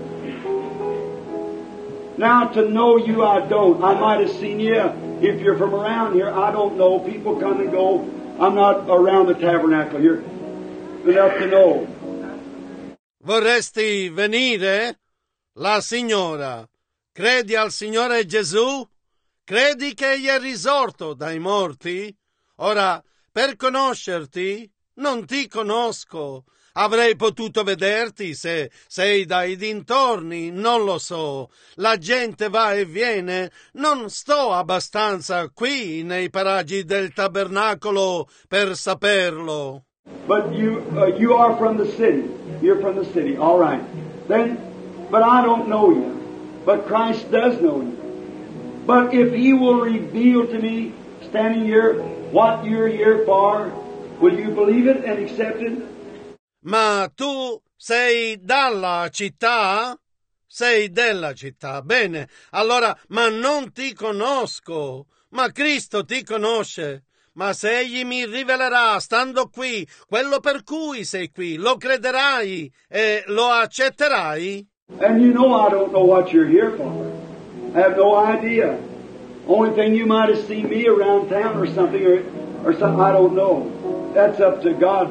Now, to know you, I don't. I might have seen you. If you're from around here, I don't know. People come and go. I'm not around the tabernacle here enough to know. Vorresti venire? La signora. Credi al Signore Gesù? Credi che egli è risorto dai morti? Ora, per conoscerti, non ti conosco. Avrei potuto vederti se sei dai dintorni, non lo so. La gente va e viene. Non sto abbastanza qui nei paraggi del tabernacolo per saperlo. But you are from the city. You're from the city. All right. Then, but I don't know you. But Christ does know you. But if He will reveal to me, standing here, what you're here for, will you believe it and accept it? Ma tu sei dalla città? Sei della città. Bene, allora, ma non ti conosco. Ma Cristo ti conosce. Ma se Egli mi rivelerà, stando qui, quello per cui sei qui, lo crederai e lo accetterai? And you know I don't know what you're here for. I have no idea. Only thing you might have seen me around town or something, I don't know. That's up to God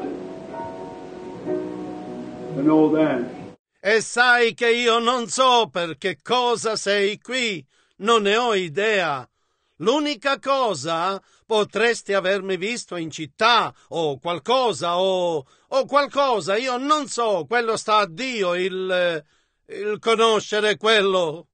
to know that. E sai che io non so per che cosa sei qui, non ne ho idea. L'unica cosa Potresti avermi visto in città o qualcosa, io non so, quello sta a Dio, il conoscere quello.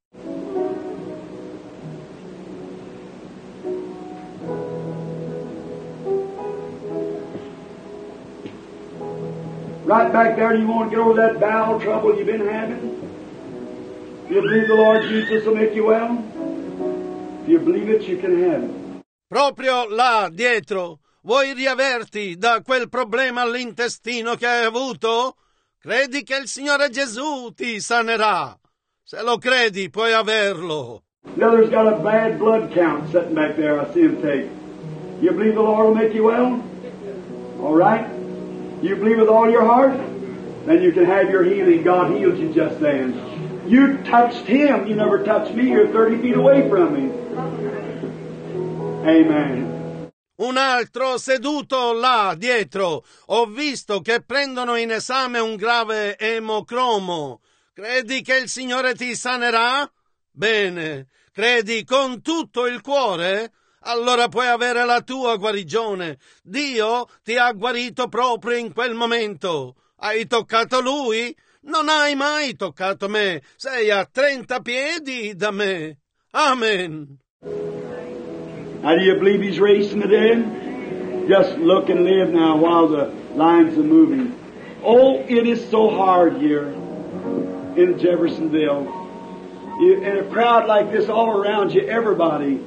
Right back there, do you want to get over that bowel trouble you've been having? If you believe the Lord Jesus will make you well, if you believe it, you can have it. Proprio là dietro, vuoi riaverti da quel problema all'intestino che hai avuto? Credi che il Signore Gesù ti sanerà. Se lo credi, puoi averlo. The other's got a bad blood count sitting back there. I see him take. You believe the Lord will make you well? All right. You believe with all your heart? Then you can have your healing. God healed you just then. You touched Him. You never touched me. You're 30 feet away from me. Amen. Un altro seduto là dietro. Ho visto che prendono in esame un grave emocromo. Credi che il Signore ti sanerà? Bene. Credi con tutto il cuore? Allora puoi avere la tua guarigione. Dio ti ha guarito proprio in quel momento. Hai toccato Lui? Non hai mai toccato me. Sei a 30 piedi da me. Amen. Now, do you believe He's raised from the dead? Just look and live now while the lines are moving. Oh, it is so hard here in Jeffersonville. In a crowd like this all around you, everybody.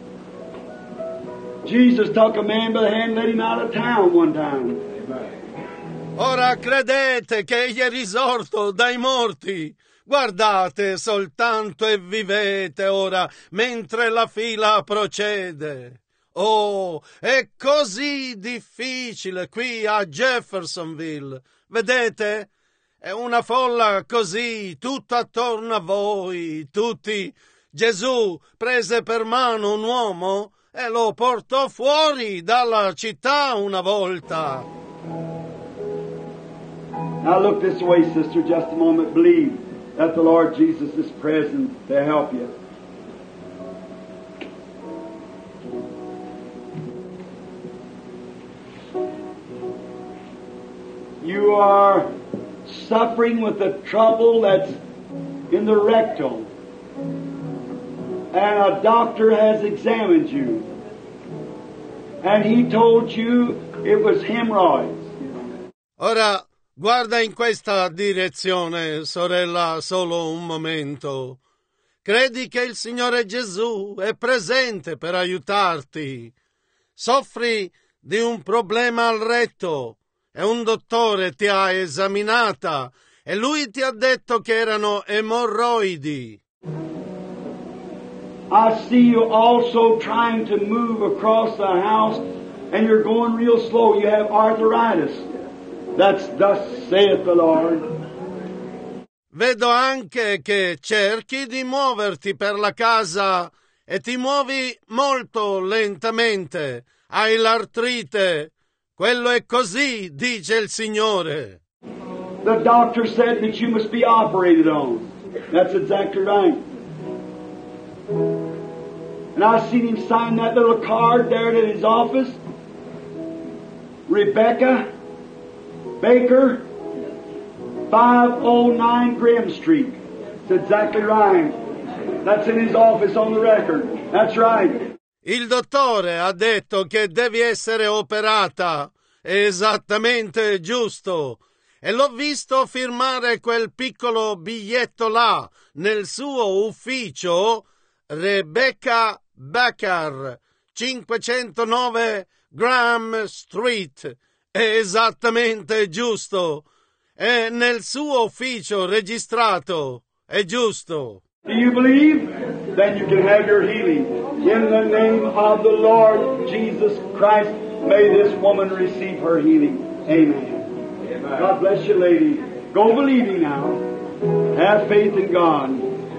Jesus took a man by the hand and led him out of town one time. Ora credete che egli è risorto dai morti. Guardate soltanto e vivete ora mentre la fila procede. Oh, è così difficile qui a Jeffersonville. Vedete? È una folla così, tutto attorno a voi, tutti. Gesù prese per mano un uomo e lo portò fuori dalla città una volta. Now look this way, sister, just a moment. Believe that the Lord Jesus is present to help you. You are suffering with the trouble that's in the rectal. And a doctor has examined you. And he told you it was hemorrhoids. Ora, guarda in questa direzione, sorella, solo un momento. Credi che il Signore Gesù è presente per aiutarti. Soffri di un problema al retto e un dottore ti ha esaminata e lui ti ha detto che erano emorroidi. I see you also trying to move across the house and you're going real slow. You have arthritis. That's thus saith the Lord. Vedo anche che cerchi di muoverti per la casa e ti muovi molto lentamente. Hai l'artrite. Quello è così, dice il Signore. The doctor said that you must be operated on. That's exactly right. And I seen him sign that little card there at his office. Rebecca Baker, 509 Graham Street. That's exactly right. That's in his office on the record. That's right. Il dottore ha detto che devi essere operata. È esattamente giusto. E l'ho visto firmare quel piccolo biglietto là, nel suo ufficio. Rebecca Baker, 509 Graham Street. È esattamente giusto. È nel suo ufficio registrato. È giusto. Do you believe? Then you can have your healing. In the name of the Lord Jesus Christ, may this woman receive her healing. Amen. God bless you, lady. Go believing now. Have faith in God.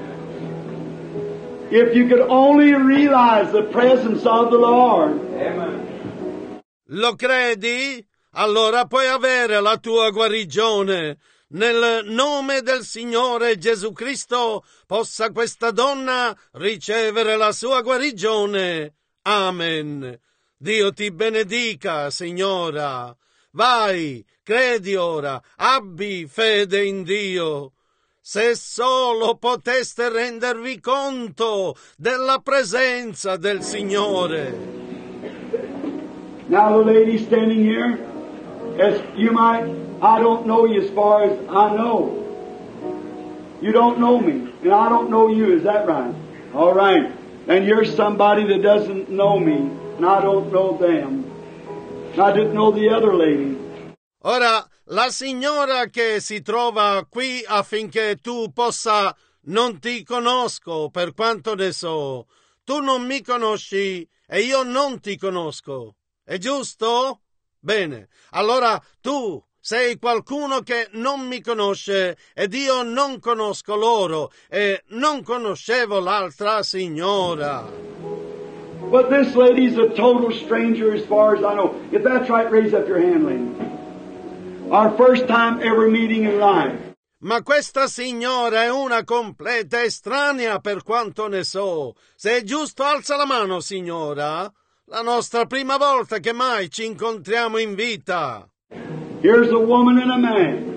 If you could only realize the presence of the Lord. Amen. Lo credi? Allora puoi avere la tua guarigione. Nel nome del Signore Gesù Cristo possa questa donna ricevere la sua guarigione. Amen. Dio ti benedica, signora. Vai, credi ora, abbi fede in Dio. Se solo poteste rendervi conto della presenza del Signore. Now the lady standing here, as you might, I don't know you as far as I know. You don't know me, and I don't know you, is that right? All right. And you're somebody that doesn't know me, and I don't know them. I didn't know the other lady. Ora, la signora che si trova qui affinché tu possa, non ti conosco per quanto ne so. Tu non mi conosci e io non ti conosco. È giusto? Bene, allora tu sei qualcuno che non mi conosce ed io non conosco loro e non conoscevo l'altra signora. But this lady's a total stranger as far as I know. If that's right, raise up your hand, lady. Our first time ever meeting in life. Ma questa signora è una completa estranea per quanto ne so. Se è giusto, alza la mano, signora. La nostra prima volta che mai ci incontriamo in vita. Here's a woman and a man.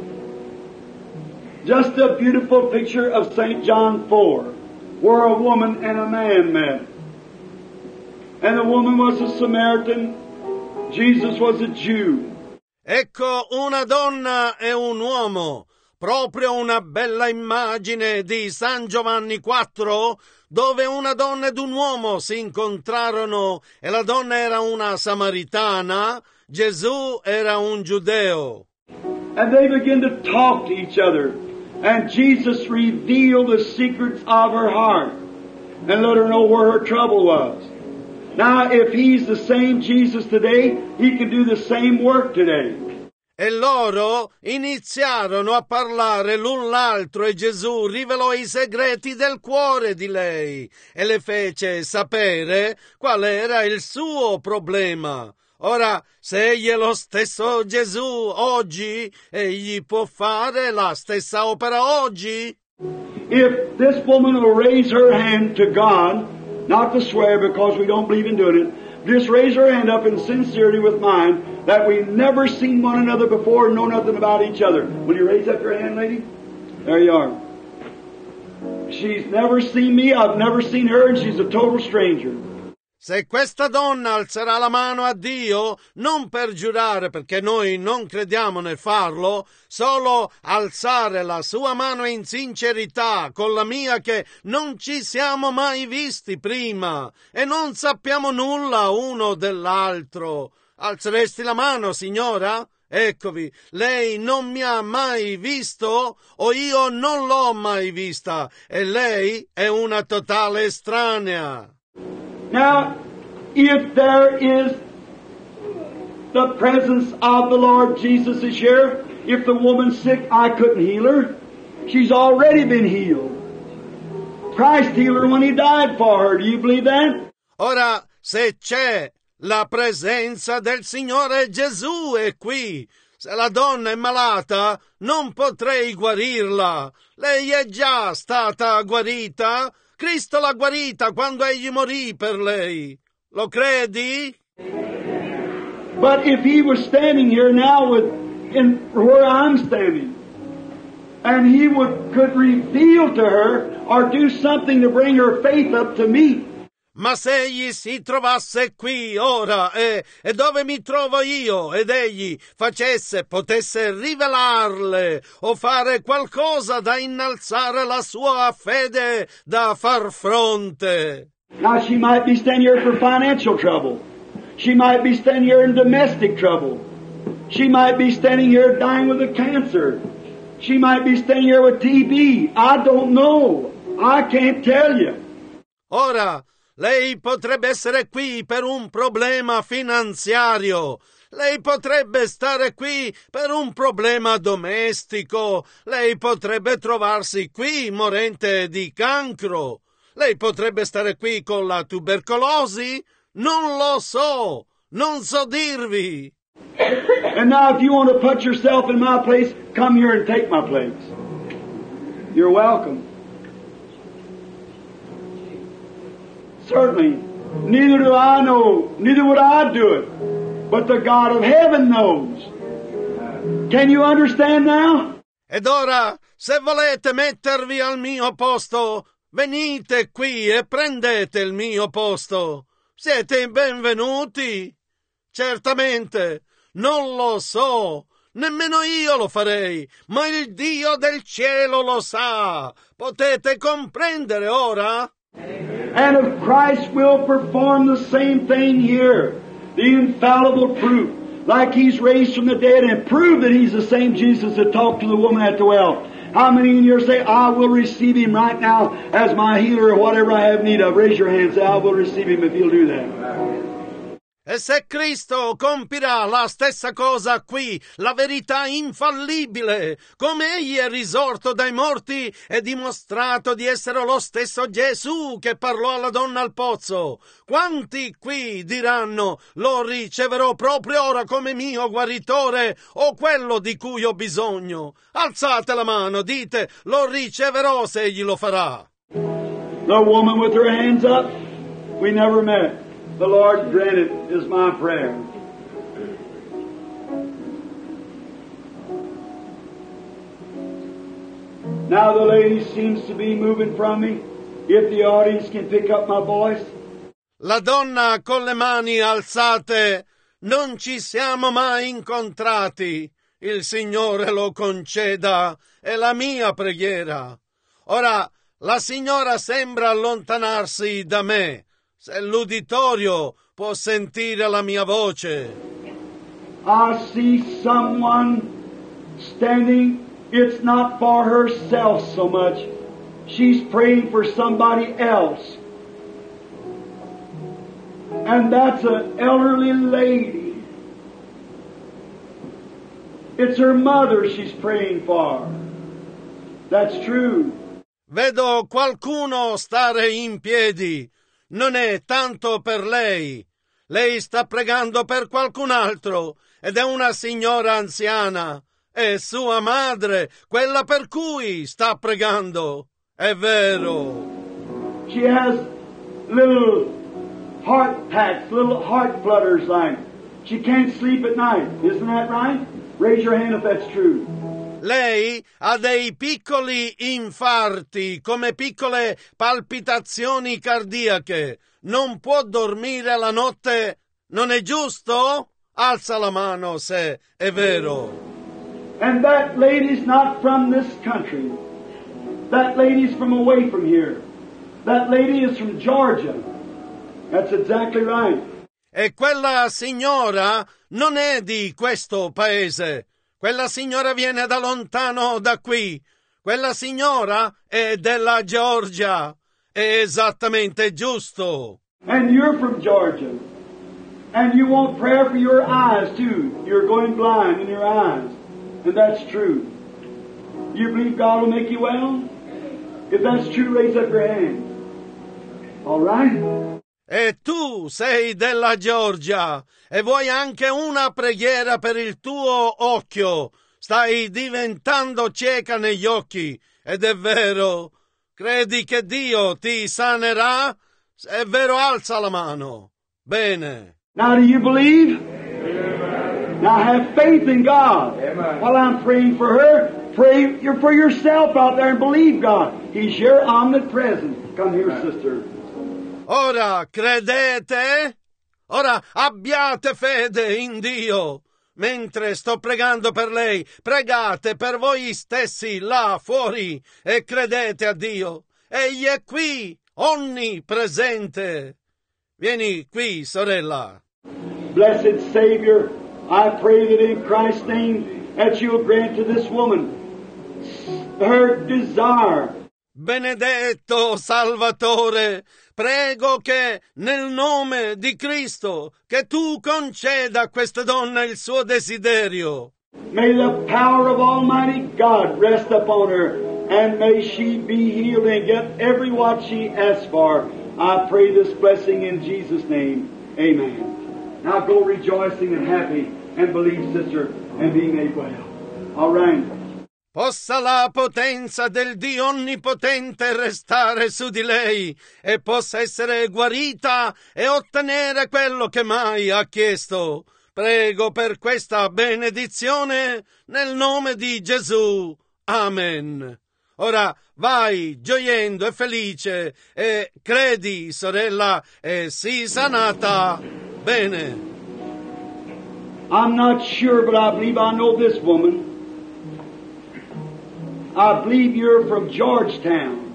Just a beautiful picture of St. John 4, where a woman and a man met. And the woman was a Samaritan, Jesus was a Jew. Ecco una donna e un uomo, proprio una bella immagine di San Giovanni 4, dove una donna ed un uomo si incontrarono e la donna era una samaritana, Gesù era un giudeo. And they began to talk to each other, and Jesus revealed the secrets of her heart and let her know where her trouble was. Now, if He's the same Jesus today, He can do the same work today. E loro iniziarono a parlare l'un l'altro e Gesù rivelò i segreti del cuore di lei e le fece sapere qual era il suo problema. Ora, se egli è lo stesso Gesù oggi, egli può fare la stessa opera oggi? If this woman will raise her hand to God, not to swear because we don't believe in doing it, just raise her hand up in sincerity with mine that we've never seen one another before and know nothing about each other. Will you raise up your hand, lady? There you are. She's never seen me, I've never seen her, and she's a total stranger. Se questa donna alzerà la mano a Dio, non per giurare perché noi non crediamo nel farlo, solo alzare la sua mano in sincerità con la mia che non ci siamo mai visti prima e non sappiamo nulla uno dell'altro. Alzeresti la mano, signora? Eccovi, lei non mi ha mai visto o io non l'ho mai vista e lei è una totale estranea. Now, if there is the presence of the Lord Jesus is here, if the woman's sick, I couldn't heal her. She's already been healed. Christ healed her when He died for her. Do you believe that? Ora, se c'è la presenza del Signore Gesù è qui. Se la donna è malata, non potrei guarirla. Lei è già stata guarita. Cristo l'ha guarita quando egli morì per lei. Lo credi? But if He was standing here now in where I'm standing, and He could reveal to her or do something to bring her faith up to me. Ma se egli si trovasse qui ora e dove mi trovo io ed egli potesse rivelarle o fare qualcosa da innalzare la sua fede da far fronte. Now she might be standing here for financial trouble. She might be standing here in domestic trouble. She might be standing here dying with a cancer. She might be standing here with TB. I don't know. I can't tell you. Ora, lei potrebbe essere qui per un problema finanziario. Lei potrebbe stare qui per un problema domestico. Lei potrebbe trovarsi qui morente di cancro. Lei potrebbe stare qui con la tubercolosi. Non lo so. Non so dirvi. And now if you want to put yourself in my place, come here and take my place. You're welcome. Certainly. Neither do I know, neither would I do it, but the God of heaven knows. Can you understand now? Ed ora, se volete mettervi al mio posto, venite qui e prendete il mio posto. Siete benvenuti. Certamente, non lo so, nemmeno io lo farei, ma il Dio del cielo lo sa. Potete comprendere ora? And if Christ will perform the same thing here, the infallible proof, like He's raised from the dead and prove that He's the same Jesus that talked to the woman at the well. How many in here say, I will receive Him right now as my healer or whatever I have need of? Raise your hand and say, I will receive Him if He'll do that. E se Cristo compirà la stessa cosa qui, la verità infallibile, come Egli è risorto dai morti e dimostrato di essere lo stesso Gesù che parlò alla donna al pozzo, quanti qui diranno, lo riceverò proprio ora come mio guaritore o quello di cui ho bisogno? Alzate la mano, dite, lo riceverò se Egli lo farà. The woman with her hands up, we never met. The Lord grant it is my prayer. Now the lady seems to be moving from me. If the audience can pick up my voice. La donna con le mani alzate, non ci siamo mai incontrati. Il Signore lo conceda, è la mia preghiera. Ora, la signora sembra allontanarsi da me. Se l'uditorio può sentire la mia voce. I see someone standing. It's not for herself so much. She's praying for somebody else. And that's an elderly lady. It's her mother she's praying for. That's true. Vedo qualcuno stare in piedi. Non è tanto per lei. Lei sta pregando per qualcun altro ed è una signora anziana. È sua madre, quella per cui sta pregando. È vero. She has little heart packs, little heart flutters like. She can't sleep at night. Isn't that right? Raise your hand if that's true. Lei ha dei piccoli infarti, come piccole palpitazioni cardiache. Non può dormire la notte. Non è giusto? Alza la mano se è vero. And that lady's not from this country. That lady's from away from here. That lady is from Georgia. That's exactly right. E quella signora non è di questo paese. Quella signora viene da lontano da qui. Quella signora è della Georgia. È esattamente giusto. And you're from Georgia. And you want prayer for your eyes too. You're going blind in your eyes. And that's true. You believe God will make you well? If that's true, raise up your hand. All right? E tu sei della Georgia e vuoi anche una preghiera per il tuo occhio. Stai diventando cieca negli occhi ed è vero. Credi che Dio ti sanerà? Se è vero, alza la mano. Bene. Now do you believe? Amen. Now have faith in God. Amen. While I'm praying for her, pray for yourself out there and believe God. He's your omnipresent. Come here, sister. Ora credete? Ora abbiate fede in Dio. Mentre sto pregando per lei, pregate per voi stessi là fuori e credete a Dio. Egli è qui, onnipresente. Vieni qui, sorella. Blessed Savior, I pray that in Christ's name that you will grant to this woman her desire. Benedetto Salvatore, prego che nel nome di Cristo che tu conceda a questa donna il suo desiderio. May the power of Almighty God rest upon her, and may she be healed and get every what she asks for. I pray this blessing in Jesus' name. Amen. Now go rejoicing and happy and believe, sister, and be made well. All right. possa la potenza del Dio Onnipotente restare su di lei e possa essere guarita e ottenere quello che mai ha chiesto. Prego per questa benedizione nel nome di Gesù. Amen. Ora vai gioiendo e felice e credi, sorella, e sii sanata. Bene. I'm not sure, but I believe I know this woman. I believe you're from Georgetown.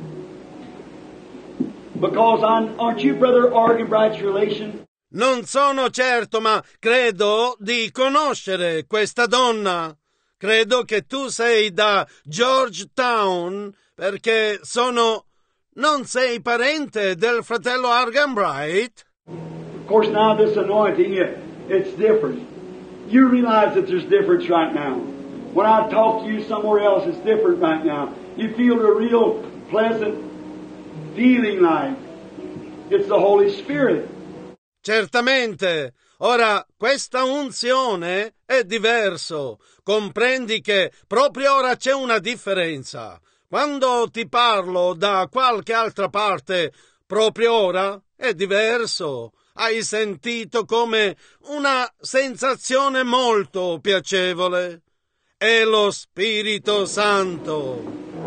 Because aren't you Brother Arganbright's relation? Non sono certo, ma credo di conoscere questa donna. Credo che tu sei da Georgetown, perché non sei parente del fratello Arganbright? Of course, now this anointing, it's different. You realize that there's difference right now. When I talk to you somewhere else, it's different right now. You feel a real pleasant feeling like it's the Holy Spirit. Certamente. Ora, questa unzione è diverso. Comprendi che proprio ora c'è una differenza. Quando ti parlo da qualche altra parte, proprio ora è diverso. Hai sentito come una sensazione molto piacevole. È lo Spirito Santo.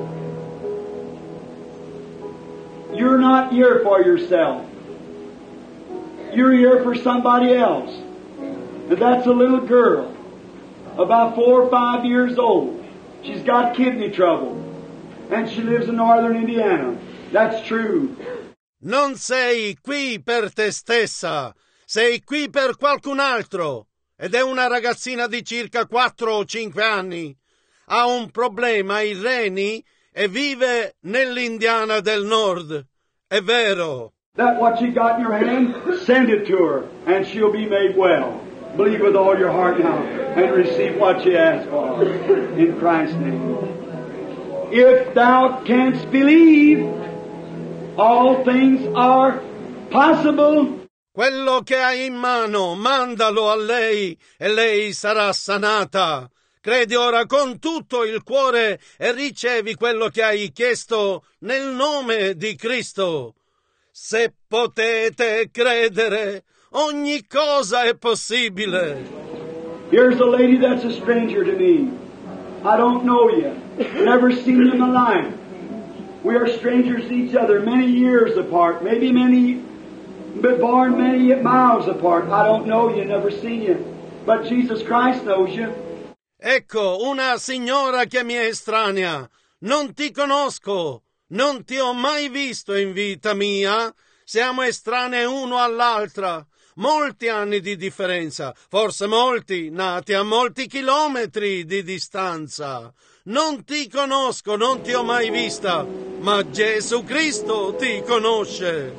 You're not here for yourself. You're here for somebody else. And that's a little girl, about 4 or 5 years old. She's got kidney trouble. And she lives in northern Indiana. That's true. Non sei qui per te stessa, sei qui per qualcun altro. Ed è una ragazzina di circa 4 o 5 anni. Ha un problema ai reni e vive nell'Indiana del Nord. È vero. That what you got in your hand, send it to her, and she'll be made well. Believe with all your heart now, and receive what you ask for. In Christ's name. If thou canst believe, all things are possible. Quello che hai in mano, mandalo a lei e lei sarà sanata. Credi ora con tutto il cuore e ricevi quello che hai chiesto nel nome di Cristo. Se potete credere, ogni cosa è possibile. Here's a lady that's a stranger to me. I don't know you. Never seen you in my life. We are strangers to each other, many years apart, maybe but born many miles apart. I don't know you, never seen you. But Jesus Christ knows you. Ecco, una signora che mi è estranea. Non ti conosco, non ti ho mai visto in vita mia. Siamo estranei uno all'altra. Molti anni di differenza, forse molti, nati a molti chilometri di distanza. Non ti conosco, non ti ho mai vista, ma Gesù Cristo ti conosce.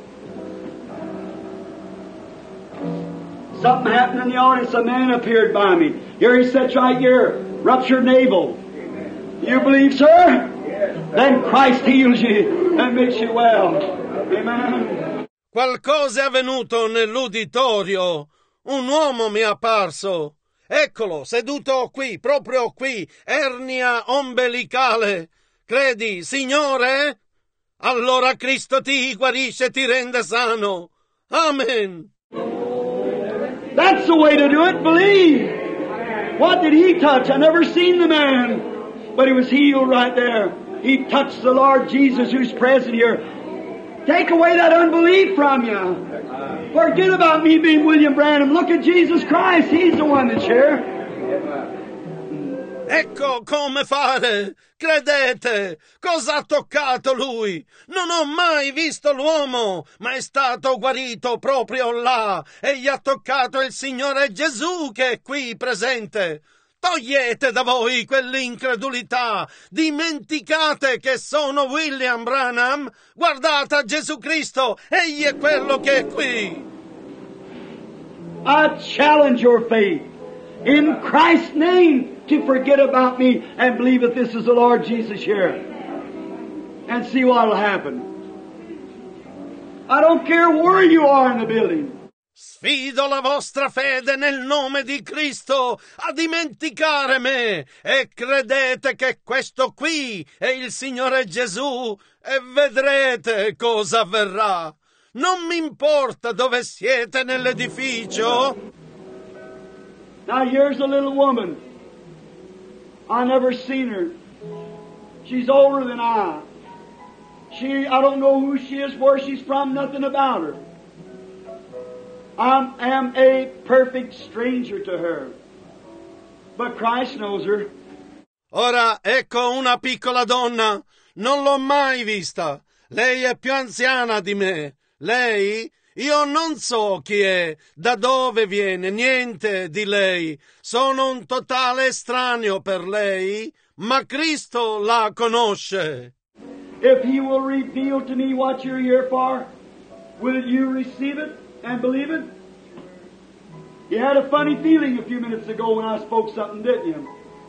Something happened in the audience. A man appeared by me. Here he sits right here, ruptured navel. You believe, sir? Then Christ heals you and makes you well. Amen. Qualcosa è avvenuto nell'uditorio. Un uomo mi è apparso. Eccolo, seduto qui, proprio qui, ernia ombelicale. Credi, Signore? Allora Cristo ti guarisce e ti rende sano. Amen. That's the way to do it. Believe. What did he touch? I never seen the man, but he was healed right there. He touched the Lord Jesus who's present here. Take away that unbelief from you. Forget about me being William Branham. Look at Jesus Christ. He's the one that's here. Ecco come fare. Credete. Cosa ha toccato lui? Non ho mai visto l'uomo, ma è stato guarito proprio là e gli ha toccato il Signore Gesù che è qui presente. Togliete da voi quell'incredulità, dimenticate che sono William Branham, guardate a Gesù Cristo, egli è quello che è qui. I challenge your faith in Christ's name to forget about me and believe that this is the Lord Jesus here and see what will happen. I don't care where you are in the building. Sfido la vostra fede nel nome di Cristo a dimenticare me e credete che questo qui è il Signore Gesù e vedrete cosa avverrà. Non mi importa dove siete nell'edificio. Now here's a little woman. I never seen her. She's older than I. I don't know who she is, where she's from, nothing about her. I am a perfect stranger to her. But Christ knows her. Ora ecco una piccola donna. Non l'ho mai vista. Lei è più anziana di me. Lei? Io non so chi è, da dove viene, niente di lei. Sono un totale estraneo per lei, ma Cristo la conosce. If He will reveal to me what you're here for, will you receive it and believe it? You had a funny feeling a few minutes ago when I spoke something, didn't you?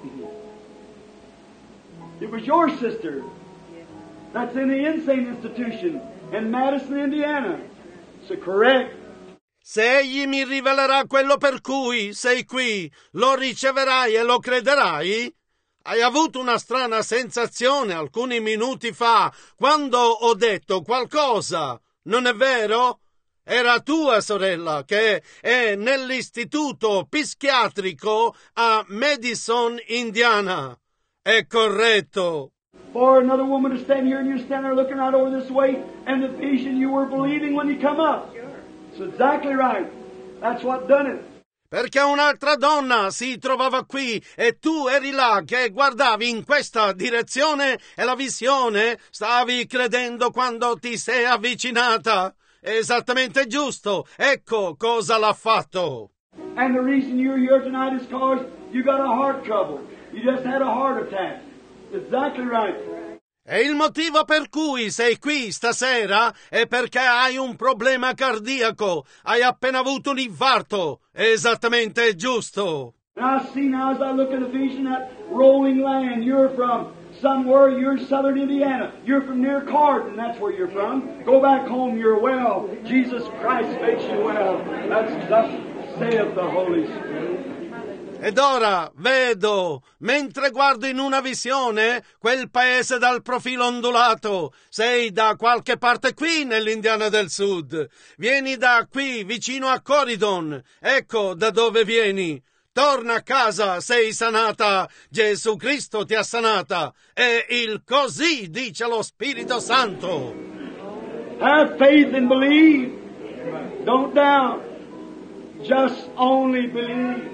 It was your sister. That's in the insane institution in Madison, Indiana. So correct. Se egli mi rivelerà quello per cui sei qui, lo riceverai e lo crederai? Hai avuto una strana sensazione alcuni minuti fa, quando ho detto qualcosa, non è vero? Era tua sorella che è nell'istituto psichiatrico a Madison, Indiana. È corretto. For another woman to stand here and you stand there looking right over this way and the vision you were believing when you come up. It's exactly right. That's what done it. Perché un'altra donna si trovava qui e tu eri là che guardavi in questa direzione e la visione stavi credendo quando ti sei avvicinata. È esattamente giusto. Ecco cosa l'ha fatto. And the reason you're here tonight is because you got a heart trouble. You just had a heart attack. Exactly right. E il motivo per cui sei qui stasera è perché hai un problema cardiaco. Hai appena avuto un infarto. È esattamente giusto. And I see now as I look at the vision that rolling land you're from. Somewhere you're in southern Indiana. You're from near Cardin. That's where you're from. Go back home. You're well. Jesus Christ makes you well. That's thus saith the Holy Spirit. Ed ora vedo, mentre guardo in una visione, quel paese dal profilo ondulato. Sei da qualche parte qui nell'Indiana del Sud. Vieni da qui, vicino a Corydon. Ecco da dove vieni. Torna a casa, sei sanata. Gesù Cristo ti ha sanata. E il così dice lo Spirito Santo. Have faith and believe. Don't doubt. Just only believe.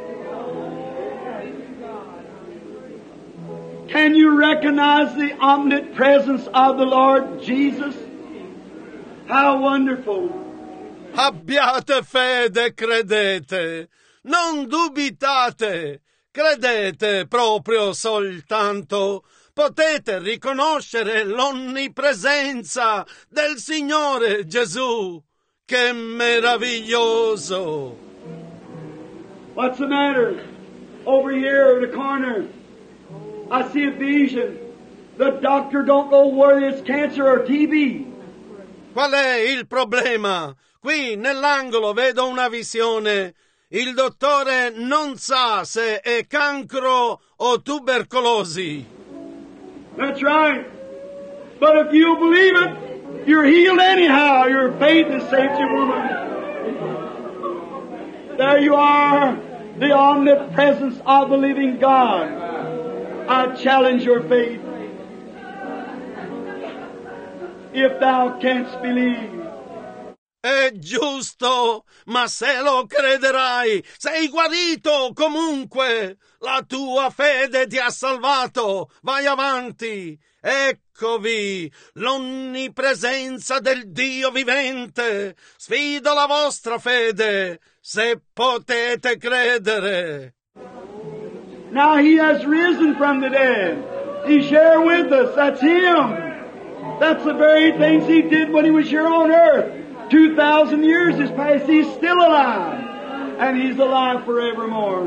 Can you recognize the omnipresence of the Lord Jesus? How wonderful. Abbiate fede, credete. Non dubitate. Credete proprio soltanto. Potete riconoscere l'onnipresenza del Signore Gesù. Che meraviglioso. What's the matter? Over here in the corner. I see a vision. The doctor don't know whether it's cancer or TB. Qual è il problema? Qui nell'angolo vedo una visione. Il dottore non sa se è cancro o tubercolosi. That's right. But if you believe it, you're healed anyhow. Your faith has saved you, woman. There you are, the omnipresence of the living God. I challenge your faith. If thou canst believe. È giusto, ma se lo crederai, sei guarito comunque. La tua fede ti ha salvato. Vai avanti. Eccovi, l'onnipresenza del Dio vivente. Sfido la vostra fede, se potete credere. Now He has risen from the dead. He's here with us. That's Him. That's the very things He did when He was here on earth. 2,000 years has passed. He's still alive. And He's alive forevermore.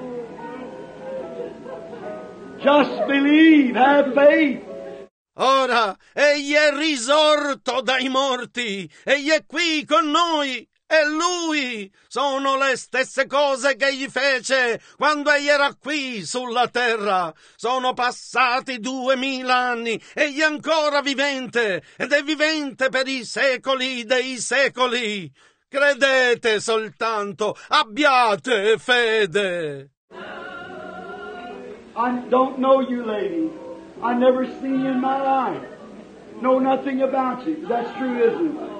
Just believe. Have faith. Ora, Egli è risorto dai morti. Egli è qui con noi. E lui sono le stesse cose che egli fece quando egli era qui sulla terra. Sono passati 2000 anni, egli è ancora vivente ed è vivente per i secoli dei secoli. Credete soltanto, abbiate fede. I don't know you, lady. I never seen you in my life. Know nothing about you. That's true, isn't it?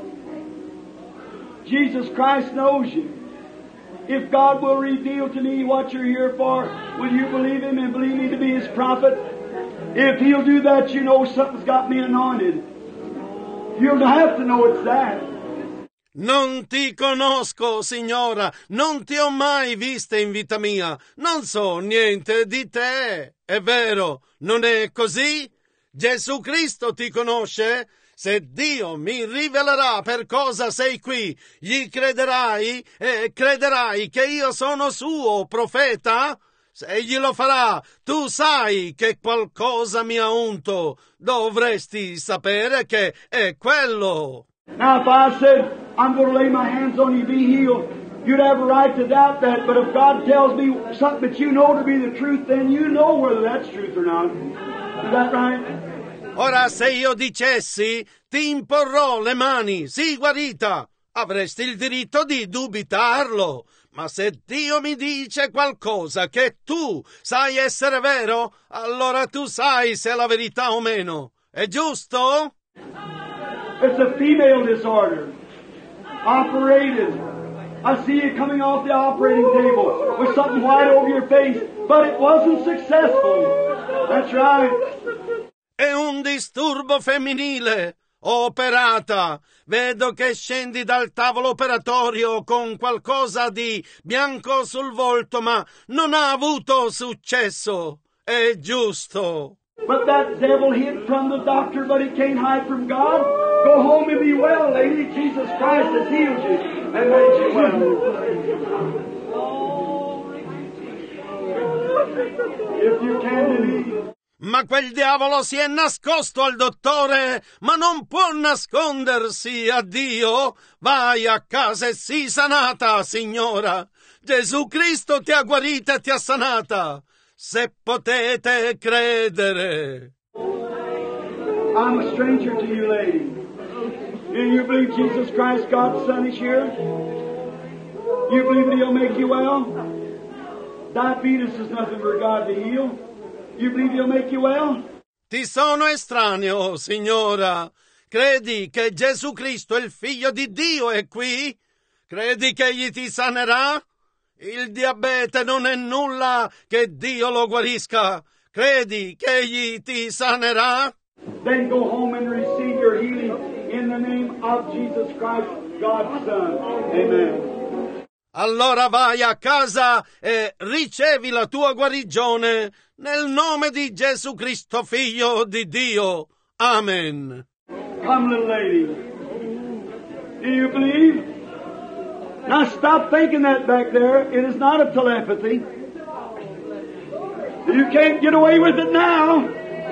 Jesus Christ knows you. If God will reveal to me what you're here for, will you believe Him and believe me to be His prophet? If He'll do that, you know something's got me anointed. You'll have to know it's that. Non ti conosco, signora, non ti ho mai vista in vita mia, non so niente di te. È vero, non è così? Gesù Cristo ti conosce? Se Dio mi rivelerà per cosa sei qui, gli crederai e crederai che io sono suo profeta? Se egli lo farà, tu sai che qualcosa mi ha unto. Dovresti sapere che è quello. Now if I said, I'm going to lay my hands on you, be healed, you'd have a right to doubt that. But if God tells me something that you know to be the truth, then you know whether that's truth or not. Is that right? Ora, se io dicessi, ti imporrò le mani, sii guarita, avresti il diritto di dubitarlo. Ma se Dio mi dice qualcosa che tu sai essere vero, allora tu sai se è la verità o meno. È giusto? It's a female disorder. Operated. I see you coming off the operating table with something white over your face, but it wasn't successful. That's right. È un disturbo femminile. Operata. Vedo che scendi dal tavolo operatorio con qualcosa di bianco sul volto, ma non ha avuto successo. È giusto. But that devil hid from the doctor, but he can't hide from God. Go home and be well, lady. Jesus Christ has healed you and made you well. If you can believe. Ma quel diavolo si è nascosto al dottore, ma non può nascondersi a Dio. Vai a casa e sii sanata, signora. Gesù Cristo ti ha guarita e ti ha sanata. Se potete credere. I'm a stranger to you, lady. Do you believe Jesus Christ, God's Son, is here? You believe that He'll make you well? Diabetes is nothing for God to heal. You believe He'll make you well? Ti sono estraneo, signora. Credi che Gesù Cristo, il Figlio di Dio, è qui? Credi che Egli ti sanerà? Il diabete non è nulla che Dio lo guarisca. Credi che Egli ti sanerà? Then go home and receive your healing in the name of Jesus Christ, God's Son. Amen. Allora vai a casa e ricevi la tua guarigione nel nome di Gesù Cristo, Figlio di Dio. Amen. Come, little lady. Do you believe? Now stop thinking that back there. It is not a telepathy. You can't get away with it now.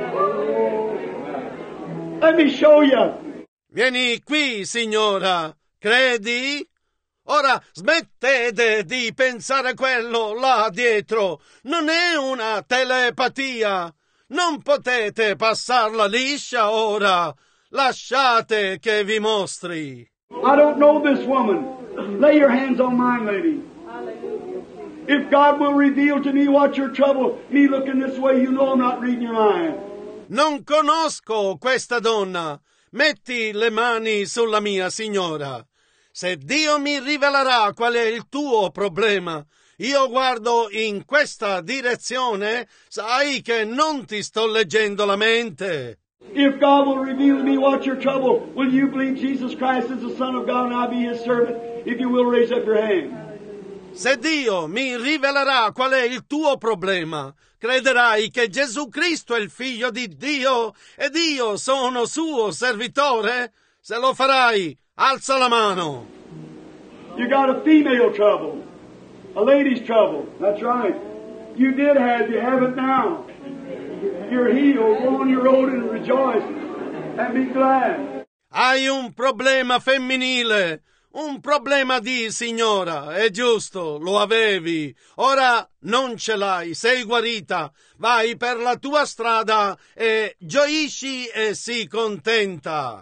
Let me show you. Vieni qui, signora. Credi? Ora smettete di pensare quello là dietro. Non è una telepatia. Non potete passarla liscia ora. Lasciate che vi mostri. I don't know this woman. Lay your hands on mine, lady. If God will reveal to me what your trouble, me looking this way, you know I'm not reading your mind. Non conosco questa donna. Metti le mani sulla mia, signora. Se Dio mi rivelerà qual è il tuo problema, io guardo in questa direzione, sai che non ti sto leggendo la mente. If God will reveal to me what's your trouble, will you believe Jesus Christ is the Son of God and I'll be His servant? If you will, raise up your hand. Se Dio mi rivelerà qual è il tuo problema, crederai che Gesù Cristo è il Figlio di Dio ed io sono suo servitore? Se lo farai, alza la mano. You got a female trouble, a lady's trouble. That's right. You did have, you have it now. You're healed. Go on your road and rejoice and be glad. Hai un problema femminile, Un problema di signora, è giusto, lo avevi. Ora non ce l'hai, sei guarita. Vai per la tua strada e gioisci e sii contenta.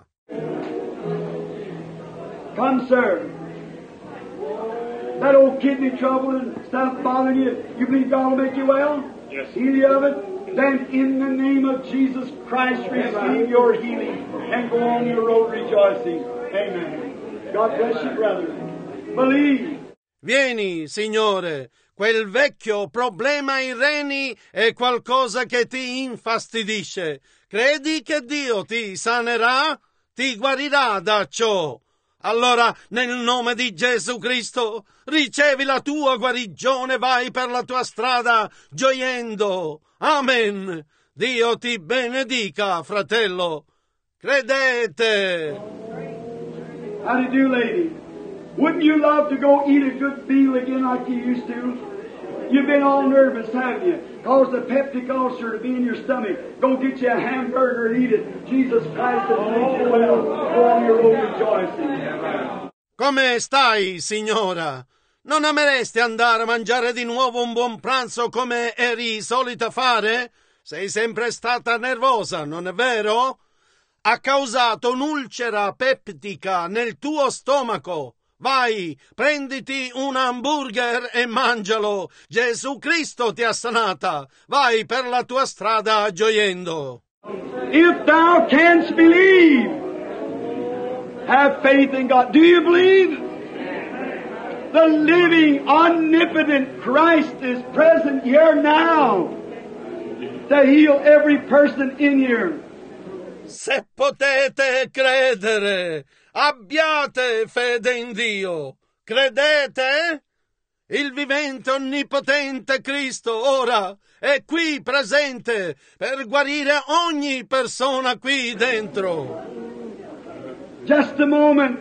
Come, sir. That old kidney trouble and stuff bothering you, you believe God will make you well? Yes. Heal you of it? Then in the name of Jesus Christ, receive your healing and go on your road rejoicing. Amen. God bless you, brother. Believe. Vieni, Signore, quel vecchio problema ai reni è qualcosa che ti infastidisce. Credi che Dio ti sanerà? Ti guarirà da ciò. Allora, nel nome di Gesù Cristo, ricevi la tua guarigione, vai per la tua strada gioiendo. Amen. Dio ti benedica, fratello. Credete. How do you do, lady? Wouldn't you love to go eat a good meal again like you used to? You've been all nervous, haven't you? Caused a peptic ulcer to be in your stomach. Go get you a hamburger and eat it. Jesus Christ has made you well. Go on your road rejoicing. Come stai, signora? Non ameresti andare a mangiare di nuovo un buon pranzo come eri solita fare? Sei sempre stata nervosa, non è vero? Ha causato un'ulcera peptica nel tuo stomaco. Vai, prenditi un hamburger e mangialo. Gesù Cristo ti ha sanata. Vai per la tua strada gioiendo. If thou canst believe, have faith in God. Do you believe? The living, omnipotent Christ is present here now to heal every person in here. Se potete credere, abbiate fede in Dio. Credete? Il vivente onnipotente Cristo ora è qui presente per guarire ogni persona qui dentro. Just a moment.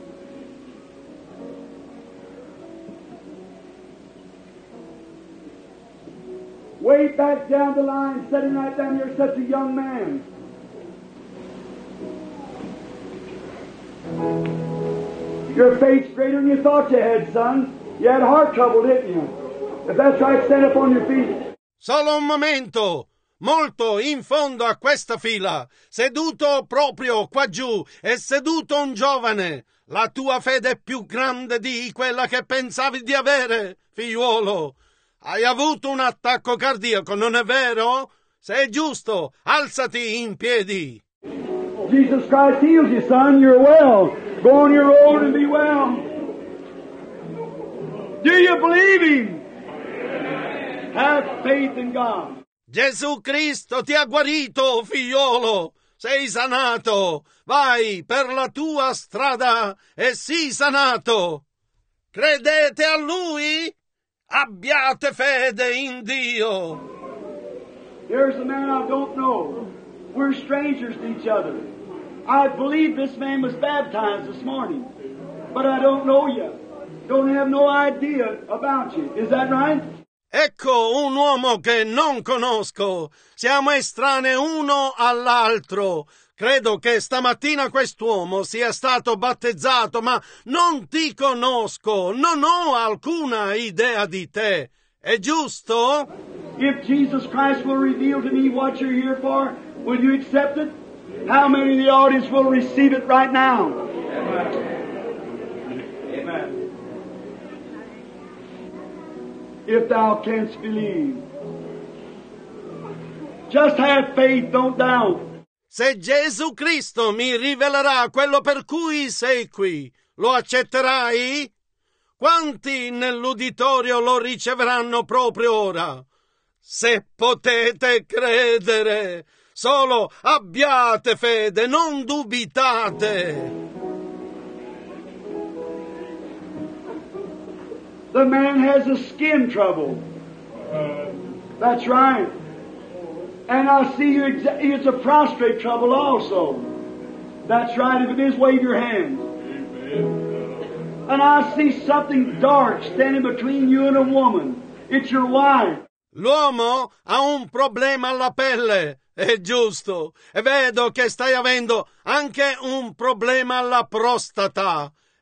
Way back down the line, sitting right down here, such a young man. Your faith's greater than you thought you had, son. You had heart trouble, didn't you? If that's right, stand up on your feet. Solo un momento! Molto in fondo a questa fila, seduto proprio qua giù, è seduto un giovane. La tua fede è più grande di quella che pensavi di avere, figliuolo. Hai avuto un attacco cardiaco, non è vero? Se è giusto, alzati in piedi. Jesus Christ heals you, son. You're well. Go on your road and be well. Do you believe Him? Have faith in God. Gesù Cristo ti ha guarito, figliolo. Sei sanato. Vai per la tua strada e sii sanato. Credete a Lui? Abbiate fede in Dio. Here's a man I don't know. We're strangers to each other. I believe this man was baptized this morning, but I don't know you. Don't have no idea about you. Is that right? Ecco un uomo che non conosco. Siamo estranei uno all'altro. Credo che stamattina quest'uomo sia stato battezzato, ma non ti conosco. Non ho alcuna idea di te. È giusto? If Jesus Christ will reveal to me what you're here for, will you accept it? How many in the audience will receive it right now? Amen. If thou canst believe. Just have faith, don't doubt. Se Gesù Cristo mi rivelerà quello per cui sei qui, lo accetterai? Quanti nell'uditorio lo riceveranno proprio ora? Se potete credere, solo abbiate fede, non dubitate. The man has a skin trouble. That's right. And I see you, it's a prostrate trouble also. That's right, if it is, wave your hands. And I see something dark standing between you and a woman. It's your wife. L'uomo ha un problema alla pelle, è giusto. E vedo che stai avendo anche un problema alla prostata.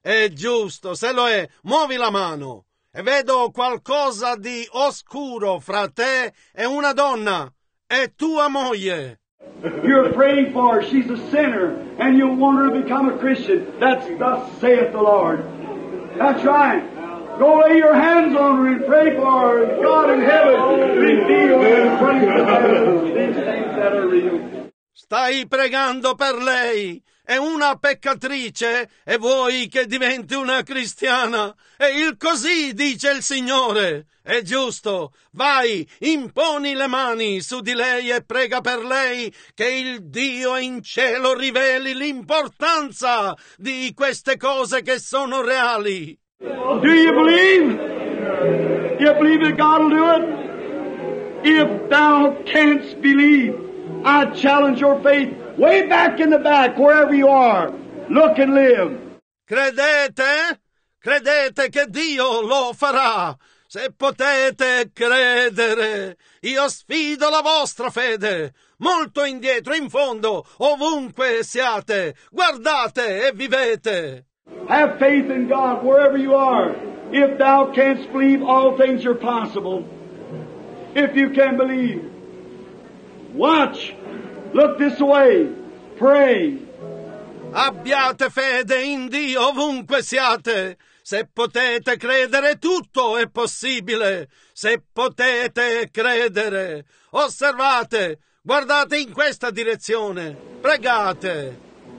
È giusto, se lo è, muovi la mano. E vedo qualcosa di oscuro fra te e una donna. È tua moglie. You're praying for her. She's a sinner, and you want her to become a Christian. That's thus saith the Lord. That's right. Go lay your hands on her and pray for her. God in heaven, reveal and bring these things that are real. Stai pregando per lei. È una peccatrice e vuoi che diventi una cristiana. E il così dice il Signore. È giusto. Vai, imponi le mani su di lei e prega per lei che il Dio in cielo riveli l'importanza di queste cose che sono reali. Do you believe? You believe that God will do it? If thou canst believe, I challenge your faith. Way back in the back, wherever you are, look and live. Credete? Credete che Dio lo farà? Se potete credere, io sfido la vostra fede. Molto indietro, in fondo, ovunque siate, guardate e vivete. Have faith in God wherever you are. If thou canst believe, all things are possible. If you can believe. Watch. Look this way. Pray. Abbiate fede in Dio ovunque siate. Se potete credere, tutto è possibile. Se potete credere. Osservate. Guardate in questa direzione. Pregate.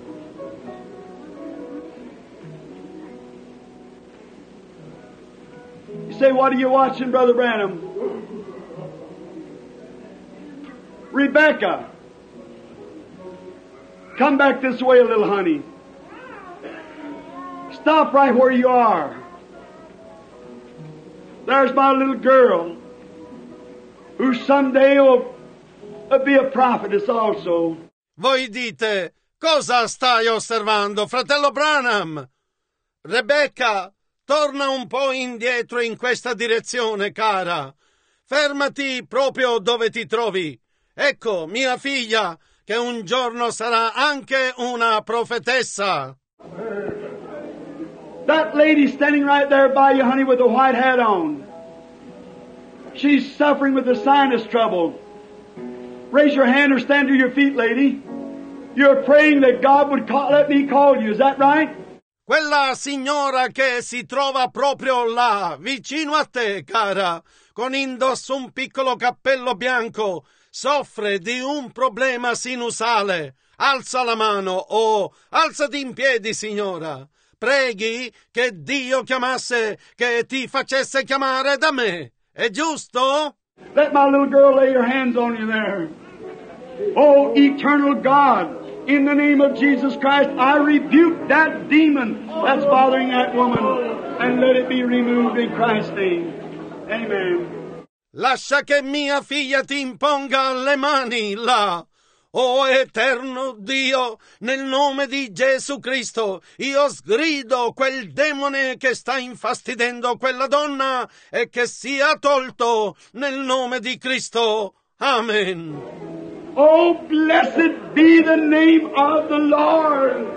You say, what are you watching, Brother Branham? Rebecca. Come back this way a little, honey. Stop right where you are. There's my little girl, who someday will be a prophetess also. Voi dite, cosa stai osservando, fratello Branham? Rebecca, torna un po' indietro in questa direzione, cara. Fermati proprio dove ti trovi. Ecco, mia figlia, che un giorno sarà anche una profetessa. That lady standing right there by you, honey, with the white hat on. She's suffering with the sinus trouble. Raise your hand or stand to your feet, lady. You're praying that God would let me call you. Is that right? Quella signora che si trova proprio là, vicino a te, cara, con indosso un piccolo cappello bianco, soffre di un problema sinusale. Alza la mano o alzati in piedi, signora. Preghi che Dio chiamasse, che ti facesse chiamare da me. È giusto? Let my little girl lay her hands on you there. Oh, eternal God, in the name of Jesus Christ, I rebuke that demon that's bothering that woman, and let it be removed in Christ's name. Amen. Lascia che mia figlia ti imponga le mani là. O eterno Dio, nel nome di Gesù Cristo, io sgrido quel demone che sta infastidendo quella donna e che sia tolto nel nome di Cristo. Amen. Oh, blessed be the name of the Lord.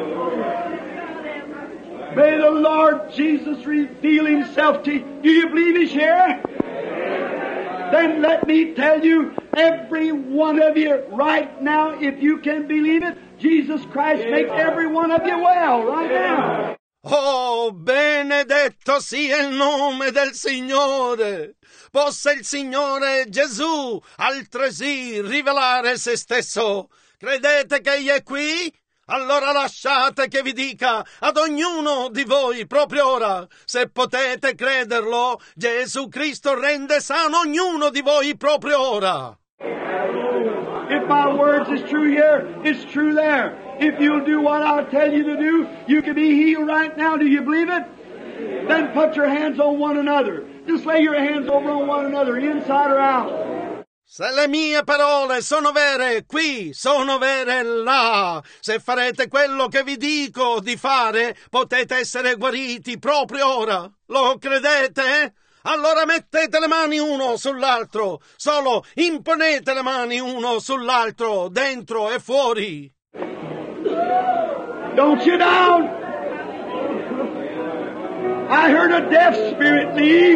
May the Lord Jesus reveal Himself to you. Do you believe He's here? Then let me tell you, every one of you right now, if you can believe it, Jesus Christ make every one of you well right now. Oh, benedetto sia il nome del Signore. Possa il Signore Gesù altresì rivelare se stesso. Credete che Egli è qui? Allora lasciate che vi dica ad ognuno di voi proprio ora, se potete crederlo, Gesù Cristo rende sano ognuno di voi proprio ora. If my words is true here, it's true there. If you'll do what I'll tell you to do, you can be healed right now. Do you believe it? Then put your hands on one another. Just lay your hands over on one another, inside or out. Se le mie parole sono vere qui, sono vere là. Se farete quello che vi dico di fare, potete essere guariti proprio ora. Lo credete? Allora mettete le mani uno sull'altro. Solo imponete le mani uno sull'altro, dentro e fuori. Don't you down. I heard a deaf spirit leave.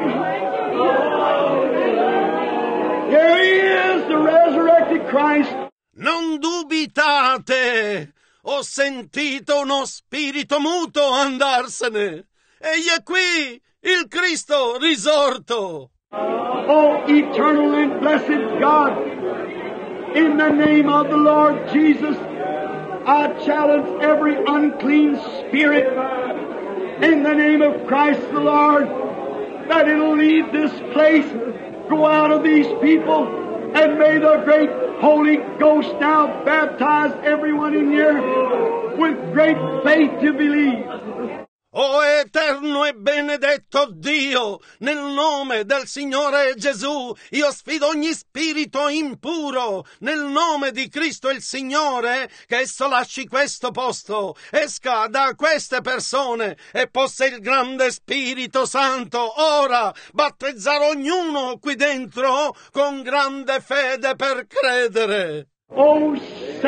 Here he is, the resurrected Christ. Non dubitate! Ho sentito uno spirito muto andarsene. Egli è qui, il Cristo risorto. Oh, eternal and blessed God, in the name of the Lord Jesus, I challenge every unclean spirit in the name of Christ the Lord, that it'll leave this place, go out of these people, and may the great Holy Ghost now baptize everyone in here with great faith to believe. O eterno e benedetto Dio, nel nome del Signore Gesù, io sfido ogni spirito impuro, nel nome di Cristo il Signore, che esso lasci questo posto, esca da queste persone e possa il grande Spirito Santo ora battezzare ognuno qui dentro con grande fede per credere. Oh,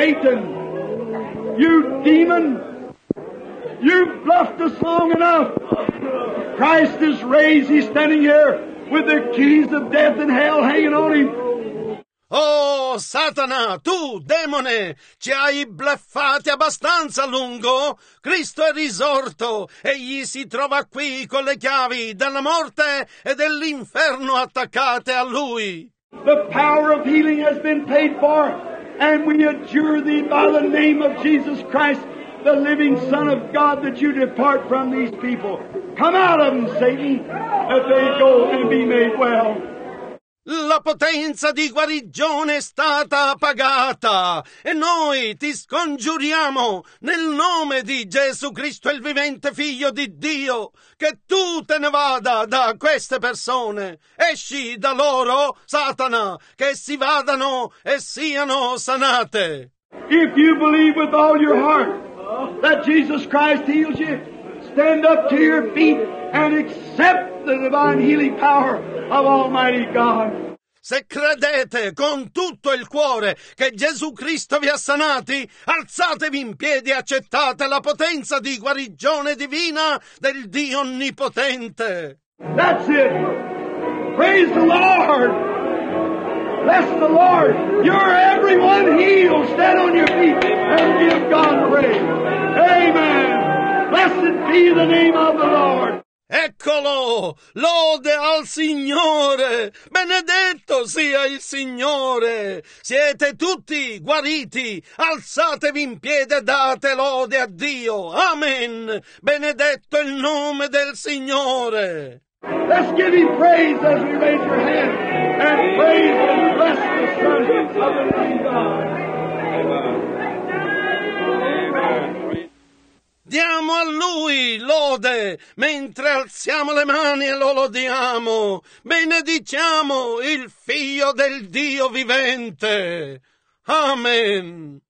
Satan, you demon! You've bluffed us long enough. Christ is raised. He's standing here with the keys of death and hell hanging on him. Oh, Satana, tu, demone, ci hai bluffati abbastanza a lungo? Cristo è risorto, egli si trova qui con le chiavi della morte e dell'inferno attaccate a lui. The power of healing has been paid for, and we adjure thee by the name of Jesus Christ, the living Son of God, that you depart from these people. Come out of them, Satan, that they go and be made well. La potenza di guarigione è stata pagata e noi ti scongiuriamo nel nome di Gesù Cristo, il vivente Figlio di Dio, che tu te ne vada da queste persone. Esci da loro, Satana, che si vadano e siano sanate. If you believe with all your heart that Jesus Christ heals you, stand up to your feet and accept the divine healing power of Almighty God. Se credete con tutto il cuore che Gesù Cristo vi ha sanati, alzatevi in piedi e accettate la potenza di guarigione divina del Dio Onnipotente. That's it. Praise the Lord. Bless the Lord. You're everyone healed. Stand on your feet and give God praise. Amen. Blessed be the name of the Lord. Eccolo! Lode al Signore! Benedetto sia il Signore! Siete tutti guariti! Alzatevi in piedi e date lode a Dio! Amen! Benedetto il nome del Signore! Let's give Him praise as we raise your hand and praise and bless the Son of the living God. Diamo a Lui lode, mentre alziamo le mani e lo lodiamo. Benediciamo il Figlio del Dio vivente. Amen.